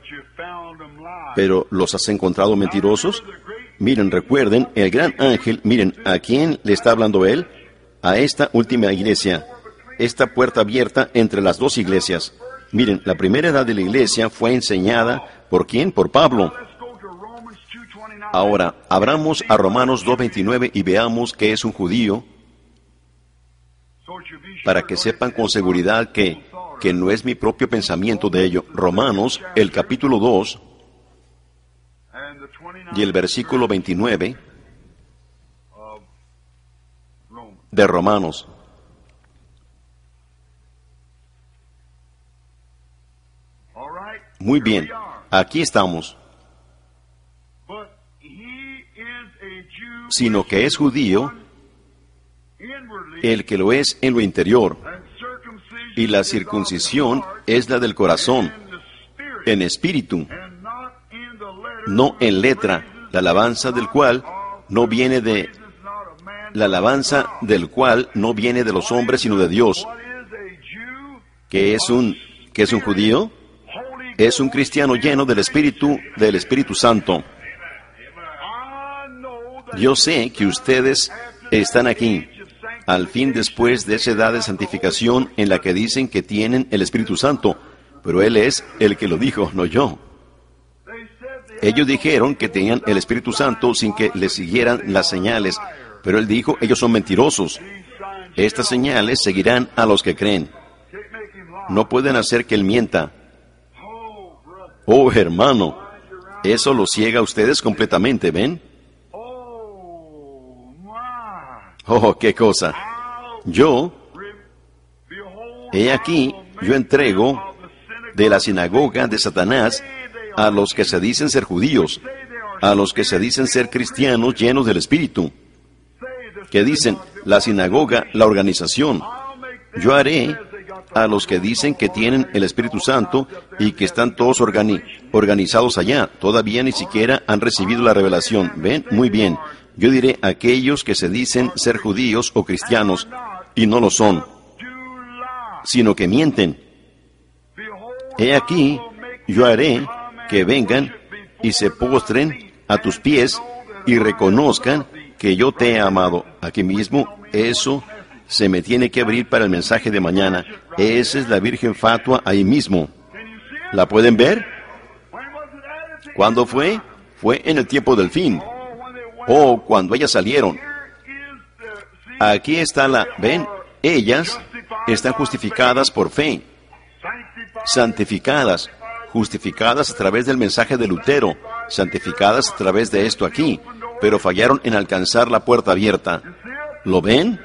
pero ¿los has encontrado mentirosos? Miren, recuerden, el gran ángel, miren, ¿a quién le está hablando él? A esta última iglesia, esta puerta abierta entre las dos iglesias. Miren, la primera edad de la iglesia fue enseñada, ¿por quién? Por Pablo. Ahora, abramos a Romanos dos veintinueve y veamos qué es un judío, para que sepan con seguridad que, que no es mi propio pensamiento de ello. Romanos, el capítulo dos, y el versículo veintinueve de Romanos. Muy bien, aquí estamos. Sino que es judío el que lo es en lo interior, y la circuncisión es la del corazón, en espíritu, no en letra, la alabanza del cual no viene de la alabanza del cual no viene de los hombres, sino de Dios. ¿Qué es un qué es un judío? Es un cristiano lleno del Espíritu, del Espíritu Santo. Yo sé que ustedes están aquí, al fin después de esa edad de santificación en la que dicen que tienen el Espíritu Santo, pero Él es el que lo dijo, no yo. Ellos dijeron que tenían el Espíritu Santo sin que les siguieran las señales, pero Él dijo, ellos son mentirosos. Estas señales seguirán a los que creen. No pueden hacer que Él mienta. Oh, hermano, eso los ciega a ustedes completamente, ¿ven? Oh, qué cosa. Yo, he aquí, yo entrego de la sinagoga de Satanás a los que se dicen ser judíos, a los que se dicen ser cristianos llenos del Espíritu, que dicen, la sinagoga, la organización. Yo haré a los que dicen que tienen el Espíritu Santo y que están todos organi- organizados allá, todavía ni siquiera han recibido la revelación. ¿Ven? Muy bien. Yo diré a aquellos que se dicen ser judíos o cristianos, y no lo son, sino que mienten. He aquí, yo haré que vengan y se postren a tus pies y reconozcan que yo te he amado. Aquí mismo, eso se me tiene que abrir para el mensaje de mañana. Esa es la Virgen Fatua ahí mismo. ¿La pueden ver? ¿Cuándo fue? Fue en el tiempo del fin. Oh, cuando ellas salieron. Aquí está la... ¿Ven? Ellas están justificadas por fe. Santificadas. Justificadas a través del mensaje de Lutero. Santificadas a través de esto aquí. Pero fallaron en alcanzar la puerta abierta. ¿Lo ven?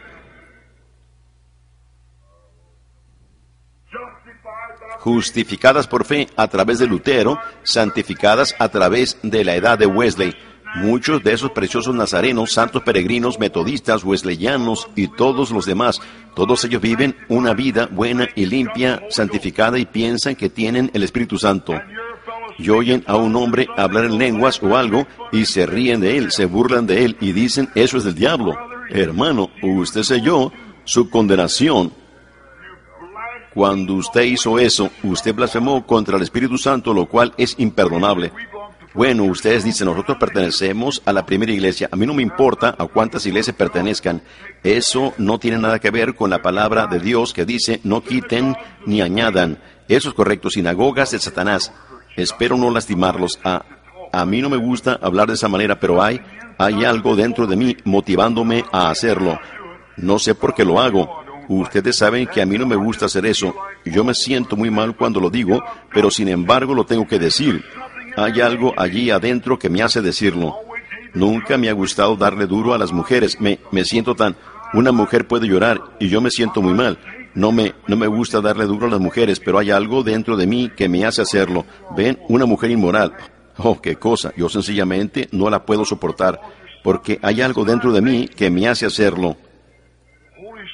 Justificadas por fe a través de Lutero, santificadas a través de la edad de Wesley. Muchos de esos preciosos nazarenos, santos peregrinos, metodistas, wesleyanos y todos los demás, todos ellos viven una vida buena y limpia, santificada, y piensan que tienen el Espíritu Santo. Y oyen a un hombre hablar en lenguas o algo y se ríen de él, se burlan de él y dicen, eso es del diablo. Hermano, usted selló su condenación. Cuando usted hizo eso, usted blasfemó contra el Espíritu Santo, lo cual es imperdonable. Bueno, ustedes dicen, nosotros pertenecemos a la primera iglesia. A mí no me importa a cuántas iglesias pertenezcan. Eso no tiene nada que ver con la palabra de Dios que dice, no quiten ni añadan. Eso es correcto, sinagogas de Satanás. Espero no lastimarlos. A, a mí no me gusta hablar de esa manera, pero hay, hay algo dentro de mí motivándome a hacerlo. No sé por qué lo hago. Ustedes saben que a mí no me gusta hacer eso. Yo me siento muy mal cuando lo digo, pero sin embargo lo tengo que decir. Hay algo allí adentro que me hace decirlo. Nunca me ha gustado darle duro a las mujeres. Me, me siento tan... Una mujer puede llorar y yo me siento muy mal. No me, no me gusta darle duro a las mujeres, pero hay algo dentro de mí que me hace hacerlo. ¿Ven? Una mujer inmoral. Oh, qué cosa. Yo sencillamente no la puedo soportar, porque hay algo dentro de mí que me hace hacerlo.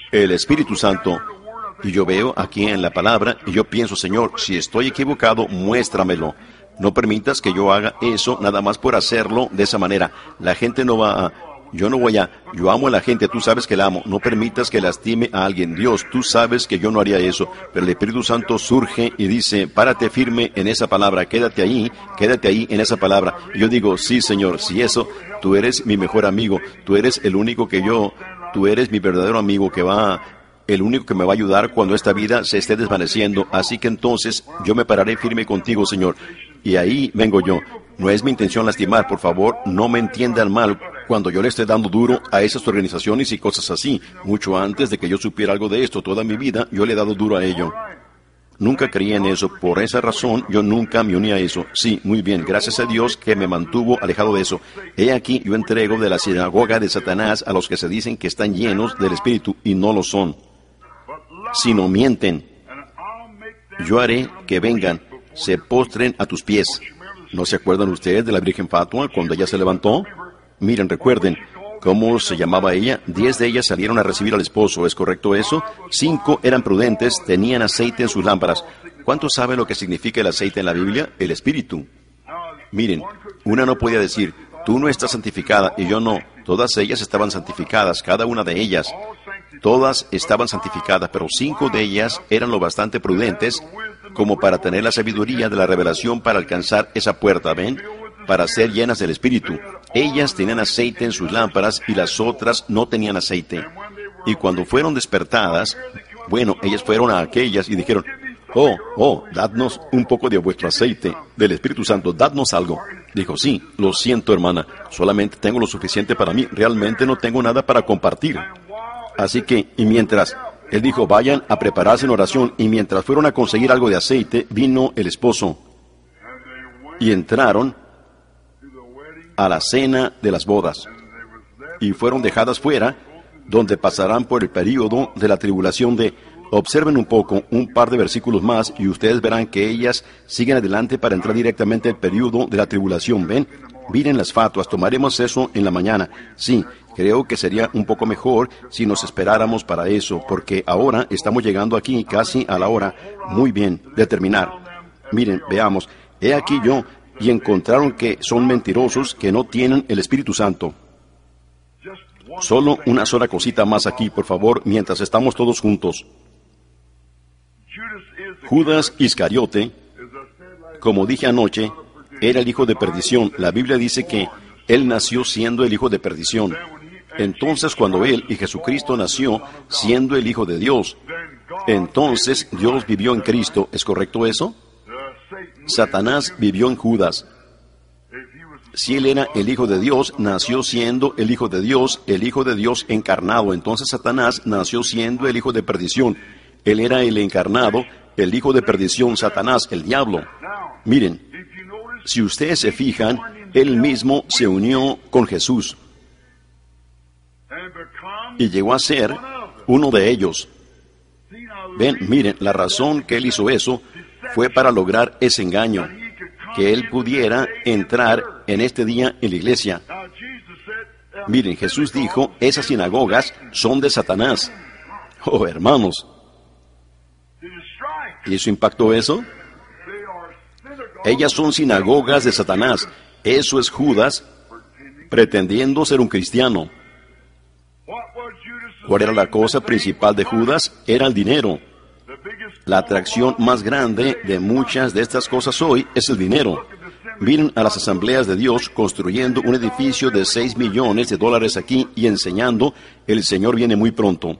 el Espíritu Santo. Y yo veo aquí en la palabra, y yo pienso, Señor, si estoy equivocado, muéstramelo. No permitas que yo haga eso nada más por hacerlo de esa manera. La gente no va a... Yo no voy a... Yo amo a la gente, tú sabes que la amo. No permitas que lastime a alguien. Dios, tú sabes que yo no haría eso. Pero el Espíritu Santo surge y dice, párate firme en esa palabra, quédate ahí, quédate ahí en esa palabra. Y yo digo, sí, Señor, si eso, tú eres mi mejor amigo. Tú eres el único que yo... Tú eres mi verdadero amigo que va a... el único que me va a ayudar cuando esta vida se esté desvaneciendo. Así que entonces yo me pararé firme contigo, Señor. Y ahí vengo yo. No es mi intención lastimar, por favor, no me entiendan mal cuando yo le esté dando duro a esas organizaciones y cosas así. Mucho antes de que yo supiera algo de esto, toda mi vida, yo le he dado duro a ello. Nunca creí en eso, por esa razón yo nunca me uní a eso. Sí, muy bien, gracias a Dios que me mantuvo alejado de eso. He aquí, yo entrego de la sinagoga de Satanás a los que se dicen que están llenos del Espíritu y no lo son, sino mienten. Yo haré que vengan, se postren a tus pies. ¿No se acuerdan ustedes de la Virgen Fátima cuando ella se levantó? Miren, recuerden, ¿cómo se llamaba ella? Diez de ellas salieron a recibir al esposo, ¿es correcto eso? Cinco eran prudentes, tenían aceite en sus lámparas. ¿Cuántos saben lo que significa el aceite en la Biblia? El Espíritu. Miren, una no podía decir, tú no estás santificada y yo no. Todas ellas estaban santificadas, cada una de ellas. Todas estaban santificadas, pero cinco de ellas eran lo bastante prudentes como para tener la sabiduría de la revelación para alcanzar esa puerta, ¿ven? Para ser llenas del Espíritu. Ellas tenían aceite en sus lámparas y las otras no tenían aceite. Y cuando fueron despertadas, bueno, ellas fueron a aquellas y dijeron, oh, oh, dadnos un poco de vuestro aceite, del Espíritu Santo, dadnos algo. Dijo, sí, lo siento, hermana, solamente tengo lo suficiente para mí, realmente no tengo nada para compartir. Así que, y mientras, él dijo, vayan a prepararse en oración, y mientras fueron a conseguir algo de aceite, vino el esposo. Y entraron a la cena de las bodas, y fueron dejadas fuera, donde pasarán por el período de la tribulación de... Observen un poco, un par de versículos más, y ustedes verán que ellas siguen adelante para entrar directamente al período de la tribulación, ¿ven? Miren las fatuas, tomaremos eso en la mañana. Sí, creo que sería un poco mejor si nos esperáramos para eso, porque ahora estamos llegando aquí casi a la hora. Muy bien, de terminar. Miren, veamos, he aquí yo, y encontraron que son mentirosos, que no tienen el Espíritu Santo. Solo una sola cosita más aquí, por favor, mientras estamos todos juntos. Judas Iscariote, como dije anoche, era el hijo de perdición. La Biblia dice que él nació siendo el hijo de perdición. Entonces, cuando él y Jesucristo nació siendo el hijo de Dios, entonces Dios vivió en Cristo. ¿Es correcto eso? Satanás vivió en Judas. Si él era el hijo de Dios, nació siendo el hijo de Dios, el hijo de Dios encarnado. Entonces Satanás nació siendo el hijo de perdición. Él era el encarnado, el hijo de perdición, Satanás, el diablo. Miren, si ustedes se fijan, él mismo se unió con Jesús y llegó a ser uno de ellos. Ven, miren, la razón que él hizo eso fue para lograr ese engaño, que él pudiera entrar en este día en la iglesia. Miren, Jesús dijo, esas sinagogas son de Satanás. Oh, hermanos. ¿Y eso impactó eso? Ellas son sinagogas de Satanás. Eso es Judas pretendiendo ser un cristiano. ¿Cuál era la cosa principal de Judas? Era el dinero. La atracción más grande de muchas de estas cosas hoy es el dinero. Miren a las asambleas de Dios construyendo un edificio de seis millones de dólares aquí y enseñando, el Señor viene muy pronto.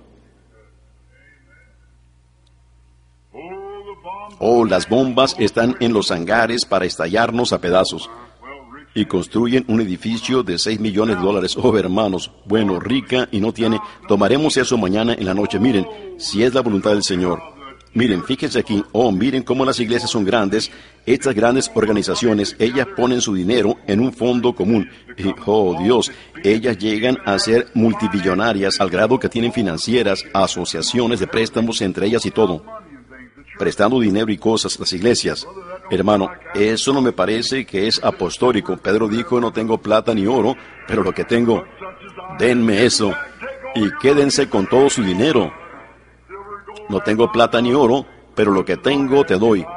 Oh, las bombas están en los hangares para estallarnos a pedazos. Y construyen un edificio de seis millones de dólares. Oh, hermanos, bueno, rica y no tiene. Tomaremos eso mañana en la noche. Miren, si es la voluntad del Señor. Miren, fíjense aquí. Oh, miren cómo las iglesias son grandes. Estas grandes organizaciones, ellas ponen su dinero en un fondo común. Y, oh, Dios, ellas llegan a ser multibillonarias al grado que tienen financieras, asociaciones de préstamos entre ellas y todo. Prestando dinero y cosas, las iglesias. Hermano, eso no me parece que es apostólico. Pedro dijo, no tengo plata ni oro, pero lo que tengo, denme eso. y quédense con todo su dinero. No tengo plata ni oro, pero lo que tengo te doy.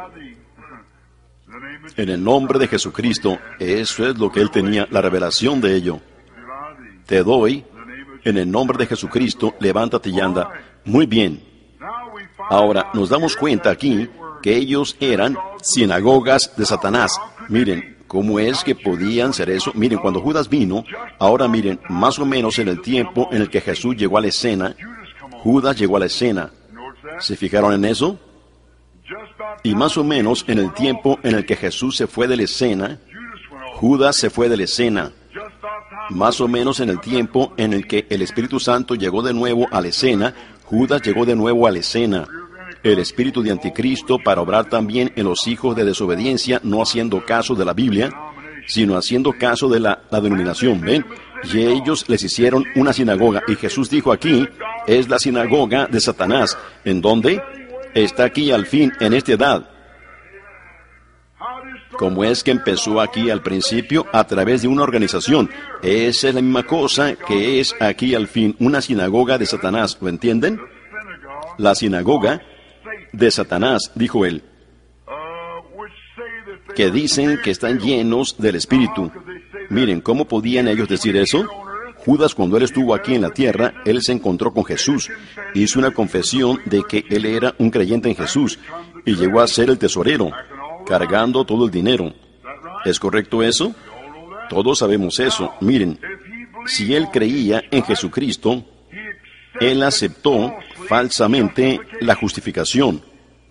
En el nombre de Jesucristo, eso es lo que él tenía, la revelación de ello. Te doy, en el nombre de Jesucristo, levántate y anda. Muy bien. Ahora, nos damos cuenta aquí que ellos eran sinagogas de Satanás. Miren, ¿cómo es que podían ser eso? Miren, cuando Judas vino, ahora miren, más o menos en el tiempo en el que Jesús llegó a la escena, Judas llegó a la escena. ¿Se fijaron en eso? Y más o menos en el tiempo en el que Jesús se fue de la escena, Judas se fue de la escena. Más o menos en el tiempo en el que el Espíritu Santo llegó de nuevo a la escena, Judas llegó de nuevo a la escena. El espíritu de anticristo para obrar también en los hijos de desobediencia, no haciendo caso de la Biblia, sino haciendo caso de la, la denominación, ¿ven? Y ellos les hicieron una sinagoga. Y Jesús dijo aquí, es la sinagoga de Satanás. ¿En dónde? Está aquí al fin, en esta edad. ¿Cómo es que empezó aquí al principio? A través de una organización. Esa es la misma cosa que es aquí al fin, una sinagoga de Satanás. ¿Lo entienden? La sinagoga de Satanás, dijo él, que dicen que están llenos del Espíritu. Miren, ¿cómo podían ellos decir eso? Judas, cuando él estuvo aquí en la tierra, él se encontró con Jesús. Hizo una confesión de que él era un creyente en Jesús y llegó a ser el tesorero, cargando todo el dinero. ¿Es correcto eso? Todos sabemos eso. Miren, si él creía en Jesucristo, él aceptó falsamente la justificación.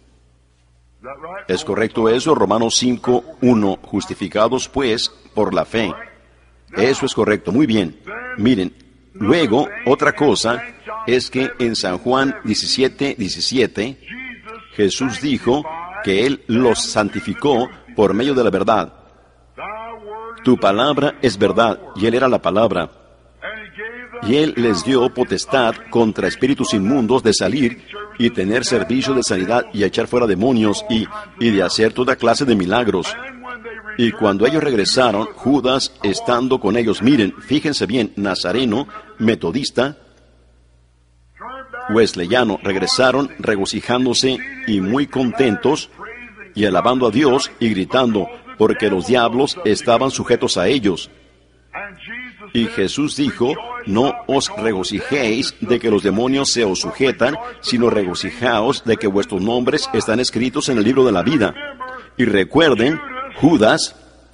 ¿Es correcto eso? Romanos cinco, uno, justificados pues por la fe. Eso es correcto, muy bien. Miren, luego, otra cosa es que en San Juan diecisiete, diecisiete, Jesús dijo que Él los santificó por medio de la verdad. Tu palabra es verdad, y Él era la palabra. Y Él les dio potestad contra espíritus inmundos de salir y tener servicio de sanidad y echar fuera demonios y, y de hacer toda clase de milagros. Y cuando ellos regresaron, Judas estando con ellos, miren, fíjense bien, nazareno, metodista, wesleyano, regresaron regocijándose y muy contentos y alabando a Dios y gritando, porque los diablos estaban sujetos a ellos. Y Jesús dijo, no os regocijéis de que los demonios se os sujetan, sino regocijaos de que vuestros nombres están escritos en el libro de la vida. Y recuerden, Judas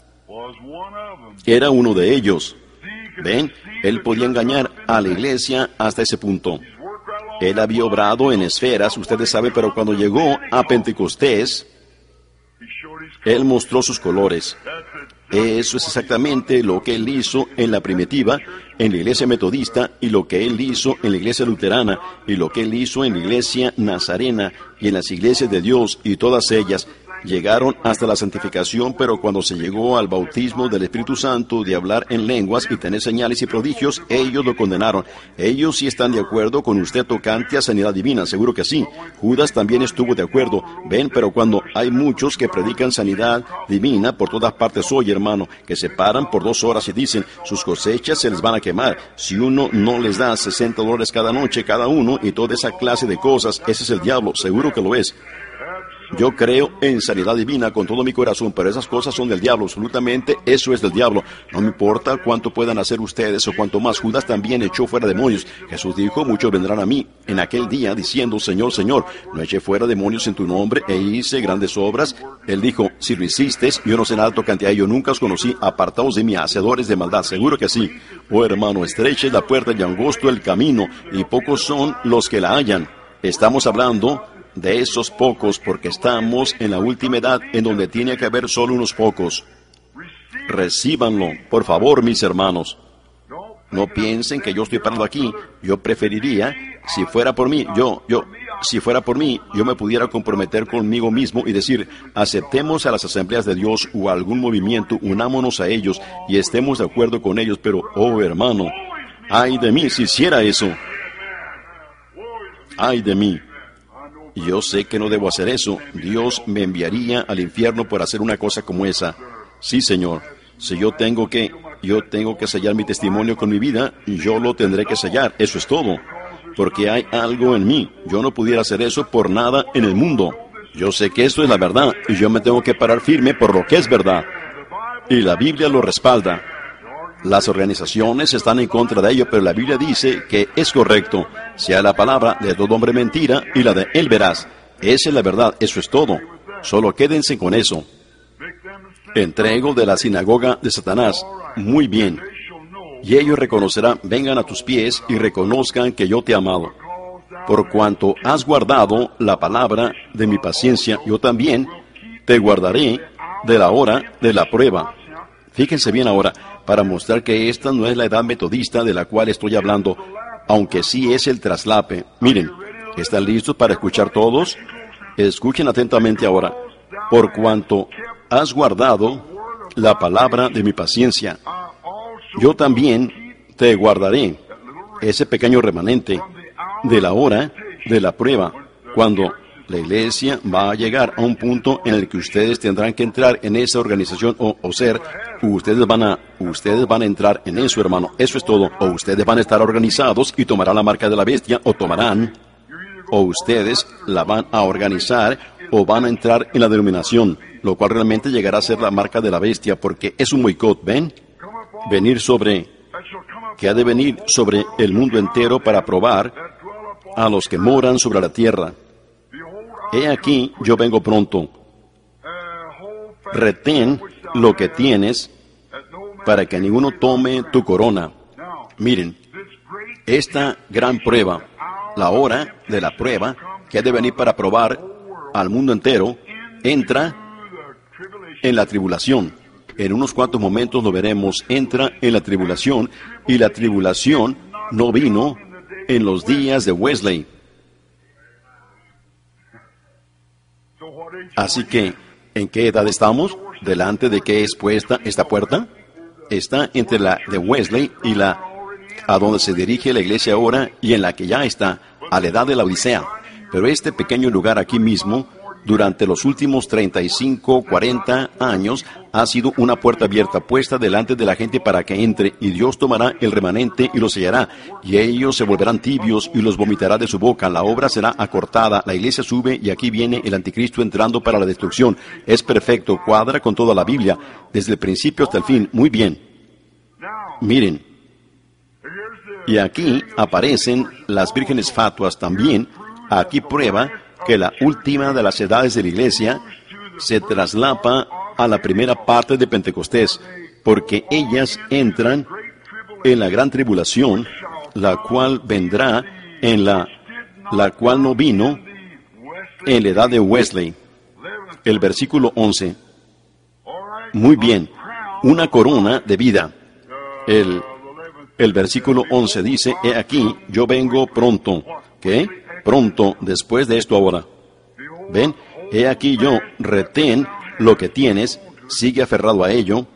era uno de ellos. ¿Ven? Él podía engañar a la iglesia hasta ese punto. Él había obrado en esferas, ustedes saben, pero cuando llegó a Pentecostés, Él mostró sus colores. Eso es exactamente lo que Él hizo en la primitiva, en la iglesia metodista, y lo que Él hizo en la iglesia luterana, y lo que Él hizo en la iglesia nazarena, y en las iglesias de Dios, y todas ellas llegaron hasta la santificación, pero cuando se llegó al bautismo del Espíritu Santo, de hablar en lenguas y tener señales y prodigios, ellos lo condenaron. Ellos sí están de acuerdo con usted tocante a sanidad divina, seguro que sí. Judas también estuvo de acuerdo. Ven, pero cuando hay muchos que predican sanidad divina por todas partes hoy, hermano, que se paran por dos horas y dicen, sus cosechas se les van a quemar. Si uno no les da sesenta dólares cada noche, cada uno, y toda esa clase de cosas, ese es el diablo, seguro que lo es. Yo creo en sanidad divina con todo mi corazón, pero esas cosas son del diablo, absolutamente, eso es del diablo. No me importa cuánto puedan hacer ustedes o cuanto más. Judas también echó fuera demonios. Jesús dijo, muchos vendrán a mí en aquel día diciendo, Señor, Señor, no eché fuera demonios en tu nombre e hice grandes obras. Él dijo, si lo hiciste, yo no sé nada tocante a ello, nunca os conocí, apartaos de mí, hacedores de maldad. Seguro que sí. Oh hermano, estrecha es la puerta y angosto el camino, y pocos son los que la hallan. Estamos hablando de esos pocos, porque estamos en la última edad en donde tiene que haber solo unos pocos. Recíbanlo, por favor, mis hermanos. No piensen que yo estoy parando aquí. Yo preferiría, si fuera por mí, yo, yo, si fuera por mí, yo me pudiera comprometer conmigo mismo y decir, aceptemos a las asambleas de Dios o a algún movimiento, unámonos a ellos y estemos de acuerdo con ellos, pero, oh hermano, ay de mí si hiciera eso. Ay de mí. Yo sé que no debo hacer eso. Dios me enviaría al infierno por hacer una cosa como esa. Sí, Señor. Si yo tengo que... yo tengo que sellar mi testimonio con mi vida, y yo lo tendré que sellar, eso es todo. Porque hay algo en mí. Yo no pudiera hacer eso por nada en el mundo. Yo sé que esto es la verdad, y yo me tengo que parar firme por lo que es verdad. Y la Biblia lo respalda. Las organizaciones están en contra de ello, pero la Biblia dice que es correcto. Sea la palabra de todo hombre mentira y la de él verás. Esa es la verdad, eso es todo. Solo quédense con eso. Entrego de la sinagoga de Satanás. Muy bien. Y ellos reconocerán, vengan a tus pies y reconozcan que yo te he amado. Por cuanto has guardado la palabra de mi paciencia, yo también te guardaré de la hora de la prueba. Fíjense bien ahora, para mostrar que esta no es la edad metodista de la cual estoy hablando, aunque sí es el traslape. Miren, ¿están listos para escuchar todos? Escuchen atentamente ahora. Por cuanto has guardado la palabra de mi paciencia, yo también te guardaré, ese pequeño remanente, de la hora de la prueba, cuando la iglesia va a llegar a un punto en el que ustedes tendrán que entrar en esa organización o, o ser, ustedes van a, ustedes van a entrar en eso, hermano, eso es todo, o ustedes van a estar organizados y tomarán la marca de la bestia, o tomarán, o ustedes la van a organizar, o van a entrar en la denominación, lo cual realmente llegará a ser la marca de la bestia, porque es un boicot, ¿ven? Venir sobre, que ha de venir sobre el mundo entero para probar a los que moran sobre la tierra. He aquí, yo vengo pronto. Retén lo que tienes para que ninguno tome tu corona. Miren, esta gran prueba, la hora de la prueba, que ha de venir para probar al mundo entero, entra en la tribulación. En unos cuantos momentos lo veremos, entra en la tribulación, y la tribulación no vino en los días de Wesley. Así que, ¿en qué edad estamos? ¿Delante de qué es puesta esta puerta? Está entre la de Wesley y la a donde se dirige la iglesia ahora, y en la que ya está, a la edad de la Odisea. Pero este pequeño lugar aquí mismo, durante los últimos treinta y cinco, cuarenta años, ha sido una puerta abierta, puesta delante de la gente para que entre, y Dios tomará el remanente y lo sellará, y ellos se volverán tibios y los vomitará de su boca. La obra será acortada, la iglesia sube, y aquí viene el anticristo entrando para la destrucción. Es perfecto, cuadra con toda la Biblia, desde el principio hasta el fin. Muy bien. Miren, y aquí aparecen las vírgenes fatuas también. Aquí prueba que la última de las edades de la iglesia se traslapa a la primera parte de Pentecostés, porque ellas entran en la gran tribulación, la cual vendrá en la, la cual no vino en la edad de Wesley. El versículo once. Muy bien, una corona de vida. El, el versículo once dice, he aquí, yo vengo pronto. ¿Qué? Pronto, después de esto ahora. ¿Ven? He aquí yo, retén lo que tienes, sigue aferrado a ello,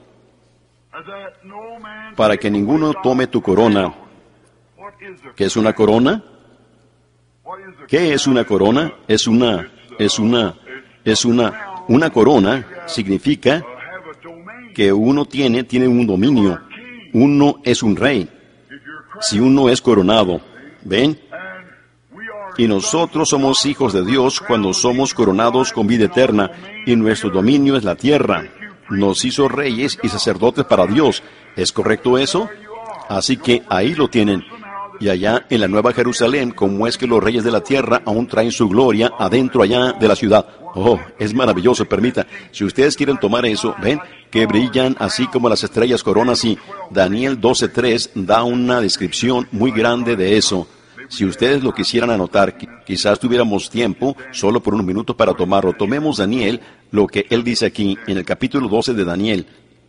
para que ninguno tome tu corona. ¿Qué es una corona? ¿Qué es una corona? Es una, es una, es una, una corona significa que uno tiene, tiene un dominio. Uno es un rey. Si uno es coronado, ¿ven? Y nosotros somos hijos de Dios cuando somos coronados con vida eterna, y nuestro dominio es la tierra. Nos hizo reyes y sacerdotes para Dios. ¿Es correcto eso? Así que ahí lo tienen. Y allá en la Nueva Jerusalén, ¿cómo es que los reyes de la tierra aún traen su gloria adentro allá de la ciudad? Oh, es maravilloso, permita. Si ustedes quieren tomar eso, ven que brillan así como las estrellas coronas, y Daniel doce tres da una descripción muy grande de eso. Si ustedes lo quisieran anotar, quizás tuviéramos tiempo solo por unos minutos para tomarlo. Tomemos Daniel, lo que él dice aquí en el capítulo doce de Daniel.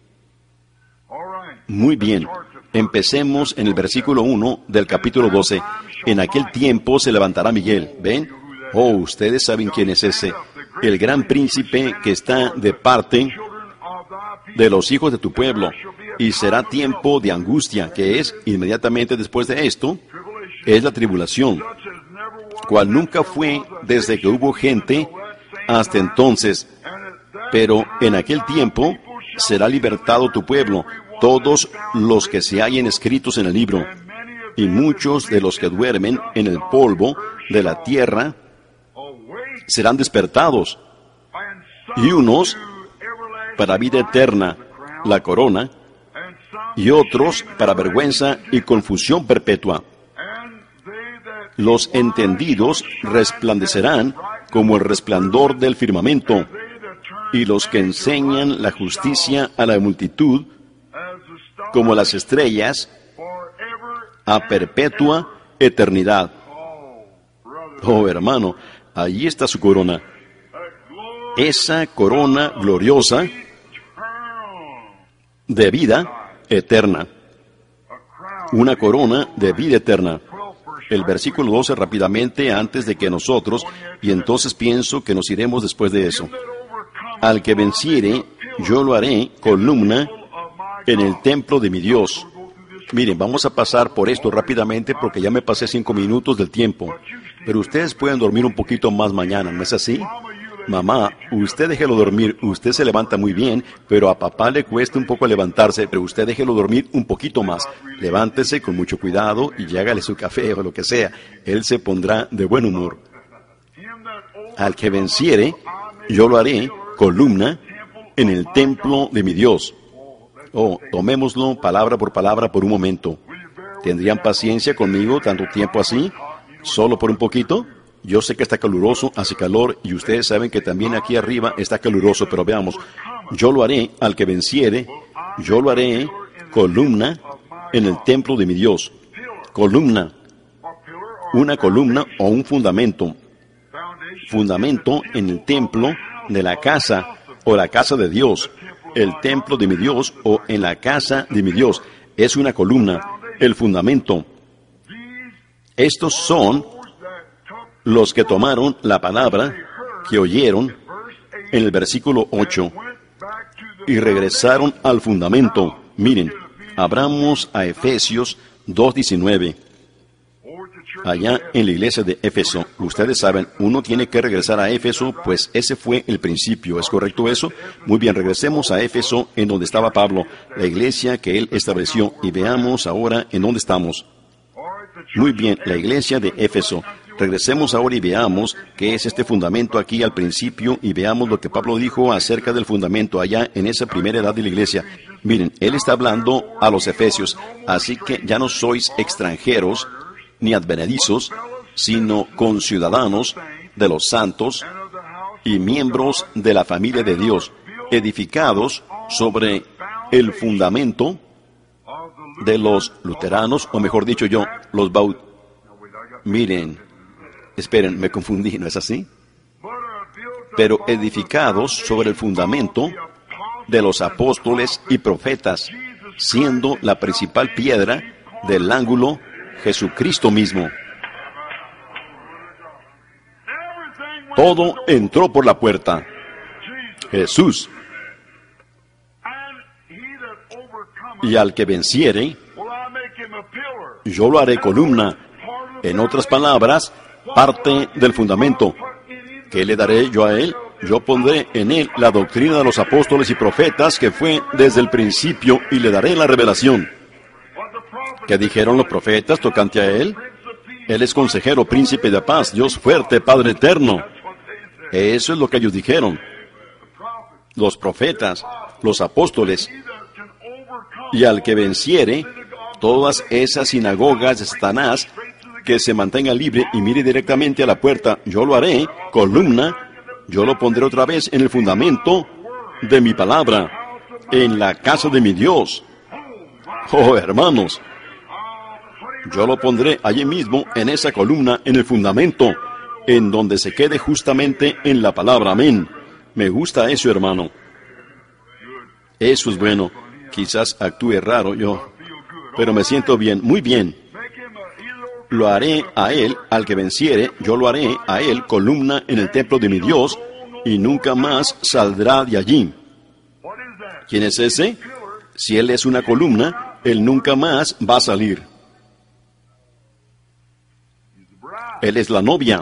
Muy bien, empecemos en el versículo uno del capítulo doce. En aquel tiempo se levantará Miguel. ¿Ven? Oh, ustedes saben quién es ese. El gran príncipe que está de parte de los hijos de tu pueblo. Y será tiempo de angustia, que es inmediatamente después de esto. Es la tribulación, cual nunca fue desde que hubo gente hasta entonces. Pero en aquel tiempo será libertado tu pueblo, todos los que se hallen escritos en el libro, y muchos de los que duermen en el polvo de la tierra serán despertados, y unos para vida eterna, la corona, y otros para vergüenza y confusión perpetua. Los entendidos resplandecerán como el resplandor del firmamento, y los que enseñan la justicia a la multitud, como las estrellas, a perpetua eternidad. Oh, hermano, ahí está su corona. Esa corona gloriosa de vida eterna. Una corona de vida eterna. El versículo doce rápidamente antes de que nosotros, y entonces pienso que nos iremos después de eso. Al que venciere, yo lo haré columna en el templo de mi Dios. Miren, vamos a pasar por esto rápidamente porque ya me pasé cinco minutos del tiempo. Pero ustedes pueden dormir un poquito más mañana, ¿no es así? Mamá, usted déjelo dormir, usted se levanta muy bien, pero a papá le cuesta un poco levantarse, pero usted déjelo dormir un poquito más. Levántese con mucho cuidado y hágale su café o lo que sea. Él se pondrá de buen humor. Al que venciere, yo lo haré columna en el templo de mi Dios. Oh, tomémoslo palabra por palabra por un momento. ¿Tendrían paciencia conmigo tanto tiempo así? ¿Solo por un poquito? Yo sé que está caluroso, hace calor, y ustedes saben que también aquí arriba está caluroso, pero veamos. Yo lo haré al que venciere, yo lo haré columna en el templo de mi Dios. Columna. Una columna o un fundamento. Fundamento en el templo de la casa o la casa de Dios. El templo de mi Dios o en la casa de mi Dios. Es una columna, el fundamento. Estos son los que tomaron la palabra que oyeron en el versículo ocho y regresaron al fundamento. Miren, abramos a Efesios dos diecinueve. Allá en la iglesia de Éfeso, ustedes saben, uno tiene que regresar a Éfeso, pues ese fue el principio. ¿Es correcto eso? Muy bien, regresemos a Éfeso, en donde estaba Pablo, la iglesia que él estableció, y veamos ahora en dónde estamos. Muy bien, la iglesia de Éfeso. Regresemos ahora y veamos qué es este fundamento aquí al principio y veamos lo que Pablo dijo acerca del fundamento allá en esa primera edad de la iglesia. Miren, él está hablando a los efesios, así que ya no sois extranjeros ni advenedizos, sino conciudadanos de los santos y miembros de la familia de Dios, edificados sobre el fundamento de los luteranos, o mejor dicho yo, los bautistas. Miren, esperen, me confundí, ¿no es así? Pero edificados sobre el fundamento de los apóstoles y profetas, siendo la principal piedra del ángulo Jesucristo mismo. Todo entró por la puerta. Jesús. Y al que venciere, yo lo haré columna. En otras palabras, parte del fundamento. ¿Qué le daré yo a él? Yo pondré en él la doctrina de los apóstoles y profetas que fue desde el principio y le daré la revelación. ¿Qué dijeron los profetas tocante a él? Él es consejero, príncipe de paz, Dios fuerte, Padre eterno. Eso es lo que ellos dijeron. Los profetas, los apóstoles. Y al que venciere, todas esas sinagogas de Satanás, que se mantenga libre y mire directamente a la puerta, yo lo haré, columna, yo lo pondré otra vez en el fundamento de mi palabra, en la casa de mi Dios. Oh, hermanos, yo lo pondré allí mismo, en esa columna, en el fundamento, en donde se quede justamente en la palabra. Amén. Me gusta eso, hermano. Eso es bueno. Quizás actúe raro yo, pero me siento bien, muy bien. Lo haré a él, al que venciere, yo lo haré a él columna en el templo de mi Dios, y nunca más saldrá de allí. ¿Quién es ese? Si él es una columna, él nunca más va a salir. Él es la novia.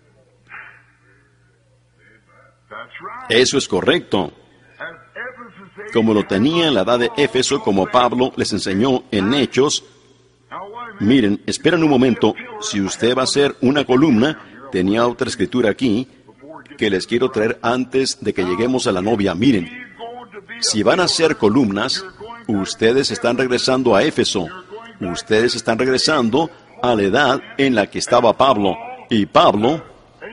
Eso es correcto. como lo tenía en la edad de Éfeso, como Pablo les enseñó en Hechos. Miren, esperen un momento, si usted va a hacer una columna, tenía otra escritura aquí, que les quiero traer antes de que lleguemos a la novia. Miren, si van a hacer columnas, ustedes están regresando a Éfeso, ustedes están regresando a la edad en la que estaba Pablo, y Pablo,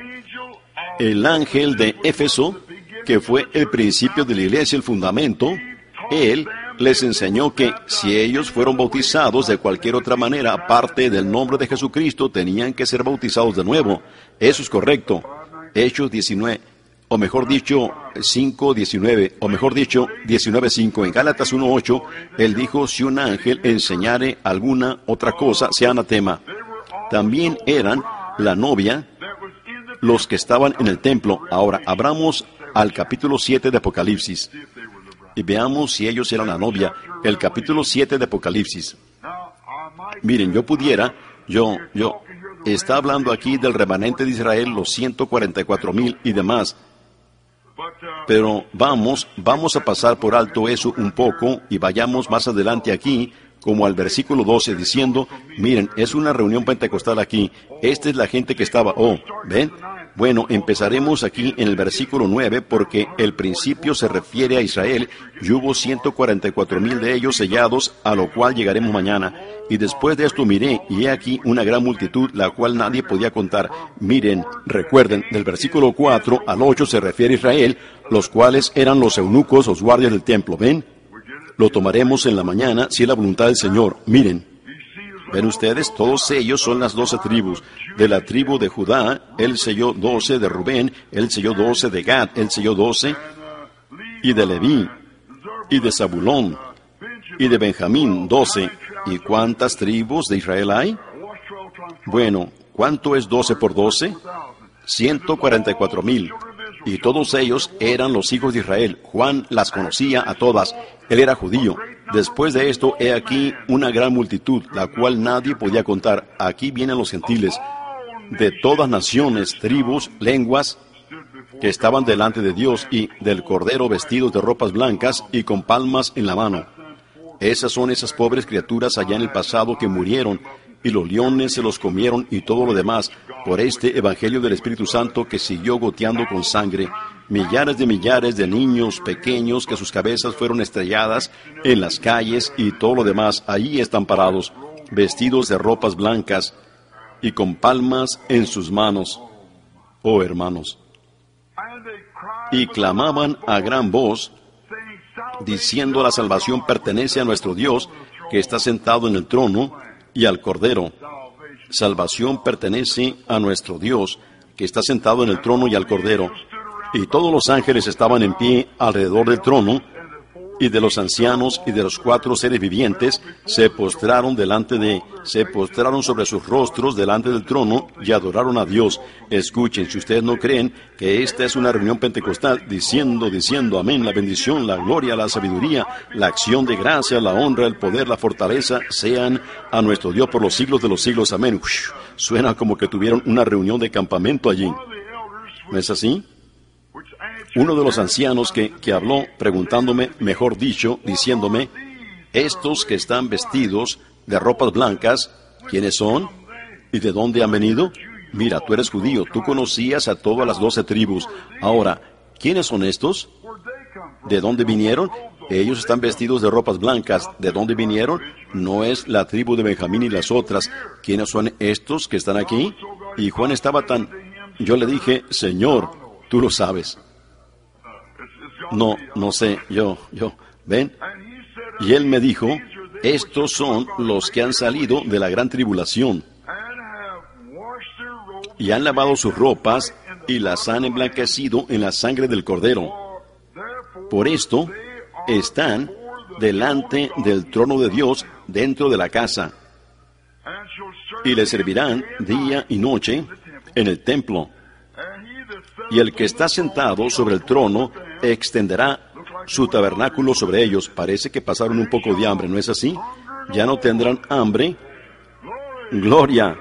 el ángel de Éfeso, que fue el principio de la iglesia, el fundamento, él les enseñó que si ellos fueron bautizados de cualquier otra manera, aparte del nombre de Jesucristo, tenían que ser bautizados de nuevo. Eso es correcto. Hechos diecinueve, o mejor dicho, cinco diecinueve, o mejor dicho, diecinueve cinco. En Gálatas uno ocho, él dijo, si un ángel enseñare alguna otra cosa, sea anatema. También eran la novia los que estaban en el templo. Ahora, abramos al capítulo siete de Apocalipsis y veamos si ellos eran la novia. El capítulo siete de Apocalipsis. Miren, yo pudiera, yo, yo, está hablando aquí del remanente de Israel, los ciento cuarenta y cuatro mil y demás. Pero vamos, vamos a pasar por alto eso un poco y vayamos más adelante aquí, como al versículo doce, diciendo, miren, es una reunión pentecostal aquí. Esta es la gente que estaba, oh, ¿ven? Bueno, empezaremos aquí en el versículo nueve, porque el principio se refiere a Israel, y hubo ciento cuarenta y cuatro mil de ellos sellados, a lo cual llegaremos mañana. Y después de esto miré, y he aquí una gran multitud, la cual nadie podía contar. Miren, recuerden, del versículo cuatro al ocho se refiere a Israel, los cuales eran los eunucos, los guardias del templo. ¿Ven? Lo tomaremos en la mañana, si es la voluntad del Señor. Miren. ¿Ven ustedes? Todos ellos son las doce tribus. De la tribu de Judá, él selló doce, de Rubén, él selló doce, de Gad, él selló doce, y de Leví, y de Zabulón, y de Benjamín, doce. ¿Y cuántas tribus de Israel hay? Bueno, ¿cuánto es doce por doce? ciento cuarenta y cuatro mil. Y todos ellos eran los hijos de Israel. Juan las conocía a todas. Él era judío. Después de esto, he aquí una gran multitud, la cual nadie podía contar. Aquí vienen los gentiles, de todas naciones, tribus, lenguas, que estaban delante de Dios y del Cordero, vestidos de ropas blancas y con palmas en la mano. Esas son esas pobres criaturas allá en el pasado que murieron, y los leones se los comieron y todo lo demás, por este evangelio del Espíritu Santo que siguió goteando con sangre. Millares de millares de niños pequeños que sus cabezas fueron estrelladas en las calles y todo lo demás, allí están parados, vestidos de ropas blancas y con palmas en sus manos. Oh hermanos. Y clamaban a gran voz, diciendo, la salvación pertenece a nuestro Dios, que está sentado en el trono, y al Cordero. Salvación pertenece a nuestro Dios, que está sentado en el trono, y al Cordero. Y todos los ángeles estaban en pie alrededor del trono, y de los ancianos y de los cuatro seres vivientes se postraron delante de, se postraron sobre sus rostros delante del trono y adoraron a Dios. Escuchen, si ustedes no creen que esta es una reunión pentecostal, diciendo, diciendo, amén, la bendición, la gloria, la sabiduría, la acción de gracia, la honra, el poder, la fortaleza, sean a nuestro Dios por los siglos de los siglos, amén. Uf, suena como que tuvieron una reunión de campamento allí. ¿No es así? Uno de los ancianos que, que habló, preguntándome, mejor dicho, diciéndome, estos que están vestidos de ropas blancas, ¿quiénes son? ¿Y de dónde han venido? Mira, tú eres judío, tú conocías a todas las doce tribus. Ahora, ¿quiénes son estos? ¿De dónde vinieron? Ellos están vestidos de ropas blancas. ¿De dónde vinieron? No es la tribu de Benjamín y las otras. ¿Quiénes son estos que están aquí? Y Juan estaba tan... Yo le dije, Señor, tú lo sabes. No, no sé, yo, yo, ¿ven? Y él me dijo, estos son los que han salido de la gran tribulación y han lavado sus ropas y las han emblanquecido en la sangre del Cordero. Por esto están delante del trono de Dios dentro de la casa y le servirán día y noche en el templo. Y el que está sentado sobre el trono extenderá su tabernáculo sobre ellos. Parece que pasaron un poco de hambre, ¿no es así? Ya no tendrán hambre, gloria,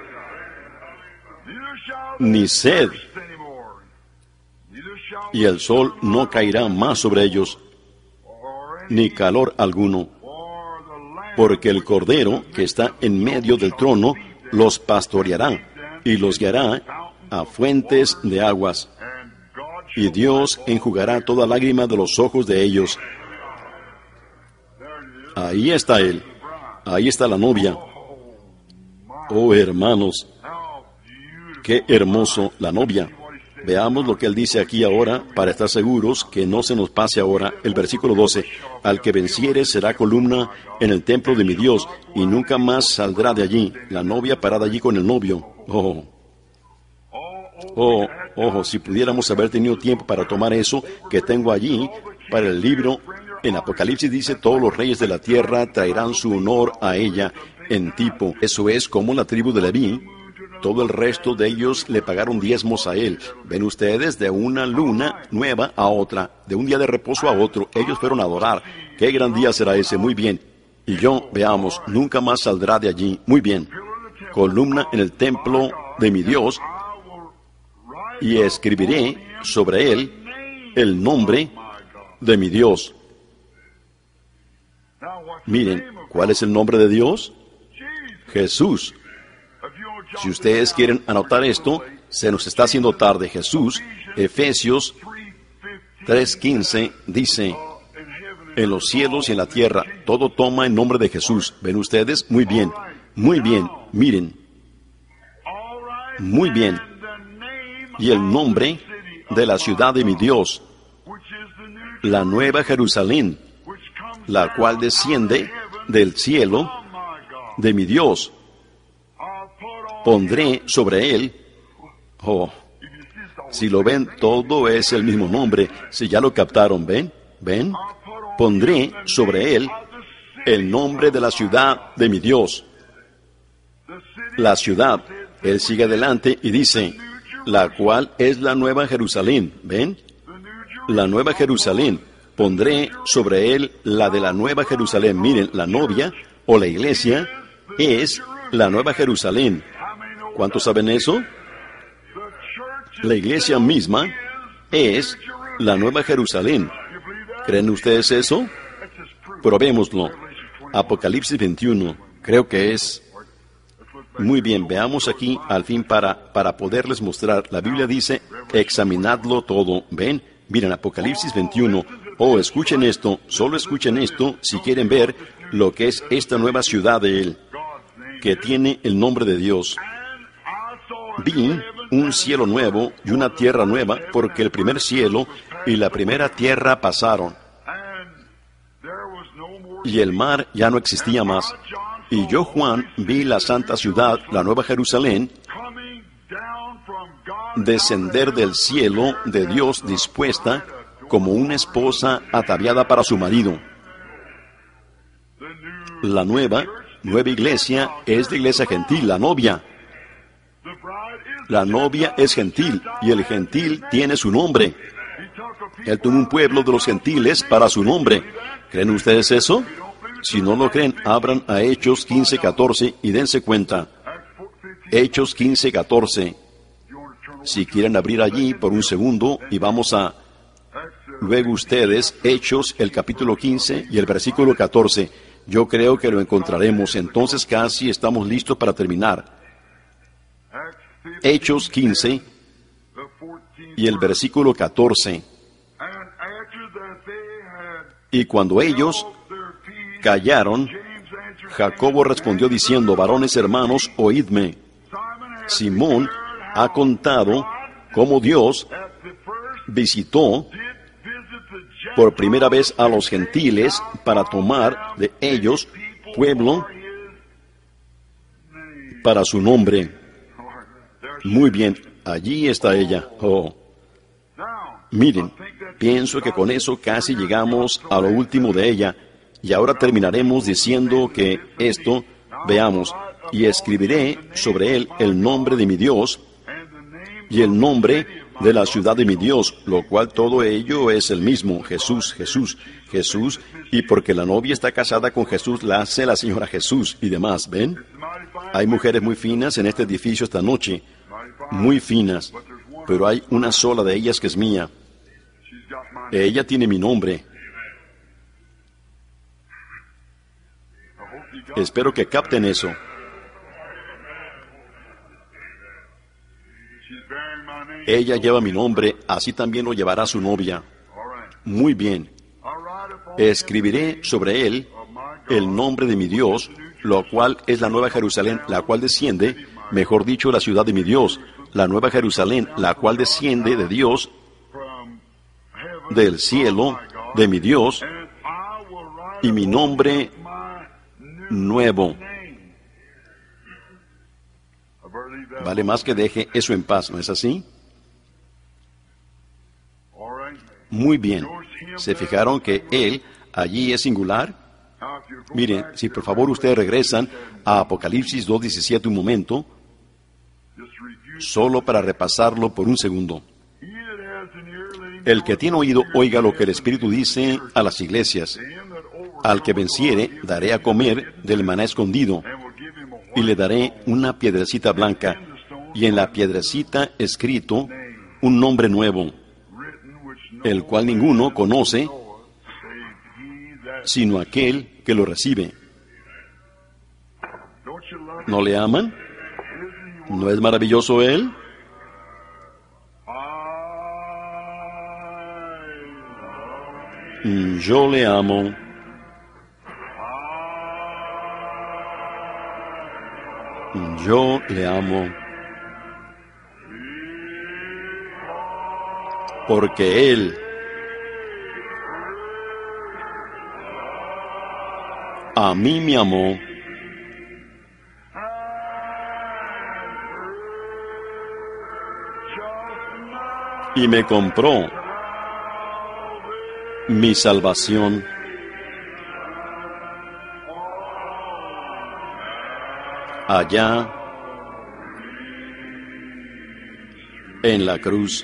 ni sed, y el sol no caerá más sobre ellos. ni calor alguno, porque el Cordero que está en medio del trono los pastoreará y los guiará a fuentes de aguas, y Dios enjugará toda lágrima de los ojos de ellos. Ahí está Él, ahí está la novia. Oh, hermanos, qué hermoso la novia. Veamos lo que Él dice aquí ahora, para estar seguros que no se nos pase ahora. El versículo doce, al que venciere será columna en el templo de mi Dios, y nunca más saldrá de allí. La novia parada allí con el novio. Oh, oh, ojo, si pudiéramos haber tenido tiempo para tomar eso que tengo allí, para el libro. En Apocalipsis dice, todos los reyes de la tierra traerán su honor a ella en tipo. Eso es como la tribu de Leví. Todo el resto de ellos le pagaron diezmos a él. Ven ustedes, de una luna nueva a otra, de un día de reposo a otro, ellos fueron a adorar. ¿Qué gran día será ese? Muy bien. Y yo, veamos, nunca más saldrá de allí. Muy bien. Columna en el templo de mi Dios, y escribiré sobre él el nombre de mi Dios. Miren, ¿cuál es el nombre de Dios? Jesús. Si ustedes quieren anotar esto, se nos está haciendo tarde. Jesús, Efesios tres quince, dice, en los cielos y en la tierra, todo toma en nombre de Jesús. ¿Ven ustedes? Muy bien, muy bien, miren. Muy bien. Y el nombre de la ciudad de mi Dios, la nueva Jerusalén, la cual desciende del cielo de mi Dios. Pondré sobre él, oh, si lo ven, todo es el mismo nombre. Si ya lo captaron, ¿ven? ¿Ven? Pondré sobre él el nombre de la ciudad de mi Dios. La ciudad, él sigue adelante y dice, la cual es la nueva Jerusalén, ¿ven? La nueva Jerusalén. Pondré sobre él la de la nueva Jerusalén. Miren, la novia o la iglesia es la nueva Jerusalén. ¿Cuántos saben eso? La iglesia misma es la nueva Jerusalén. ¿Creen ustedes eso? Probémoslo. Apocalipsis veintiuno. Creo que es... Muy bien, veamos aquí al fin para, para poderles mostrar. La Biblia dice, examinadlo todo. ¿Ven? Miren, Apocalipsis veintiuno. Oh, escuchen esto, solo escuchen esto si quieren ver lo que es esta nueva ciudad de Él, que tiene el nombre de Dios. Vi un cielo nuevo y una tierra nueva, porque el primer cielo y la primera tierra pasaron, y el mar ya no existía más. Y yo, Juan, vi la santa ciudad, la nueva Jerusalén, descender del cielo de Dios, dispuesta como una esposa ataviada para su marido. La nueva, nueva iglesia es la iglesia gentil, la novia. La novia es gentil, y el gentil tiene su nombre. Él tomó un pueblo de los gentiles para su nombre. ¿Creen ustedes eso? Si no lo creen, abran a Hechos quince catorce y dense cuenta. Hechos quince catorce. Si quieren abrir allí por un segundo, y vamos a... Luego ustedes, Hechos, el capítulo quince y el versículo catorce. Yo creo que lo encontraremos, entonces casi estamos listos para terminar. Hechos quince y el versículo catorce. Y cuando ellos callaron, Jacobo respondió diciendo, varones hermanos, oídme. Simón ha contado cómo Dios visitó por primera vez a los gentiles para tomar de ellos pueblo para su nombre. Muy bien, allí está ella. Oh. Miren, pienso que con eso casi llegamos a lo último de ella, y ahora terminaremos diciendo que esto, veamos, y escribiré sobre él el nombre de mi Dios y el nombre de la ciudad de mi Dios, lo cual todo ello es el mismo, Jesús, Jesús, Jesús, y porque la novia está casada con Jesús, la hace la señora Jesús y demás, ¿ven? Hay mujeres muy finas en este edificio esta noche, muy finas, pero hay una sola de ellas que es mía. Ella tiene mi nombre. Espero que capten eso. Ella lleva mi nombre, así también lo llevará su novia. Muy bien. Escribiré sobre él el nombre de mi Dios, lo cual es la Nueva Jerusalén, la cual desciende, mejor dicho, la ciudad de mi Dios, la Nueva Jerusalén, la cual desciende de Dios, del cielo, de mi Dios, y mi nombre nuevo. Vale más que deje eso en paz, ¿no es así? Muy bien. ¿Se fijaron que él allí es singular? Miren, si por favor ustedes regresan a Apocalipsis dos diecisiete un momento, solo para repasarlo por un segundo. El que tiene oído, oiga lo que el Espíritu dice a las iglesias. Al que venciere, daré a comer del maná escondido, y le daré una piedrecita blanca, y en la piedrecita escrito un nombre nuevo, el cual ninguno conoce, sino aquel que lo recibe. ¿No le aman? ¿No es maravilloso él? Yo le amo. Yo le amo. Porque él a mí me amó. Y me compró mi salvación. Allá en la cruz.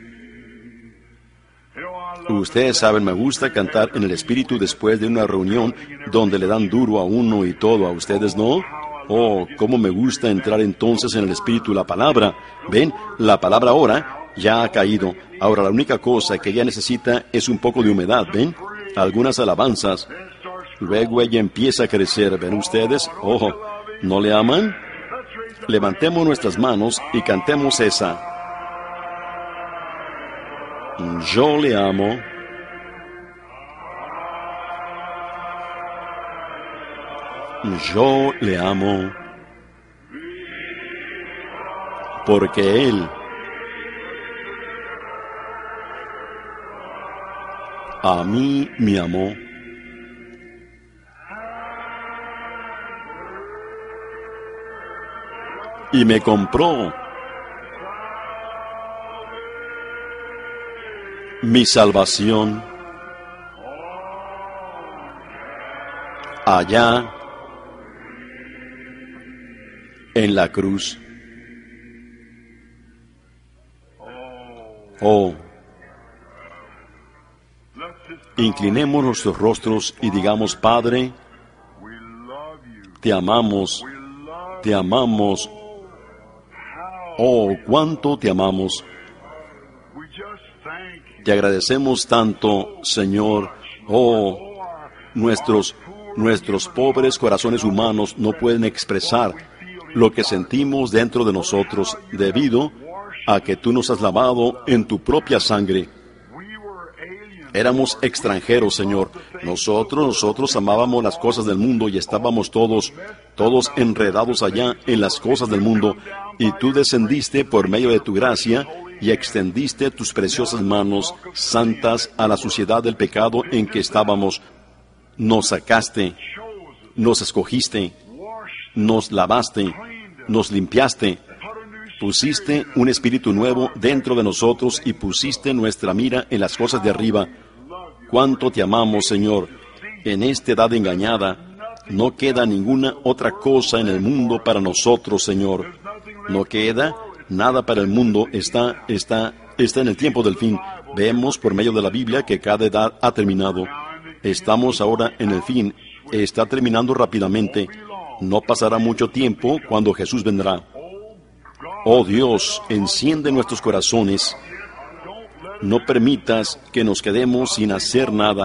Ustedes saben, me gusta cantar en el Espíritu después de una reunión donde le dan duro a uno y todo. ¿A ustedes no? Oh, cómo me gusta entrar entonces en el Espíritu. La palabra, ven, la palabra ahora ya ha caído. Ahora la única cosa que ella necesita es un poco de humedad, ¿ven? Algunas alabanzas. Luego ella empieza a crecer, ¿ven ustedes? Oh, ¿no le aman? Levantemos nuestras manos y cantemos esa. Yo le amo. Yo le amo. Porque él a mí me amó. Y me compró mi salvación allá en la cruz. Oh, inclinemos nuestros rostros y digamos: Padre, te amamos, te amamos. Oh, cuánto te amamos. Te agradecemos tanto, Señor. Oh, nuestros, nuestros pobres corazones humanos no pueden expresar lo que sentimos dentro de nosotros debido a que tú nos has lavado en tu propia sangre. Éramos extranjeros, Señor. Nosotros, nosotros amábamos las cosas del mundo y estábamos todos, todos enredados allá en las cosas del mundo. Y tú descendiste por medio de tu gracia y extendiste tus preciosas manos santas a la suciedad del pecado en que estábamos. Nos sacaste, nos escogiste, nos lavaste, nos limpiaste. Pusiste un espíritu nuevo dentro de nosotros y pusiste nuestra mira en las cosas de arriba. Cuánto te amamos, Señor. En esta edad engañada, no queda ninguna otra cosa en el mundo para nosotros, Señor. No queda nada para el mundo. Está, está, está en el tiempo del fin. Vemos por medio de la Biblia que cada edad ha terminado. Estamos ahora en el fin. Está terminando rápidamente. No pasará mucho tiempo cuando Jesús vendrá. Oh Dios, enciende nuestros corazones. No permitas que nos quedemos sin hacer nada.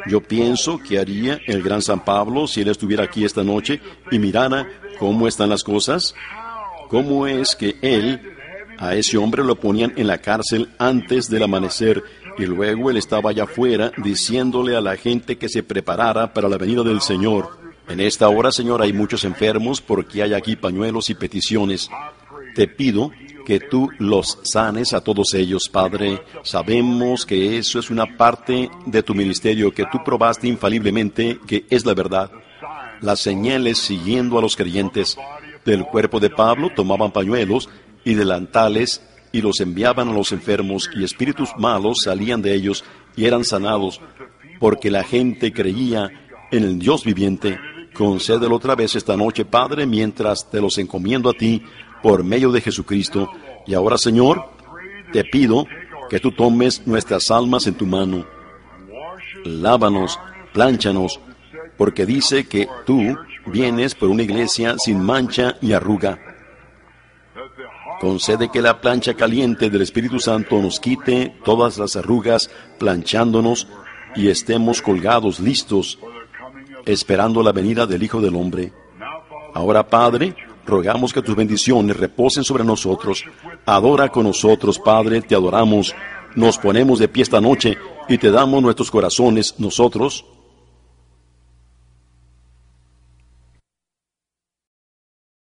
Yo pienso que haría el gran San Pablo si él estuviera aquí esta noche y mirara cómo están las cosas. ¿Cómo es que él, a ese hombre lo ponían en la cárcel antes del amanecer y luego él estaba allá afuera diciéndole a la gente que se preparara para la venida del Señor? En esta hora, Señor, hay muchos enfermos porque hay aquí pañuelos y peticiones. Te pido que tú los sanes a todos ellos, Padre. Sabemos que eso es una parte de tu ministerio, que tú probaste infaliblemente que es la verdad. Las señales siguiendo a los creyentes del cuerpo de Pablo tomaban pañuelos y delantales y los enviaban a los enfermos, y espíritus malos salían de ellos y eran sanados, porque la gente creía en el Dios viviente. Concédelo otra vez esta noche, Padre, mientras te los encomiendo a ti, por medio de Jesucristo. Y ahora, Señor, te pido que tú tomes nuestras almas en tu mano. Lávanos, plánchanos, porque dice que tú vienes por una iglesia sin mancha y arruga. Concede que la plancha caliente del Espíritu Santo nos quite todas las arrugas, planchándonos, y estemos colgados, listos, esperando la venida del Hijo del Hombre. Ahora, Padre, rogamos que tus bendiciones reposen sobre nosotros. Adora con nosotros, Padre, te adoramos. Nos ponemos de pie esta noche y te damos nuestros corazones, nosotros,